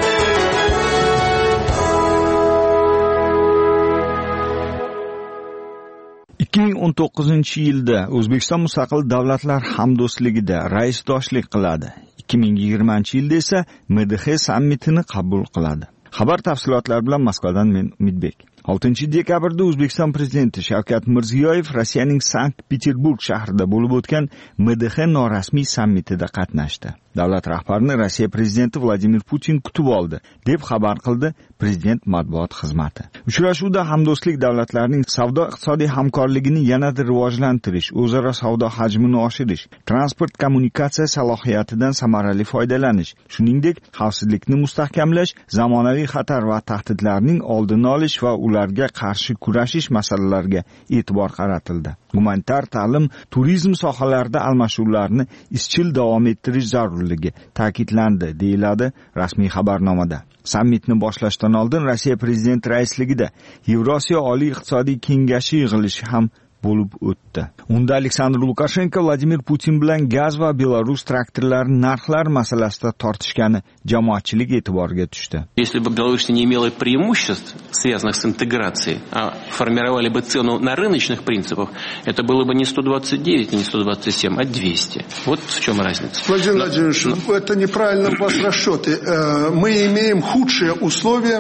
Speaker 12: ikki ming o'n to'qqizinchi yilda O'zbekiston mustaqil davlatlar hamdo'stligida raisdoshlik qiladi. ikki ming yigirmanchi yilda esa M D X sammitini qabul qiladi. Xabar tafsilotlari bilan Moskvadan men Umidbek. oltinchi dekabrda O'zbekiston prezidenti Shavkat Mirziyoyev Rossiyaning Sankt-Peterburg shahrida bo'lib o'tgan M D X norasmiy sammitida qatnashdi. Davlat rahbarini Rossiya prezidenti Vladimir Putin kutib oldi, deb xabar qildi prezident matbuot xizmati. Uchrashuvda hamdo'stlik davlatlarining savdo-iqtisodiy hamkorligini yanada rivojlantirish, o'zaro savdo hajmini oshirish, transport kommunikatsiya salohiyatidan samarali foydalanish, shuningdek, xavfsizlikni mustahkamlash, zamonaviy xatar va tahdidlarning oldini olish va ularga qarshi kurashish masalalariga e'tibor qaratildi. Humanitar ta'lim, turizm sohalarida almashuvlarni izchil davom ettirish zarurligi ta'kidlandi, deyiladi rasmiy xabarnomada. Sammitni boshlashdan oldin Rossiya prezidenti raisligida Yevrosiyo Oliy iqtisodiy kengashi yig'ilishi ham bo'lib o'tdi. Unda Aleksandr Lukashenko Vladimir Putin bilan gaz va Belarus traktorlari narxlar masalasida tortishgani jamoatchilik e'tiboriga tushdi.
Speaker 13: Если бы Беларусь не имела преимуществ, связанных с интеграцией, а формировали бы цену на рыночных принципах, это было бы не сто двадцать девять, не сто двадцать семь, а двести. Вот в чем разница.
Speaker 14: Владимир Владимирович, но... это неправильно у вас расчеты. Мы имеем худшие условия,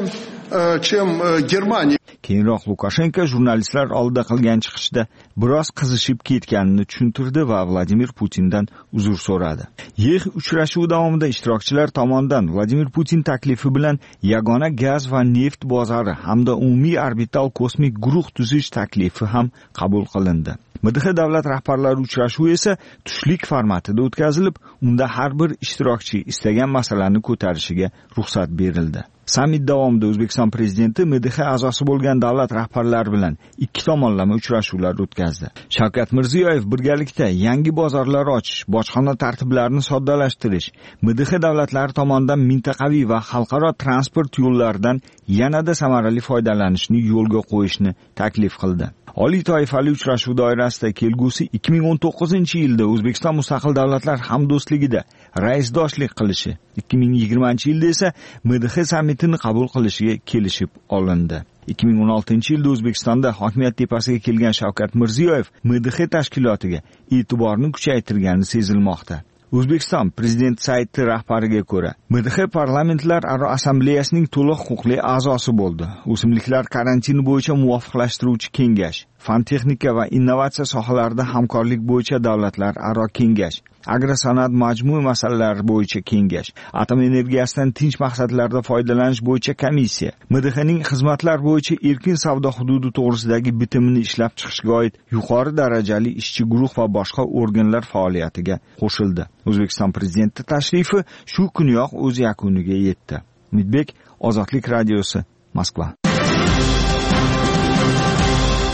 Speaker 14: чем Германия.
Speaker 12: Keyinroq Lukashenko jurnalistlar oldida qilgan chiqishda biroz qizishib ketganini tushuntirdi va Vladimir Putindan uzr so'radi. Yig'in uchrashuvi davomida ishtirokchilar tomonidan Vladimir Putin taklifi bilan yagona gaz va neft bozori hamda umumiy orbital kosmik guruh tuzish taklifi ham qabul qilindi. M D X davlat rahbarlari uchrashuvi esa tushlik formatida o'tkazilib, unda har bir ishtirokchi istagan masalani ko'tarishiga ruxsat berildi. Sammit davomida O'zbekiston prezidenti M D X a'zosi bo'lgan davlat rahbarlari bilan ikki tomonlama uchrashuvlar o'tkazdi. Shavkat Mirziyoyev birgalikda yangi bozorlar ochish, bojxona tartiblarini soddalashtirish, M D X davlatlari tomonidan mintaqaviy va xalqaro transport yo'llaridan yanada samarali foydalanishni yo'lga qo'yishni taklif qildi. Oliy toifali uchrashuv doirasida kelgusi ikki ming o'n to'qqizinchi yilda O'zbekiston mustaqil davlatlar hamdo'stligida raisdoshlik qilishi, ikki ming yigirmanchi yilda esa M D X sammitini qabul qilishiga kelishib olindi. ikki ming o'n oltinchi yilda O'zbekistonda hokimiyat tepasiga kelgan Shavkat Mirziyoyev M D X tashkilotiga e'tiborni kuchaytirgani sezilmoqda. O'zbekiston prezident sayti rahbariga ko'ra, M D X parlamentlararo assambleyasining to'liq huquqli a'zosi bo'ldi. O'simliklar karantini bo'yicha muvofiqlashtiruvchi kengash, fan texnika va innovatsiya sohalarida hamkorlik bo'yicha davlatlararo kengash, agrosanoat majmui masalalari bo'yicha kengash, atom energiyasidan tinch maqsadlarda foydalanish bo'yicha komissiya, M D X'ning xizmatlar bo'yicha erkin savdo hududi to'g'risidagi bitimini ishlab chiqishga oid yuqori darajali ishchi guruh va boshqa organlar faoliyatiga qo'shildi. O'zbekiston prezidenti tashrifi shu kuniyoq o'z yakuniga yetdi. Umidbek, Ozodlik radiosi, Moskva.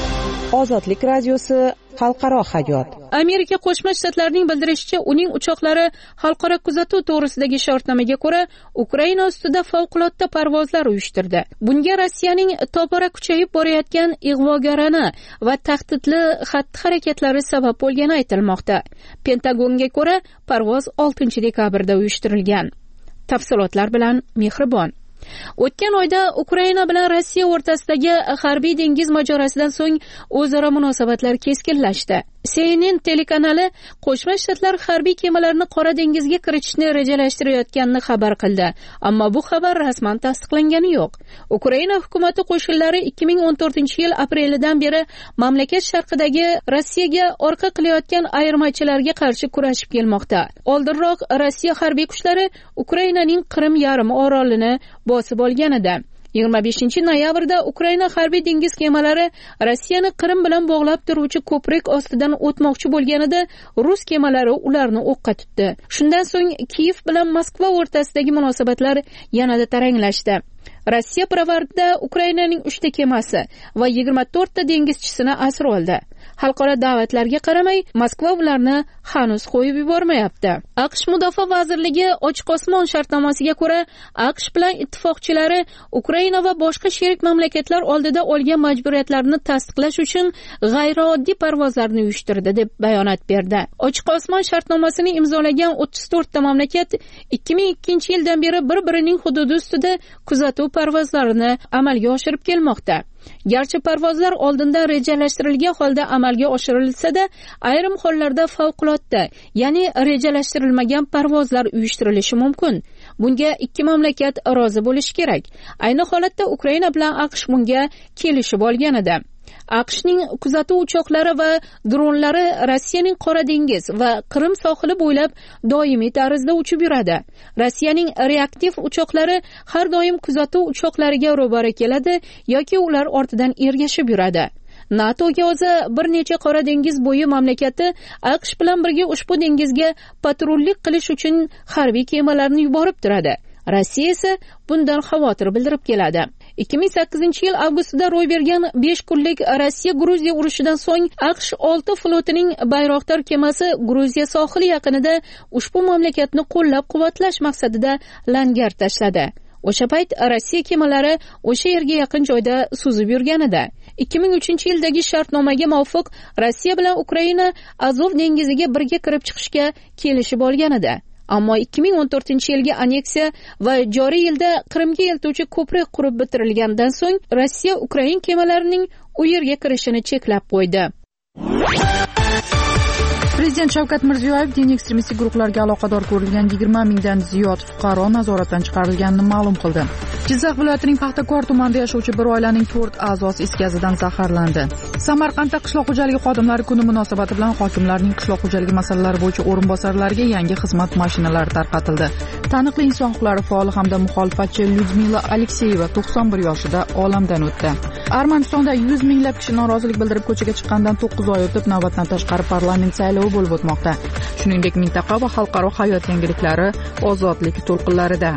Speaker 10: Ozodlik radiosi xalqaro hayot.
Speaker 11: Amerika Qo'shma Shtatlarining bildirishicha, uning uchoqlari xalqaro kuzatuv to'g'risidagi shartnomaga ko'ra Ukraina ustida favqulodda parvozlar uyushtirdi. Bunga Rossiyaning tobora kuchayib borayotgan ig'vogarona va tahdidli xatti-harakatlari sabab bo'lgani aytilmoqda. Pentagonga ko'ra, parvoz oltinchi dekabrda uyushtirilgan. Tafsilotlar bilan Mehribon. O'tgan oyda Ukraina bilan Rossiya o'rtasidagi harbiy dengiz mojarosidan so'ng o'zaro munosabatlar keskinlashdi. C N N telekanali Qo'shma Shtatlar harbiy kemalarini Qora dengizga kiritishni rejalashtirayotganini xabar qildi, ammo bu xabar rasman tasdiqlangani yo'q. Ukraina hukumati qo'shinlari ikki ming o'n to'rtinchi yil aprelidan beri mamlakat sharqidagi Rossiyaga orqa qilayotgan ayirmachilarga qarshi kurashib kelmoqda. Oldinroq Rossiya harbiy kuchlari Ukrainaning Qrim yarim orolini bosib olgan edi. yigirma beshinchi noyabrda Ukraina harbiy dengiz kemalari Rossiyani Qrim bilan bog'lab turuvchi ko'prik ostidan o'tmoqchi bo'lganida rus kemalari ularni o'qqa tutdi. Shundan so'ng Kiyev bilan Moskva o'rtasidagi munosabatlar yanada taranglashdi. Rossiya pirovardida Ukrainaning uchta kemasi va yigirma to'rtta dengizchisini asir oldi. Xalqaro da'vatlarga qaramay, Moskva ularni hanuz qo'yib yubormayapti. AQSh Mudofaa vazirligi Ochiq osmon shartnomasiga ko'ra, AQSh bilan ittifoqchilari Ukraina va boshqa sherik mamlakatlar oldida olgan majburiyatlarini tasdiqlash uchun g'ayrioddiy parvozlarni uyushtirdi deb bayonot berdi. Ochiq osmon shartnomasini imzolagan o'ttiz to'rtta mamlakat ikki ming ikkinchi yildan beri bir-birining hududi ustida kuzatuv parvozlarini amalga oshirib kelmoqda. Garchi parvozlar oldindan rejalashtirilgan holda amalga oshirilsa-da, ayrim hollarda favqulodda, ya'ni rejalashtirilmagan parvozlar uyushtirilishi mumkin. Bunga ikki mamlakat rozi bo'lishi kerak. Ayni holatda Ukraina bilan AQSh bunga kelishib olgan edi. AQShning kuzatuv uchoqlari va dronlari Rossiyaning Qora dengiz va Qrim sohili bo'ylab doimiy tarzda uchib yuradi. Rossiyaning reaktiv uchoqlari har doim kuzatuv uchoqlariga ro'bara keladi yoki ular ortidan ergashib yuradi. NATOga o'zi bir necha Qora dengiz bo'yi mamlakati AQSh bilan birga ushbu dengizga patrullik qilish uchun harbiy kemalarni yuborib turadi. Rossiya esa bundan xavotir bildirib keladi. ikki ming sakkizinchi yil avgustida ro'y bergan besh kunlik Rossiya-Gruziya urushidan so'ng AQSh olti flotining bayroqdor kemasi Gruziya sohili yaqinida ushbu mamlakatni qo'llab-quvvatlash maqsadida langar tashladi. O'sha payt Rossiya kemalari o'sha yerga yaqin joyda suzib yurgan edi. ikki ming uchinchi yildagi shartnomaga muvofiq Rossiya bilan Ukraina Azov dengiziga birga kirib chiqishga kelishib olgan edi. Ammo ikki ming o'n to'rtinchi yilgi anneksiya va joriy yilda Qrimga eltuvchi ko'prik qurib bitirilgandan so'ng Rossiya Ukraina kemalarining u yerga kirishini cheklab qo'ydi.
Speaker 4: Prezident Shavkat Mirziyoyev din ekstremistik guruhlarga aloqador ko'rilgan yigirma mingdan ziyod fuqaro nazoratdan chiqarilganini ma'lum qildi. Jizzax viloyatining Paxtakor tumanida yashovchi bir oilaning to'rt a'zosi is gazidan zaharlandi. Samarqandda qishloq xo'jaligi xodimlari kuni munosabati bilan hokimlarning qishloq xo'jaligi masalalari bo'yicha o'rinbosarlariga yangi xizmat mashinalari tarqatildi. Taniqli inson huquqlari faoli hamda muxolifatchi Lyudmila Alekseyeva to'qson bir yoshida olamdan o'tdi. Armanistonda yuz minglab kishi norozilik bildirib ko'chaga chiqqandan to'qqiz oy o'tib navbatdan tashqari parlament saylovi bo'lib o'tmoqda. Shuningdek, mintaqa va xalqaro hayot yangiliklari ozodlik to'lqinlarida.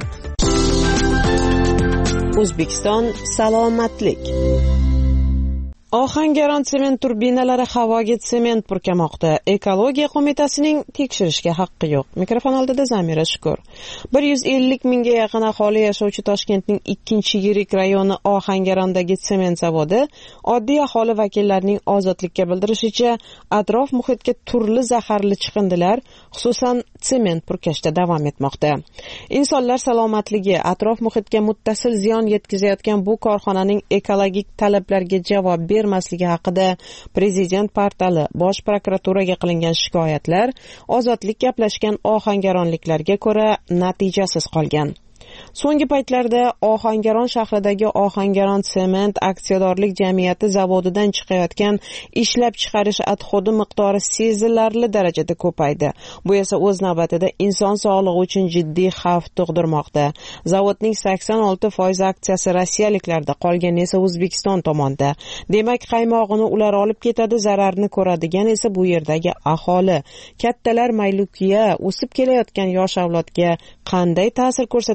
Speaker 10: O'zbekiston salomatlik. Ohangaron sement turbinalari havoga sement purkamoqda. Ekologiya qo'mitasining tekshirishga haqqi yo'q. Mikrofon oldida Zamira Shukur. bir yuz ellik mingga yaqin aholi yashovchi Toshkentning ikkinchi yirik rayoni Ohangarondagi sement zavodi oddiy aholi vakillarining ozodlikka bildirishicha atrof muhitga turli zaharli chiqindilar, xususan sement purkashda davom etmoqda. Insonlar salomatligi, atrof muhitga muttasil ziyon yetkazayotgan bu korxonaning ekologik talablarga javob bermasligi haqida Prezident portali Bosh prokuraturaga qilingan shikoyatlar ozodlik gaplashgan ohangaronliklarga ko'ra natijasiz qolgan. So'nggi paytlarda Ohangaron shahridagi Ohangaron sement aksiyadorlik jamiyati zavodidan chiqayotgan ishlab chiqarish atxodi miqdori sezilarli darajada ko'paydi. Bu esa o'z navbatida inson sog'lig'i uchun jiddiy xavf tug'dirmoqda. Zavodning sakson olti foiz aksiyasi rossiyaliklarda, qolgani esa O'zbekiston tomonda. Demak, qaymog'ini ular olib ketadi, zararni ko'radigan esa bu yerdagi aholi. Kattalar maylukiya o'sib kelayotgan yosh avlodga qanday ta'sir ko'rsatadi bu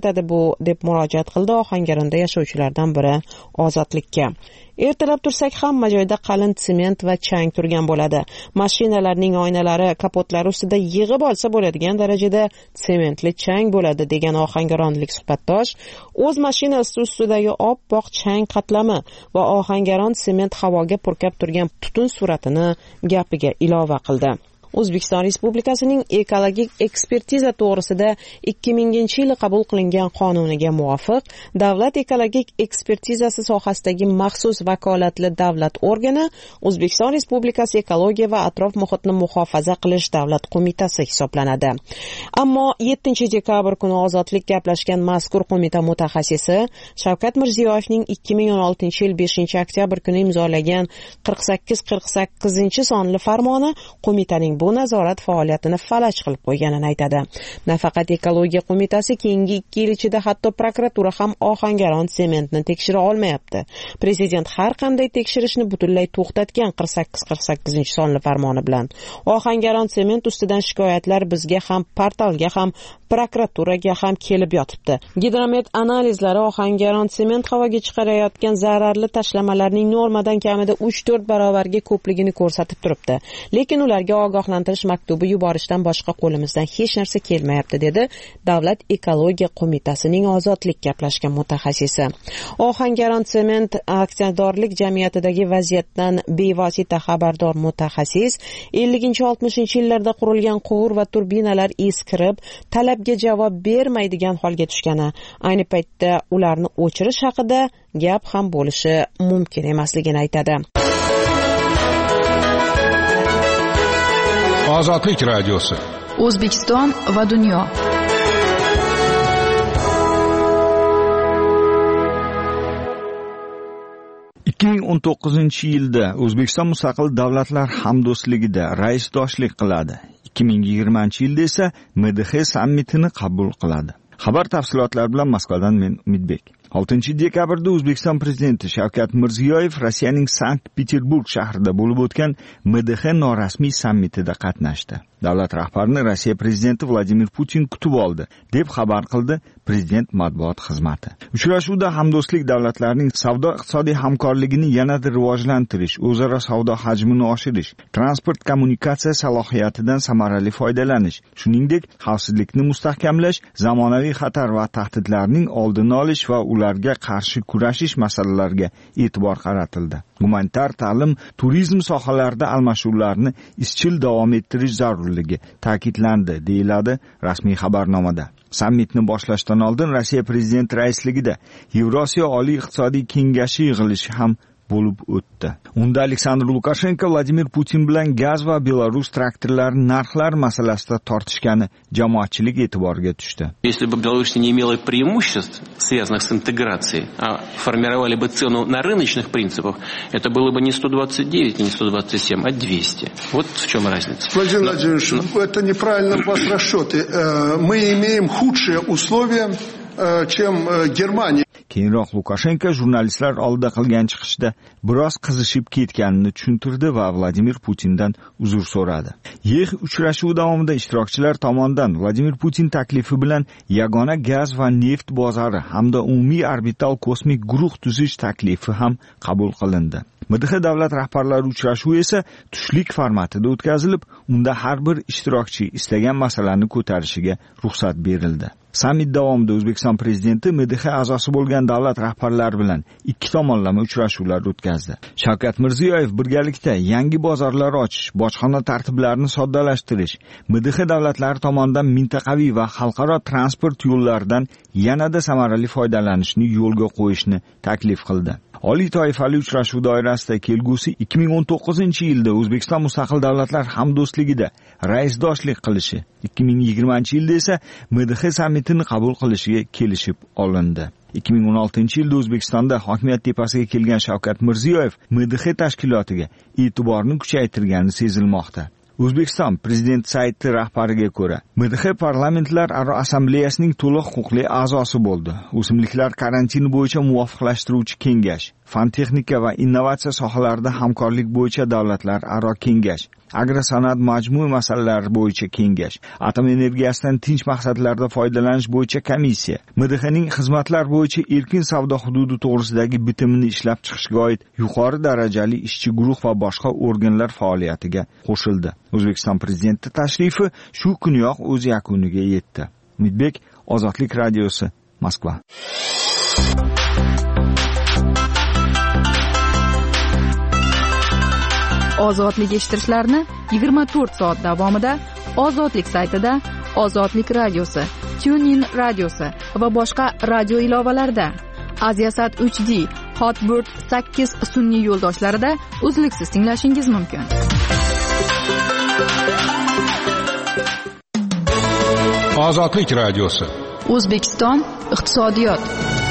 Speaker 10: deb murojaat qildi Ohangaronda yashovchilardan biri Ozodlikka. Ertalab tursak hamma joyda qalin sement va chang turgan bo'ladi. Mashinalarning oynalari, kapotlari ustida yig'ib olsa bo'ladigan darajada sementli chang bo'ladi degan ohangaronlik suhbatdosh o'z mashinasi ustidagi oppoq chang qatlami va Ohangaron sement havoga purkab turgan tutun suratini gapiga ilova qildi. O'zbekiston Respublikasining ekologik ekspertiza to'g'risida ikki minginchi yil qabul qilingan qonuniga muvofiq davlat ekologik ekspertizasi sohasidagi maxsus vakolatli davlat organi O'zbekiston Respublikasi ekologiya va atrof muhitni muhofaza qilish davlat qo'mitasi hisoblanadi. Ammo yettinchi dekabr kuni Ozodlik gaplashgan mazkur qo'mita mutaxassisi Shavkat Mirziyoyevning ikki ming o'n oltinchi yil beshinchi oktyabr kuni imzolagan qirq sakkiz qirq sakkizinchi sonli farmoni qo'mitaning bu nazorat faoliyatini falaj qilib qo'yganini aytadi. Nafaqat ekologiya qo'mitasi keyingi ikki yil ichida hatto prokuratura ham Ohangaron sementni tekshira olmayapti. Prezident har qanday tekshirishni butunlay to'xtatgan qirq sakkiz qirq sakkizinchi sonli farmoni bilan. Ohangaron sement ustidan shikoyatlar bizga ham, portalga ham, prokuraturaga ham kelib yotibdi. Gidromet analizlari Ohangaron sement havoga chiqarayotgan zararli tashlamalarning normadan kamida uch to'rt barobarga ko'pligini ko'rsatib turibdi. Lekin ularga ogohlantirish maktubi yuborishdan boshqa qo'limizdan hech narsa kelmayapti, dedi Davlat ekologiya qo'mitasining Ozodlik gaplashgan mutaxassisi. Ohangaron sement aksiyadorlik jamiyatidagi vaziyatdan bevosita xabardor mutaxassis ellinchi oltmishinchi yillarda qurilgan quvur va turbinalar eskirib, talabga javob bermaydigan holga tushgani, ayni paytda ularni o'chirish haqida gap ham bo'lishi mumkin emasligini aytadi.
Speaker 5: Ozodlik radiosi.
Speaker 4: O'zbekiston va dunyo.
Speaker 12: ikki ming o'n to'qqizinchi yilda O'zbekiston mustaqil davlatlar hamdo'stligida raisdoshlik qiladi. ikki ming yigirmanchi yilda esa M D X sammitini qabul qiladi. Xabar tafsilotlari bilan Moskvadan men Umidbek. oltinchi dekabrda O'zbekiston prezidenti Shavkat Mirziyoyev Rossiyaning Sankt-Peterburg shahrida bo'lib o'tgan M D X norasmiy sammitida qatnashdi. Davlat rahbarini Rossiya prezidenti Vladimir Putin kutib oldi, deb xabar qildi prezident matbuot xizmati. Uchrashuvda hamdo'stlik davlatlarining savdo-iqtisodiy hamkorligini yanada rivojlantirish, o'zaro savdo hajmini oshirish, transport kommunikatsiya salohiyatidan samarali foydalanish, shuningdek xavfsizlikni mustahkamlash, zamonaviy xatar va tahdidlarning oldini olish va ularga qarshi kurashish masalalariga e'tibor qaratildi. Humanitar ta'lim, turizm sohalarida almashuvlarni izchil davom ettirish zarurligi ta'kidlandi, deyiladi rasmiy xabarnomada. Sammitni boshlashdan oldin Rossiya prezidenti raisligida Yevrosiyo Oliy iqtisodiy kengashi yig'ilishi ham bo'lib o'tdi. Unda Aleksandr Lukashenko Vladimir Putin bilan gaz va Belarus traktorlari narxlar masalasida tortishgani jamoatchilik e'tiboriga tushdi.
Speaker 13: Если бы Беларусь не имела преимуществ, связанных с интеграцией, а формировали бы цену на рыночных принципах, это было бы не сто двадцать девять, не сто двадцать семь, а двести. Вот в чем разница.
Speaker 14: Владимир Владимирович, Но... это неправильно у вас расчеты. Мы имеем худшие условия, чем Германия.
Speaker 12: Keyinroq Lukashenko jurnalistlar oldida qilgan chiqishda biroz qizishib ketganini tushuntirdi va Vladimir Putindan uzr so'radi. Yig'in uchrashuvi davomida ishtirokchilar tomonidan Vladimir Putin taklifi bilan yagona gaz va neft bozori hamda umumiy orbital kosmik guruh tuzish taklifi ham qabul qilindi. M D X davlat rahbarlari uchrashuvi esa tushlik formatida o'tkazilib, unda har bir ishtirokchi istagan masalani ko'tarishiga ruxsat berildi. Sammit davomida O'zbekiston prezidenti M D X a'zosi bo'lgan davlat rahbarlari bilan ikki tomonlama uchrashuvlar o'tkazdi. Shavkat Mirziyoyev birgalikda yangi bozorlar ochish, bojxona tartiblarini soddalashtirish, M D X davlatlari tomonidan mintaqaviy va xalqaro transport yo'llaridan yanada samarali foydalanishni yo'lga qo'yishni taklif qildi. Oliy toifali uchrashuv doirasida kelgusi ikki ming o'n to'qqizinchi yilda O'zbekiston mustaqil davlatlar hamdo'stligida raisdoshlik qilishi, ikki ming yigirmanchi yilda esa M D X sammitini qabul qilishiga kelishib olindi. ikki ming o'n oltinchi yilda O'zbekistonda hokimiyat tepasiga kelgan Shavkat Mirziyoyev M D X tashkilotiga e'tiborni kuchaytirgani sezilmoqda. O'zbekiston prezident sayti rahbariga ko'ra, M D X parlamentlar aro assambleyasining to'liq huquqli a'zosi bo'ldi. O'simliklar karantini bo'yicha muvofiqlashtiruvchi kengash, fan texnika va innovatsiya sohalarida hamkorlik bo'yicha davlatlararo kengash, agrosanoat majmui masalalari bo'yicha kengash, atom energiyasidan tinch maqsadlarda foydalanish bo'yicha komissiya, M D Hning xizmatlar bo'yicha erkin savdo hududi to'g'risidagi bitimini ishlab chiqishga oid yuqori darajali ishchi guruh va boshqa organlar faoliyatiga qo'shildi. O'zbekiston prezidenti tashrifi shu kuniyoq o'z yakuniga yetdi. Umidbek, Ozodlik radiosi, Moskva.
Speaker 4: Ozodlik eshittirishlarini yigirma to'rt soat davomida Ozodlik saytida, Ozodlik radiosi, TuneIn radiosi va boshqa radio ilovalarida, Aziasat uch D, Hotbird sakkiz sun'iy yo'ldoshlarida uzluksiz tinglashingiz mumkin.
Speaker 5: Ozodlik radiosi.
Speaker 4: O'zbekiston iqtisodiyot.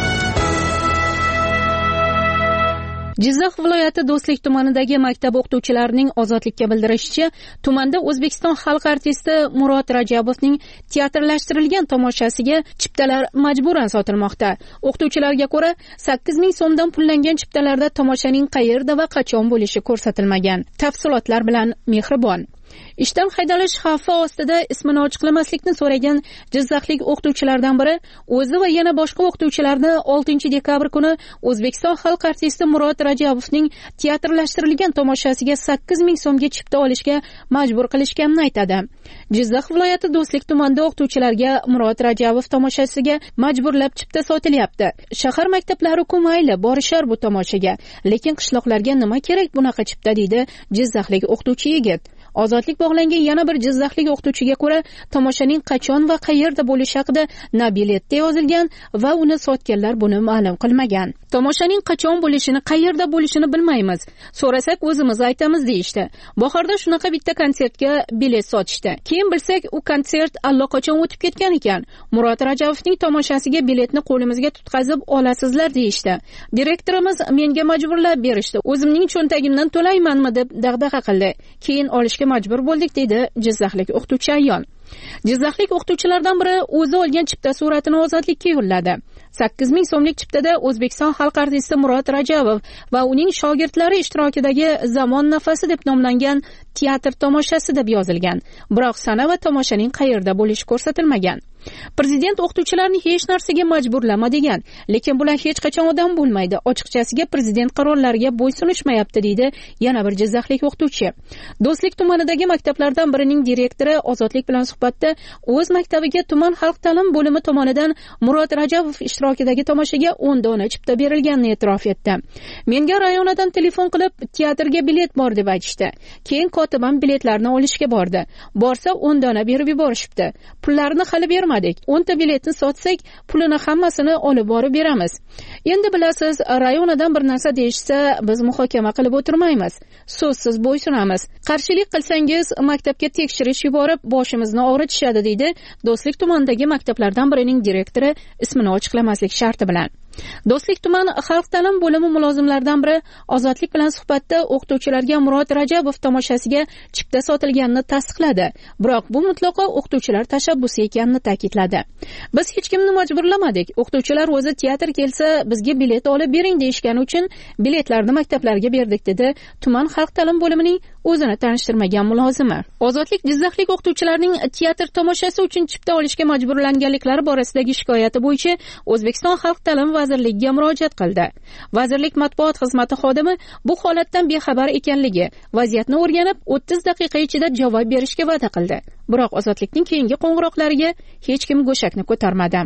Speaker 11: Jizzax viloyati Do'stlik tumanidagi maktab o'qituvchilarining ozodlikka bildirishicha, tumanda O'zbekiston xalq artisti Murod Rajabovning teatrlashtirilgan tomoshasiga chiptalar majburan sotilmoqda. O'qituvchilarga ko'ra, sakkiz ming so'mdan pullangan chiptalarda tomoshaning qayerda va qachon bo'lishi ko'rsatilmagan. Tafsilotlar bilan Mehribon. Ishdan haydalish xavfi ostida ismini ochiqlamaslikni so'ragan jizzaxlik o'qituvchilardan biri o'zi va yana boshqa o'qituvchilarni oltinchi dekabr kuni O'zbekiston xalq artisti Murod Rajabovning teatrlashtirilgan tomoshasiga sakkiz ming so'mga chipta olishga majbur qilishganini aytadi. Jizzax viloyati Do'stlik tumanida o'qituvchilarga Murod Rajabov tomoshasiga majburlab chipta sotilyapti. Shahar maktablari-ku mayli borishar bu tomoshaga, lekin qishloqlarga nima kerak bunaqa chipta, deydi jizzaxlik o'qituvchi yigit. Ozodlik bog'langan yana bir jizzaxlik o'qituvchiga ko'ra, tomoshaning qachon va qayerda bo'lishi haqida na biletda yozilgan va uni sotganlar buni ma'lum qilmagan. Tomoshaning qachon bo'lishini, qayerda bo'lishini bilmaymiz. So'rasak o'zimiz aytamiz deyishdi. Bahorda shunaqa bitta konsertga bilet sotishdi. Keyin bilsak, u konsert allaqachon o'tib ketgan ekan. Murod Rajabovning tomoshasiga biletni qo'limizga tutqazib olasizlar deyishdi. Direktorimiz menga majburlab berishdi. O'zimning cho'ntagimdan to'laymanmi deb dag'dag'a qildi. Keyin olishga majbur bo'ldik, deydi jizzaxlik o'qituvchi ayol. Jizzaxlik o'qituvchilardan biri o'zi olgan chipta suratini Ozodlikka yo'lladi. sakkiz ming so'mlik chiptada O'zbekiston xalq artisti Murod Rajabov va uning shogirdlari ishtirokidagi Zamon nafasi deb nomlangan teatr tomoshasi deb yozilgan. Biroq sana va tomoshaning qayerda bo'lishi ko'rsatilmagan. Prezident o'qituvchilarni hech narsaga majburlama degan, lekin bular hech qachon odam bo'lmaydi. Ochiqchasiga prezident qarorlariga bo'ysunishmayapti, deydi yana bir jizzaxlik o'qituvchi. Do'stlik tumanidagi maktablardan birining direktori Ozodlik bilan suhbatda o'z maktabiga tuman xalq ta'lim bo'limi tomonidan Murod Rajabov ishtirokidagi tomoshaga o'n dona chipta berilganini e'tirof etdi. Menga rayonadan telefon qilib, teatrga bilet bor deb aytishdi. Keyin kotibam biletlarni olishga bordi. Borsa o'n dona berib yuborishibdi. Pullarni hali bermadi. o'nta biletni sotsak, pulini hammasini olib borib beramiz. Endi bilasiz, rayonadan bir narsa deyishsa, biz muhokama qilib o'tirmaymiz. So'zsiz bo'ysunamiz. Qarshilik qilsangiz, maktabga tekshirish yuborib, boshimizni og'ritishadi, deydi Do'stlik tumanidagi maktablardan birining direktori ismini ochiqlamaslik sharti bilan. Do'stlik tuman xalq ta'lim bo'limi mulozimlaridan biri Ozodlik bilan suhbatda o'qituvchilarga Murod Rajabov tomoshasiga chipta sotilganini tasdiqladi. Biroq bu mutlaqo o'qituvchilar tashabbusi ekanini ta'kidladi. Biz hech kimni majburlamadik. O'qituvchilar o'zi teatr kelsa, bizga bilet olib bering deyishgani uchun biletlarni maktablarga berdik, dedi tuman xalq ta'lim bo'limining o'zini tanishtirmagan mulozimi. Ozodlik jizzaxlik o'qituvchilarning teatr tomoshasi uchun chipta olishga majburlanganliklari borasidagi shikoyati bo'yicha O'zbekiston xalq ta'lim vazirligiga murojaat qildi. Vazirlik matbuot xizmati xodimi bu holatdan bexabar ekanligi, vaziyatni o'rganib o'ttiz daqiqa ichida javob berishga va'da qildi. Biroq Ozodlikning keyingi qo'ng'iroqlariga hech kim go'shakni ko'tarmadi.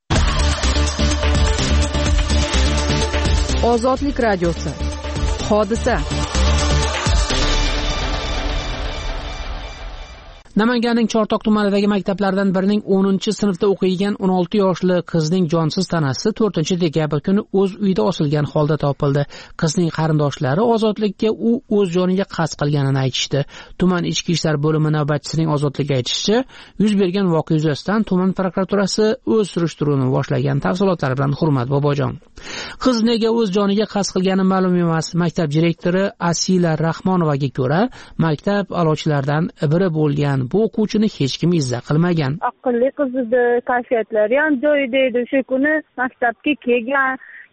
Speaker 4: Ozodlik radiosi. Hodisa.
Speaker 6: Namanganning Chortoq tumanidagi maktablardan birining o'ninchi sinfda o'qiydigan o'n olti yoshli qizning jonsiz tanasi to'rtinchi dekabr kuni o'z uyida osilgan holda topildi. Qizning qarindoshlari Ozodlikka u o'z joniga qasd qilganini aytishdi. Tuman ichki ishlar bo'limi navbatchisining Ozodlikka aytishicha, yuz bergan voqea yuzasidan tuman prokuraturasi o'z surishtiruvini boshlagan. Tafsilotlar bilan Hurmat Bobojon. Qiz nega o'z joniga qasd qilgani ma'lum emas. Maktab direktori Asila Rahmonovaga ko'ra, maktab a'lochilaridan biri bo'lgan bu o'quvchini hech kim izza qilmagan.
Speaker 15: Aqlli qiz edi, kayfiyatlari ham joyida edi. Shu kuni maktabga kelgan,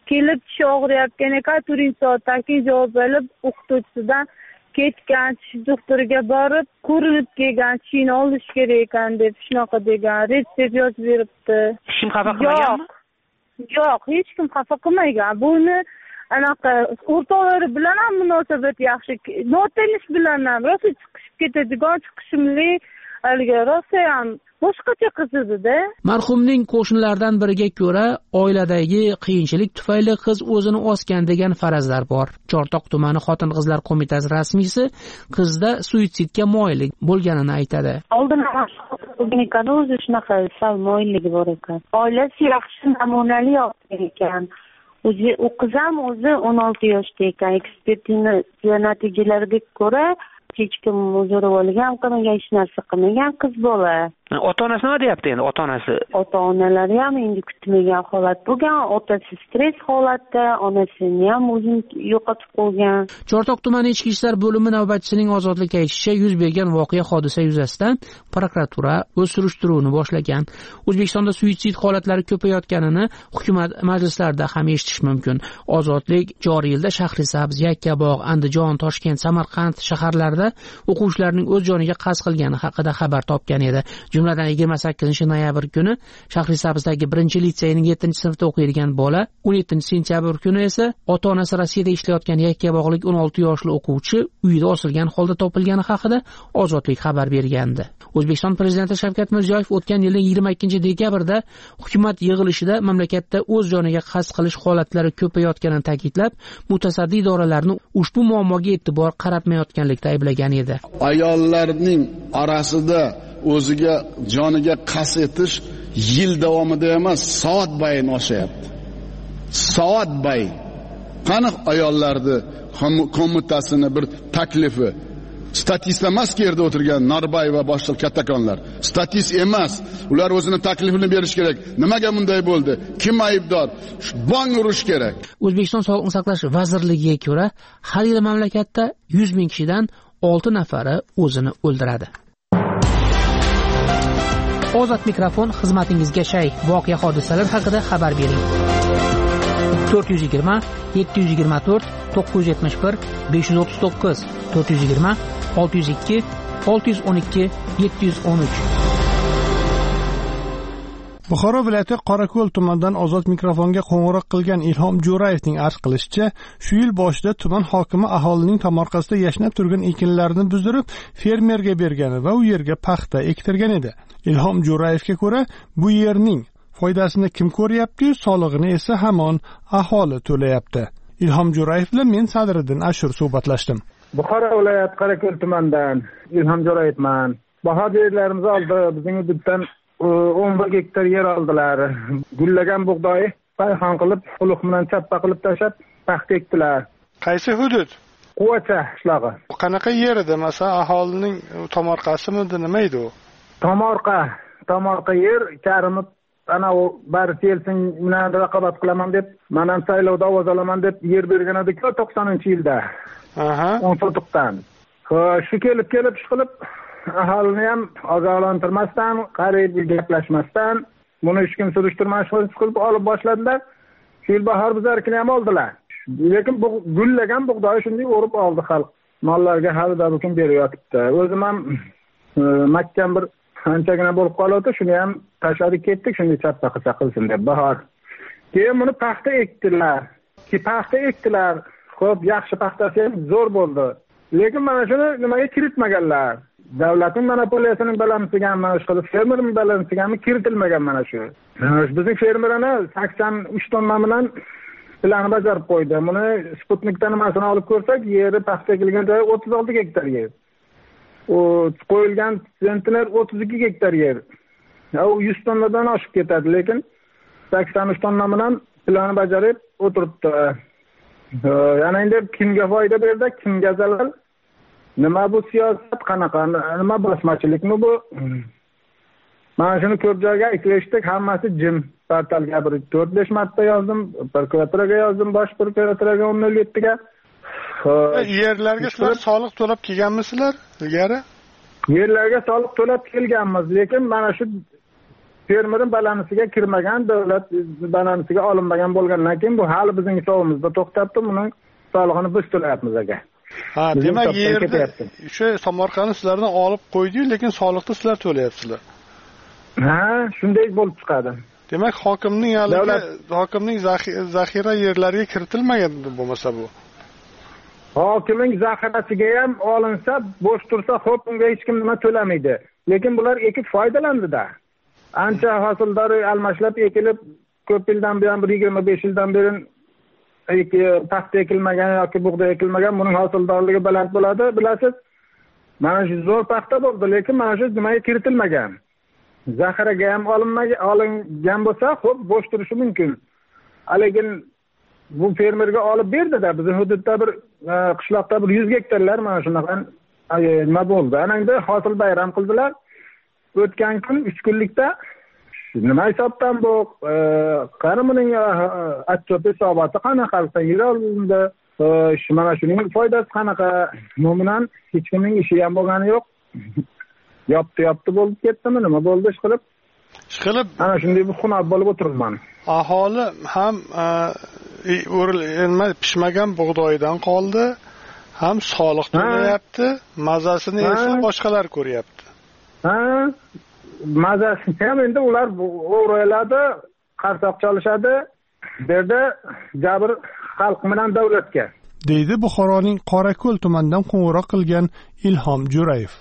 Speaker 15: kelib tishi og'riyotgan ekan, turing soatdan keyin javob berib, o'qituvchisidan ketgan, tish doktoriga borib, ko'rinib kelgan, tishini olish kerak ekan deb shunaqa degan, retsept yozib beribdi.
Speaker 19: Hech kim xafa qilmaganmi?
Speaker 15: Yo'q, hech kim xafa qilmagan. Buni anaqa o'rtoqlari bilan ham munosabat yaxshi, notanish bilan ham rosa chiqishib ketadigan, chiqishimli, haligi rosa ham boshqacha qizidi-da.
Speaker 6: Marhumning qo'shnilaridan biriga ko'ra, oiladagi qiyinchilik tufayli qiz o'zini osgan degan farazlar bor. Chortoq tumani Xotin-qizlar qo'mitasi rasmiysi qizda suitsidga moyillik bo'lganini aytadi.
Speaker 20: Oldin ham ekan, o'zi shunaqa sal moyilligi bor ekan. Oilasi yaxshi namunali ekan. O'zi u qiz ham o'zi o'n olti yoshda ekan. Ekspertiza natijalariga ko'ra hech kim zo'rab olgan, qilmagan, hech narsa qilmagan qiz bola.
Speaker 19: Ota-onasi nima deyapti endi, ota-onasi?
Speaker 20: Ota-onalari ham endi kutmagan holat bo'lgan, otasi stress holatda, onasini ham o'zini yo'qotib qo'ygan.
Speaker 6: Chortoq tumani ichki ishlar bo'limi navbatchisining Ozodlikka aytishicha, yuz bergan voqea hodisa yuzasidan prokuratura o'z surishtiruvini boshlagan. O'zbekistonda suitsid holatlari ko'payayotganini hukumat majlislarida ham eshitish mumkin. Ozodlik joriy yilda Shahrisabz, Yakkabog', Andijon, Toshkent, Samarqand shaharlarida o'quvchilarning o'z joniga qasd qilgani haqida xabar topgan edi. Jumladan yigirma sakkizinchi noyabr kuni Shahrisabzdagi birinchi litseyning yettinchi sinfda o'qiydigan bola, o'n yettinchi sentyabr kuni esa ota-onasi Rossiyada ishlayotgan Yakkabog'lik o'n olti yoshli o'quvchi uyida osilgan holda topilgani haqida Ozodlik xabar bergandi. O'zbekiston prezidenti Shavkat Mirziyoyev o'tgan yilning yigirma ikkinchi dekabrda hukumat yig'ilishida mamlakatda o'z joniga qasd qilish holatlari ko'payayotganini ta'kidlab, mutasaddi idoralarni ushbu muammoga e'tibor qaratmayotganlikda ayblagan edi.
Speaker 16: Ayollarning orasida o'ziga joniga qasd etish yil davomida emas, soat bayin oshyapti. Soat bayin. Qani ayollarni qo'mitasini bir taklifi statist emas ki yerda o'tirgan Narbay va boshqa kattakonlar. Statist emas. Ular o'zini taklifini berish kerak. Nimaga bunday bo'ldi? Kim aybdor? Bong urish kerak.
Speaker 6: O'zbekiston Sog'liqni saqlash vazirligiga ko'ra, har yili mamlakatda yuz ming kishidan olti nafari o'zini o'ldiradi. Ozod mikrofon xizmatingizga shay. Voqea hodisalar haqida xabar bering. to'rt yuz yigirma yetti yuz yigirma to'rt to'qqiz yuz yetmish bir besh yuz o'ttiz to'qqiz to'rt yuz yigirma olti yuz ikki olti yuz o'n ikki yetti yuz o'n uch.
Speaker 8: Buxoro viloyati Qorako'l tumanidan Ozod mikrofonga qo'ng'iroq qilgan Ilhom Jo'rayevning arz qilishicha, shu yil boshida tuman hokimi aholining tomorqasida yashnab turgan ekinlarni buzdirib, fermerga bergani va u yerga paxta ektirgan edi. Ilhom Jo'rayevga ko'ra, bu yerning foydasini kim ko'ryapti, solig'ini esa hamon aholi to'layapti. Ilhom Jo'rayev bilan men Sadriddin Ashur suhbatlashdim.
Speaker 17: Buxoro viloyati Qorako'l tumanidan Ilhom Jo'rayevman. Bahodirlarimiz oldi, bizning hududdan o'n bir gektar yer oldilar. Gullagan bug'doyi payxon qilib, quloq bilan chappa qilib tashab, paxta ekdilar.
Speaker 8: Qaysi hudud?
Speaker 17: Quvacha qishlog'i.
Speaker 8: Qanaqa yer edi? Masalan, aholining tomorqasimi, nima edi u?
Speaker 17: Tomorqa, tomorqa yer Karimov ana u bari kelsin bilan raqobat qilaman deb, men ham saylovda ovoz olaman deb yer bergan edi-ku to'qsoninchi yilda. Aha. o'n sotiqdan. Shu kelib kelib ish qilib aholini ham ogohlantirmasdan, qarib gaplashmasdan, buni hech kim surishtirmas qilib olib boshladilar. Shu yil bahor bizarkini ham oldilar. Lekin bu gullagan bug'doy shunday o'rib oldi xalq. Mollarga hali da bugun berib yotibdi. O'zim ham makkan bir anchagina bo'lib qoldi, shuni ham tashlab ketdik, shunday chappa qilsa qilsin deb bahor. Keyin buni paxta ekdilar. Ki paxta ekdilar. Xo'p, yaxshi paxtasi ham zo'r bo'ldi. Lekin mana shuni nimaga kiritmaganlar? Davlatning monopoliyasining balansigan mana shu qilib fermerning balansiganmi kiritilmagan mana shu. Bizning fermerani sakson uch tonna bilan planni bajarib qo'ydi. Buni Sputnikdan nimasini olib ko'rsak, yeri paxta ekilgan joyi o'ttiz olti gektar yer. O qo'yilgan sentner o'ttiz ikki gektar yer. U yuz tonnadan oshib ketadi, lekin sakson uch tonna bilan planni bajarib o'tiribdi. Yana endi kimga foyda berdi, kimga zarar? Nima bu siyosat, qanaqa, nima bosmachilikmi bu? Mana shuni ko'p joyga aytishdik, hammasi jim. Portalga bir to'rt besh marta yozdim, prokuraturaga yozdim, bosh prokuraturaga o'n nol yetti ga.
Speaker 8: Yerlarga sizlar soliq to'lab kelganmisizlar ilgari?
Speaker 17: Yerlarga soliq to'lab kelganmiz, lekin mana shu fermerning balansiga kirmagan, davlat balansiga olinmagan bo'lgandan keyin bu hali bizning hisobimizda to'xtabdi. Buni solig'ini biz to'layapmiz aka.
Speaker 8: Ha, demak yerda o'sha tomorqani sizlardan olib qo'ydi-yu, lekin soliqni sizlar to'layapsizlar.
Speaker 17: Ha, shunday bo'lib chiqadi.
Speaker 8: Demak, hokimning haligi hokimning zaxira yerlariga kiritilmagan bo'lmasa bu.
Speaker 17: Hokimning zaxirasiga ham olinsa, bo'sh tursa, xo'p, unga hech kim nima to'lamaydi. Lekin bular ekib foydalandi-da. Ancha hosildori almashlab ekilib, ko'p yildan buyon bir yigirma besh yildan beri paxta ekilmagan yoki bug'doy ekilmagan, buning hosildorligi baland bo'ladi, bilasiz. Mana shu zo'r paxta bo'ldi, lekin mana shu nimaga kiritilmagan. Zaxiraga ham olinmagan, olingan bo'lsa, xo'p, bo'sh turishi mumkin. Lekin bu fermerga olib berdi-da, bizning hududda bir qishloqda bir yuz gektarlar mana shunaqa nima bo'ldi. Ananda hosil bayram qildilar. O'tgan kun uch kunlikda nima hisobdan bu qani buning atchot hisoboti qanaqa yil olindi, mana shuning foydasi qanaqa? Umuman hech kimning ishi ham bo'lgani yo'q. Yopti yopti bo'lib ketdimi, nima bo'ldi ish qilib?
Speaker 8: Ish qilib
Speaker 17: ana shunday bir xunab bo'lib o'tiribman.
Speaker 8: Aholi ham o'rilma pishmagan bug'doydan qoldi, ham soliq to'layapti, mazasini esa boshqalar ko'ryapti. Ha, mazasini ham endi ular o'g'riladi, qarsoq chalishadi. Bu yerda jabr xalq bilan davlatga. Deydi Buxoroning Qorako'l tumanidan qo'ng'iroq qilgan Ilhom Jo'rayev.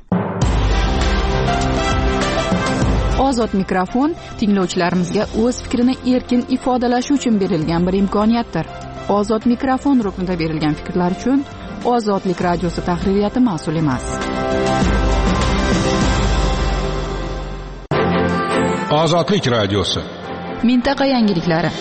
Speaker 4: Ozod mikrofon tinglovchilarimizga o'z fikrini erkin ifodalashi uchun berilgan bir imkoniyatdir. Ozod mikrofon ruknida berilgan fikrlar uchun Ozodlik radiosi tahririyati mas'ul emas.
Speaker 5: Ozodlik radiosi.
Speaker 4: Mintaqa yangiliklari.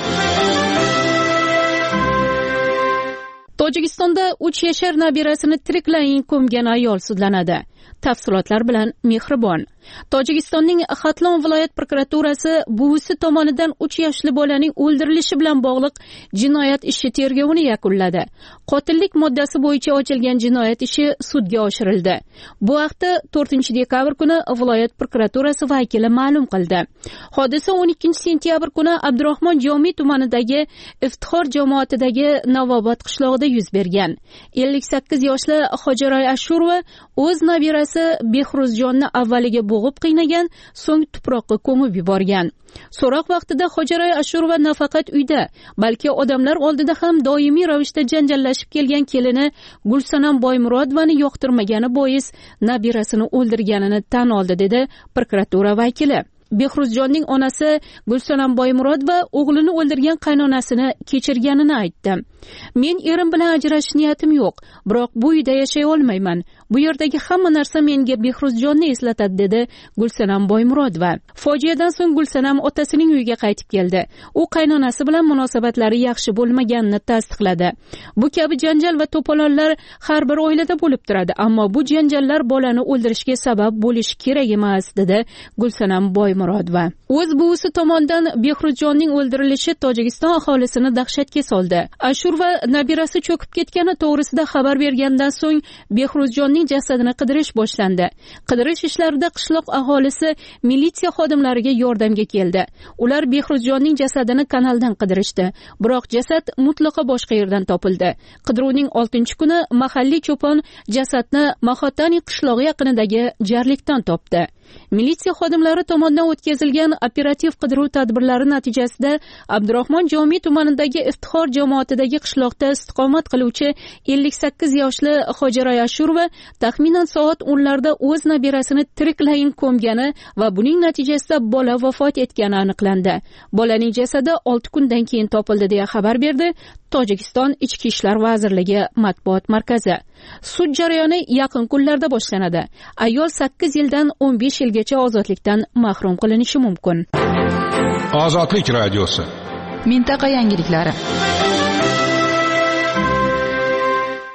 Speaker 11: Tojikistonda uch yashar nabirasini tiriklayin ko'mgan ayol sudlanadi. Tafsilotlar bilan Mehribon. Tojikistonning Xatlon viloyat prokuraturasi buvisi tomonidan uch yoshli bolaning o'ldirilishi bilan bog'liq jinoyat ishi tergovini yakunladi. Qotillik moddasi bo'yicha ochilgan jinoyat ishi sudga oshirildi. Bu haqda to'rtinchi dekabr kuni viloyat prokuraturasi vakili ma'lum qildi. Hodisa o'n ikkinchi sentyabr kuni Abdurahmon Jomiy tumanidagi Iftixor jamoatidagi Navobod qishlog'ida yuz bergan. ellik sakkiz yoshli Hojiroy Ashurova o'z nabirasi Behruzjonni avvaliga bo'g'ib qiynagan, so'ng tuproqqa ko'mib yuborgan. So'roq vaqtida Hojiroy Ashurova nafaqat uyda, balki odamlar oldida ham doimiy ravishda janjallashib kelgan kelini Gulsanam Boymurodovani yoqtirmagani bois nabirasini o'ldirganini tan oldi, dedi prokuratura vakili. Behruzjonning onasi Gulsanam Boymurodova o'g'lini o'ldirgan qaynonasini kechirganini aytdi. Men erim bilan ajrashish niyatim yo'q, biroq bu uyda yashay olmayman. Bu yerdagi hamma narsa menga Behruzjonni eslatadi, dedi Gulsanam Boymurodova. Fojiadan so'ng Gulsanam otasining uyiga qaytib keldi. U qaynonasi bilan munosabatlari yaxshi bo'lmaganini tasdiqladi. Bu kabi janjal va to'polonlar har bir oilada bo'lib turadi, ammo bu janjallar bolani o'ldirishga sabab bo'lishi kerak emas, dedi Gulsanam Boymurodova. O'z buvisi tomonidan Behruzjonning o'ldirilishi Tojikiston aholisini dahshatga soldi. Ashurova nabirasi cho'kib ketgani to'g'risida xabar bergandan so'ng Behruzjonning jasadini qidirish boshlandi. Qidirish ishlarida qishloq aholisi militsiya xodimlariga yordamga keldi. Ular Behruzjonning jasadini kanaldan qidirishdi, biroq jasad mutlaqo boshqa yerdan topildi. Qidiruvning oltinchi kuni mahalliy cho'pon jasadni Mahotani qishlog'i yaqinidagi jarlikdan topdi. Militsiya xodimlari tomonidan o'tkazilgan operativ qidiruv tadbirlari natijasida Abdurahmon Jomiy tumanidagi Iftixor jamoatidagi qishloqda istiqomat qiluvchi ellik sakkiz yoshli Hojiroy Ashurova taxminan soat o'nlarda o'z nabirasini tiriklayin ko'mgani va buning natijasida bola vafot etgani aniqlandi. Bolaning jasadi olti kundan keyin topildi, deya xabar berdi Tojikiston Ichki ishlar vazirligi matbuot markazi. Sud jarayoni yaqin kunlarda boshlanadi. Ayol sakkiz yildan o'n besh yilgacha ozodlikdan mahrum qilinishi mumkin.
Speaker 5: Ozodlik radiosi.
Speaker 4: Mintaqa yangiliklari.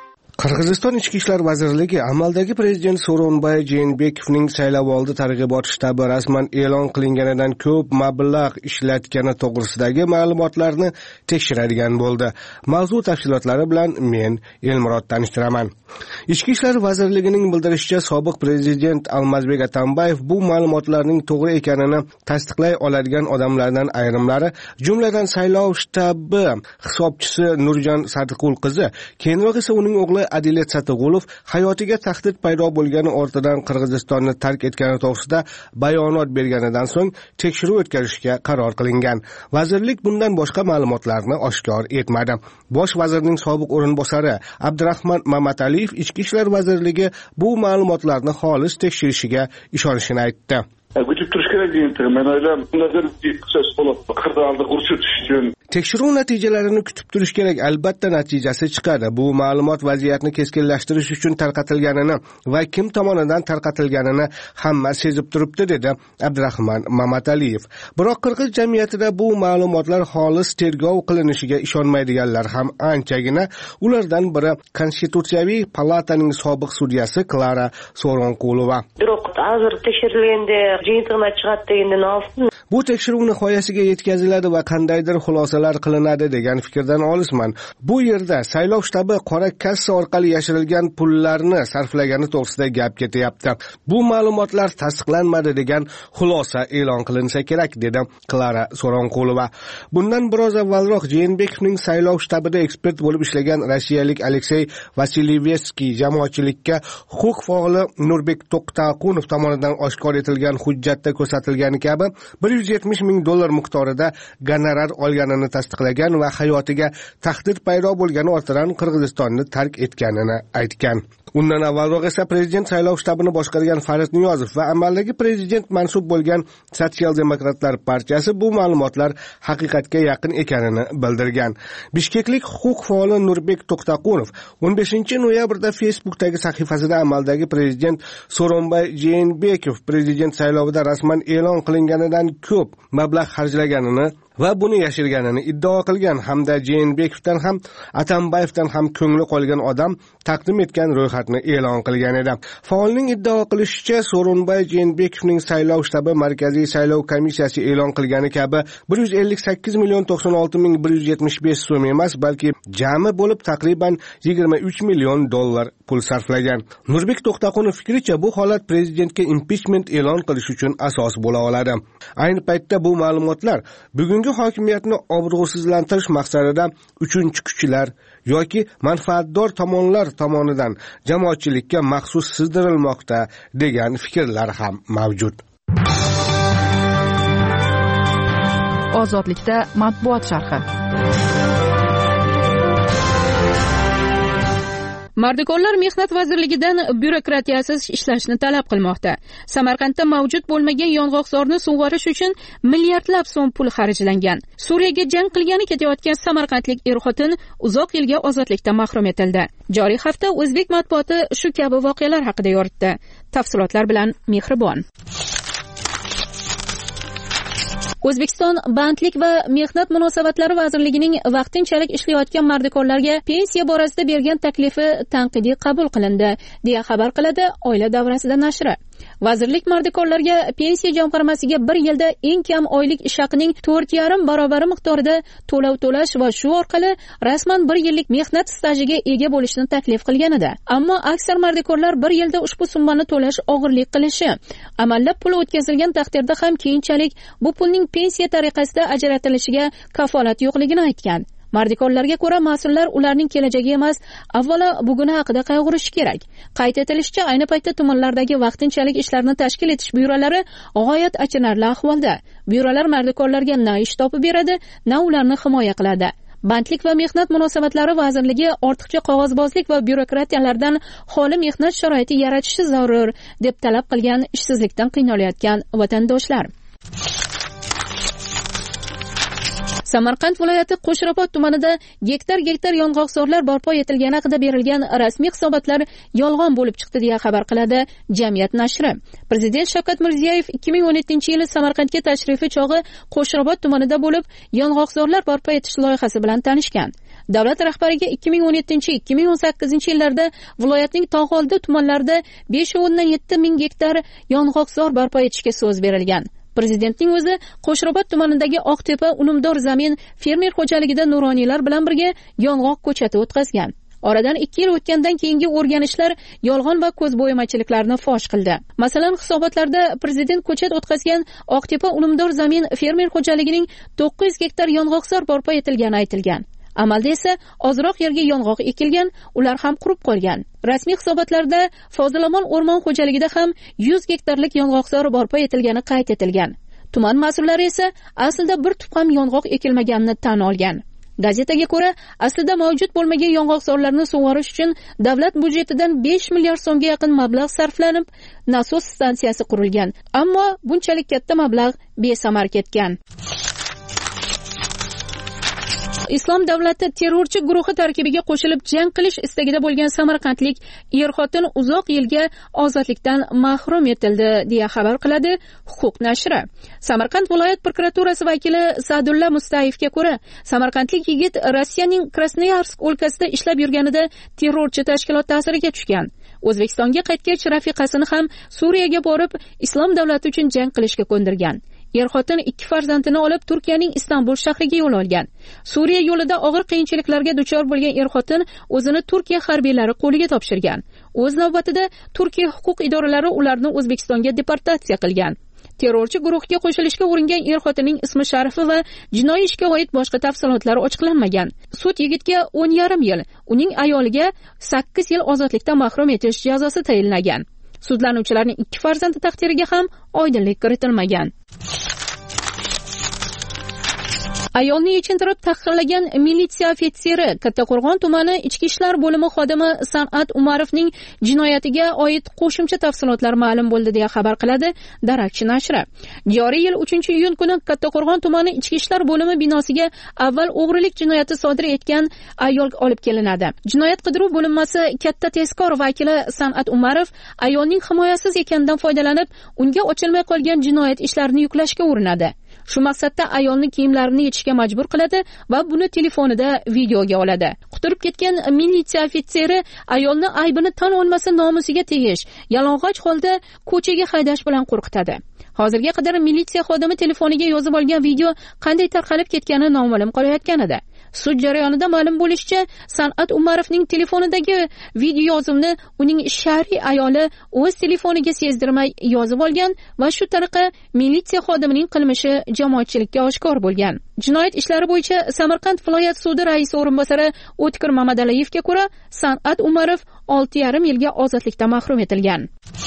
Speaker 1: Qirg'iziston Ichki ishlar vazirligi amaldagi prezident So'ronbay Jeenbekovning saylovoldi targ'ibot shtabi rasman e'lon qilinganidan ko'p mablag' ishlatgani to'g'risidagi ma'lumotlarni tekshiradigan bo'ldi. Mavzu tafsilotlari bilan men Elmurod tanishtiraman. Ichki ishlar vazirligining bildirishicha, sobiq prezident Almazbek Atambayev bu ma'lumotlarning to'g'ri ekanini tasdiqlay oladigan odamlardan ayrimlari, jumladan saylov shtabi hisobchisi Nurjon Sadiqul qizi, keyinroq esa uning o'g'li Adilet Satug'ulov hayotiga tahdid paydo bo'lgani ortidan Qirg'izistonni tark etgani to'g'risida bayonot berganidan so'ng tekshiruv o'tkazishga qaror qilingan. Vazirlik bundan boshqa ma'lumotlarni oshkor etmadi. Bosh vazirning sobiq o'rinbosari Abdurahmon Mamataliyev Ichki ishlar vazirligi bu ma'lumotlarni xolis tekshirishiga ishonishini aytdi.
Speaker 18: Күтүп туруш керек деген мен ойлойм. Мындай сөз болот. Кырдаалды курчутуш үчүн
Speaker 1: Tekshiruv natijalarini kutib turish kerak. Albatta natijasi chiqadi. Bu ma'lumot vaziyatni keskinlashtirish uchun tarqatilganini va kim tomonidan tarqatilganini hamma sezib turibdi, dedi Abdurahmon Mamataliyev. Biroq qirg'iz jamiyatida bu ma'lumotlar xolis tergov qilinishiga ishonmaydiganlar ham anchagina. Ulardan biri Konstitutsiyaviy palataning sobiq sudyasi Klara So'ronqulova.
Speaker 21: Biroq hozir tekshirilganda jiyintig'ini chiqadi degandan olsin.
Speaker 1: Bu tekshiruv nihoyasiga yetkaziladi va qandaydir xulosalar qilinadi degan fikrdan olisman. Bu yerda saylov shtabi qora kassa orqali yashirilgan pullarni sarflagani to'g'risida gap ketyapti. Bu ma'lumotlar tasdiqlanmadi degan xulosa e'lon qilinsa kerak, dedi Klara So'ronqulova. Bundan biroz avvalroq Jeenbekovning saylov shtabida ekspert bo'lib ishlagan rossiyalik Aleksey Vasilyevskiy jamoatchilikka huquq faoli Nurbek To'xtaqunov tomonidan oshkor etilgan hujjatda ko'rsatilgani kabi bir yuz yetmish ming dollar miqdorida gonorar olganini tasdiqlagan va hayotiga tahdid paydo bo'lgani ortidan Qirg'izistonni tark etganini aytgan. Undan avvalroq esa prezident saylov shtabini boshqargan Farid Niyozov va amaldagi prezident mansub bo'lgan Sotsial-demokratlar partiyasi bu ma'lumotlar haqiqatga yaqin ekanini bildirgan. Bishkeklik huquq faoli Nurbek To'xtaqunov o'n beshinchi noyabrda Facebook'dagi sahifasida amaldagi prezident So'ronbay Jeenbekov prezident saylovida rasman e'lon qilinganidan ko'p mablag' xarjlaganini va buni yashirganini iddao qilgan hamda Jeenbekovdan ham Atambayevdan ham ko'ngli qolgan odam taqdim etgan ro'yxatni e'lon qilgan edi. Faolning iddao qilishicha, So'ronbay Jeenbekovning saylov shtabi Markaziy saylov komissiyasi e'lon qilgani kabi bir yuz ellik sakkiz million to'qson olti ming bir yuz yetmish besh so'm emas, balki jami bo'lib taqriban yigirma uch million dollar pul sarflagan. Nurbek To'xtaqunov fikricha, bu holat prezidentga impichment e'lon qilish uchun asos bo'la oladi. Ayni paytda bu ma'lumotlar bugungi hokimiyatni obro'sizlantirish maqsadida uchinchi kuchlar yoki manfaatdor tomonlar tomonidan jamoatchilikka maxsus sizdirilmoqda degan fikrlar ham mavjud.
Speaker 4: Ozodlikda matbuot sharhi.
Speaker 11: Mardikorlar Mehnat vazirligidan byurokratiyasiz ishlashni talab qilmoqda. Samarqandda mavjud bo'lmagan yong'oqzorni sug'orish uchun milliardlab so'm pul xarjlangan. Suriyaga jang qilgani ketayotgan samarqandlik er-xotin uzoq yilga ozodlikdan mahrum etildi. Joriy hafta o'zbek matbuoti shu kabi voqealar haqida yoritdi. Tafsilotlar bilan Mehribon. O'zbekiston Bandlik va Mehnat munosabatlari vazirligining vaqtinchalik ishlayotgan mardikorlarga pensiya borasida bergan taklifi tanqidiy qabul qilindi, deya xabar qiladi Oila davrasida nashri. Vazirlik mardikorlarga pensiya jamg'armasiga bir yilda eng kam oylik ish haqining to'rt yarim barobar miqdorida to'lov to'lash va shu orqali rasman bir yillik mehnat stajiga ega bo'lishni taklif qilgan edi. Ammo aksar mardikorlar bir yilda ushbu summani to'lash og'irlik qilishi, amallab pul o'tkazilgan taqdirda ham keyinchalik bu pulning pensiya tariqasida ajratilishiga kafolat yo'qligini aytgan. Mardikorlarga ko'ra, mas'ullar ularning kelajagi emas, avvalo buguni haqida qayg'urishi kerak. Qayd etilishicha, ayni paytda tumanlardagi vaqtinchalik ishlarni tashkil etish byurolari g'oyat achinarli ahvolda. Byurolar mardikorlarga na ish topib beradi, na ularni himoya qiladi. Bandlik va Mehnat munosabatlari vazirligi ortiqcha qog'ozbozlik va byurokratiyalardan xoli mehnat sharoiti yaratishi zarur, deb talab qilgan ishsizlikdan qiynalayotgan vatandoshlar. Samarqand viloyati Qo'shrabot tumanida gektar-gektar yong'oqzorlar barpo etilgani haqida berilgan rasmiy hisobotlar yolg'on bo'lib chiqdi, deya xabar qiladi Jamiyat nashri. Prezident Shavkat Mirziyoyev ikki ming o'n yettinchi yili Samarqandga tashrifi chog'i Qo'shrabot tumanida bo'lib, yong'oqzorlar barpo etish loyihasi bilan tanishgan. davlat rahbariga ikki ming o'n yettinchi ikki ming o'n sakkizinchi yillarda viloyatning tog'oldi tumanlarida besh o'ndan yetti ming gektar yong'oqzor barpo etishga so'z berilgan. Prezidentning o'zi Qo'shrobod tumanidagi Oqtepa unumdor zamin fermer xo'jaligida nuroniylar bilan birga yong'oq ko'chati o'tkazgan. Oradan ikki yil o'tgandan keyingi o'rganishlar yolg'on va ko'zbo'yamachiliklarni fosh qildi. Masalan, hisobotlarda prezident ko'chat o'tkazgan Oqtepa unumdor zamin fermer xo'jaligining to'qqiz yuz gektar yong'oqzor barpo etilgani aytilgan. Amalda esa ozroq yerga yong'oq ekilgan, ular ham qurib qolgan. Rasmiy hisobotlarda Fozilamon o'rmon xo'jaligida ham yuz gektarlik yong'oqzor barpo etilgani qayd etilgan. Tuman mas'ullari esa aslida bir tup ham yong'oq ekilmaganini tan olgan. Gazetaga ko'ra, aslida mavjud bo'lmagan yong'oqzorlarni sug'orish uchun davlat budjetidan besh milliard so'mga yaqin mablag' sarflanib, nasos stansiyasi qurilgan. Ammo bunchalik katta mablag' besamar ketgan. Islom davlati terrorchi guruhi tarkibiga qo'shilib jang qilish istagida bo'lgan samarqandlik er-xotin uzoq yilga ozodlikdan mahrum etildi, deya xabar qiladi Huquq nashri. Samarqand viloyat prokuraturasi vakili Sa'dulla Mustayevga ko'ra, samarqandlik yigit Rossiyaning Krasnoyarsk o'lkasida ishlab yurganida terrorchi tashkilot ta'siriga tushgan. O'zbekistonga qaytgach, rafiqasini ham Suriyaga borib, Islom davlati uchun jang qilishga ko'ndirgan. Er-xotin ikki farzandini olib Turkiyaning Istanbul shahriga yo'l olgan. Suriya yo'lida og'ir qiyinchiliklarga duchor bo'lgan er-xotin o'zini Turkiya harbiylari qo'liga topshirgan. O'z navbatida Turkiya huquq idoralari ularni O'zbekistonga deportatsiya qilgan. Terrorchi guruhga qo'shilishga uringan er-xotinning ismi sharifi va jinoiy ishga oid boshqa tafsilotlar ochiqlanmagan. Sud yigitga o'n yarim yil, uning ayoliga sakkiz yil ozodlikdan mahrum etish jazosi tayinlagan. Sudlanuvchilarning ikki farzandi taqdiriga ham oydinlik kiritilmagan. Ayolni yechintirib tahqirlagan militsiya ofitseri Kattaqo'rg'on tumani ichki ishlar bo'limi xodimi San'at Umarovning jinoyatiga oid qo'shimcha tafsilotlar ma'lum bo'ldi, deya xabar qiladi Darakchi nashri. Joriy yil uchinchi iyun kuni Kattaqo'rg'on tumani ichki ishlar bo'limi binosiga avval o'g'rilik jinoyati sodir etgan ayol olib kelinadi. Jinoyat qidiruv bo'linmasi katta tezkor vakili San'at Umarov ayolning himoyasiz ekanidan foydalanib, unga ochilmay qolgan jinoyat ishlarini yuklashga urinadi. Shu maqsadda ayolning kiyimlarini yechishga majbur qiladi va buni telefonida videoga oladi. Quturib ketgan militsiya ofitseri ayolni aybini tan olmasa nomusiga tegish, yalang'och holda ko'chaga haydash bilan qo'rqitadi. Hozirga qadar militsiya xodimi telefoniga yozib olgan video qanday tarqalib ketgani noma'lum qolayotgan edi. Sud jarayonida ma'lum bo'lishicha, San'at Umarovning telefonidagi video yozuvni uning shar'iy ayoli o'z telefoniga sezdirmay yozib olgan va shu tariqa militsiya xodimining qilmishi jamoatchilikka oshkor bo'lgan. Jinoyat ishlari bo'yicha Samarqand viloyat sudi raisi o'rinbosari O'tkir Mamataliyevga ko'ra, San'at Umarov olti yarim yilga ozodlikdan mahrum etilgan.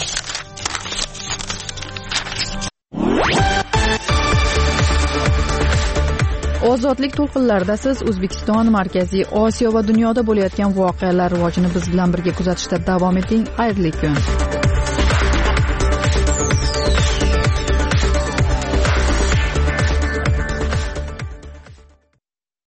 Speaker 4: Ozodlik to'lqinlarida siz O'zbekiston, Markaziy Osiyo va dunyoda bo'layotgan voqealar rivojini biz bilan birga kuzatishda davom eting. Xayrli kun.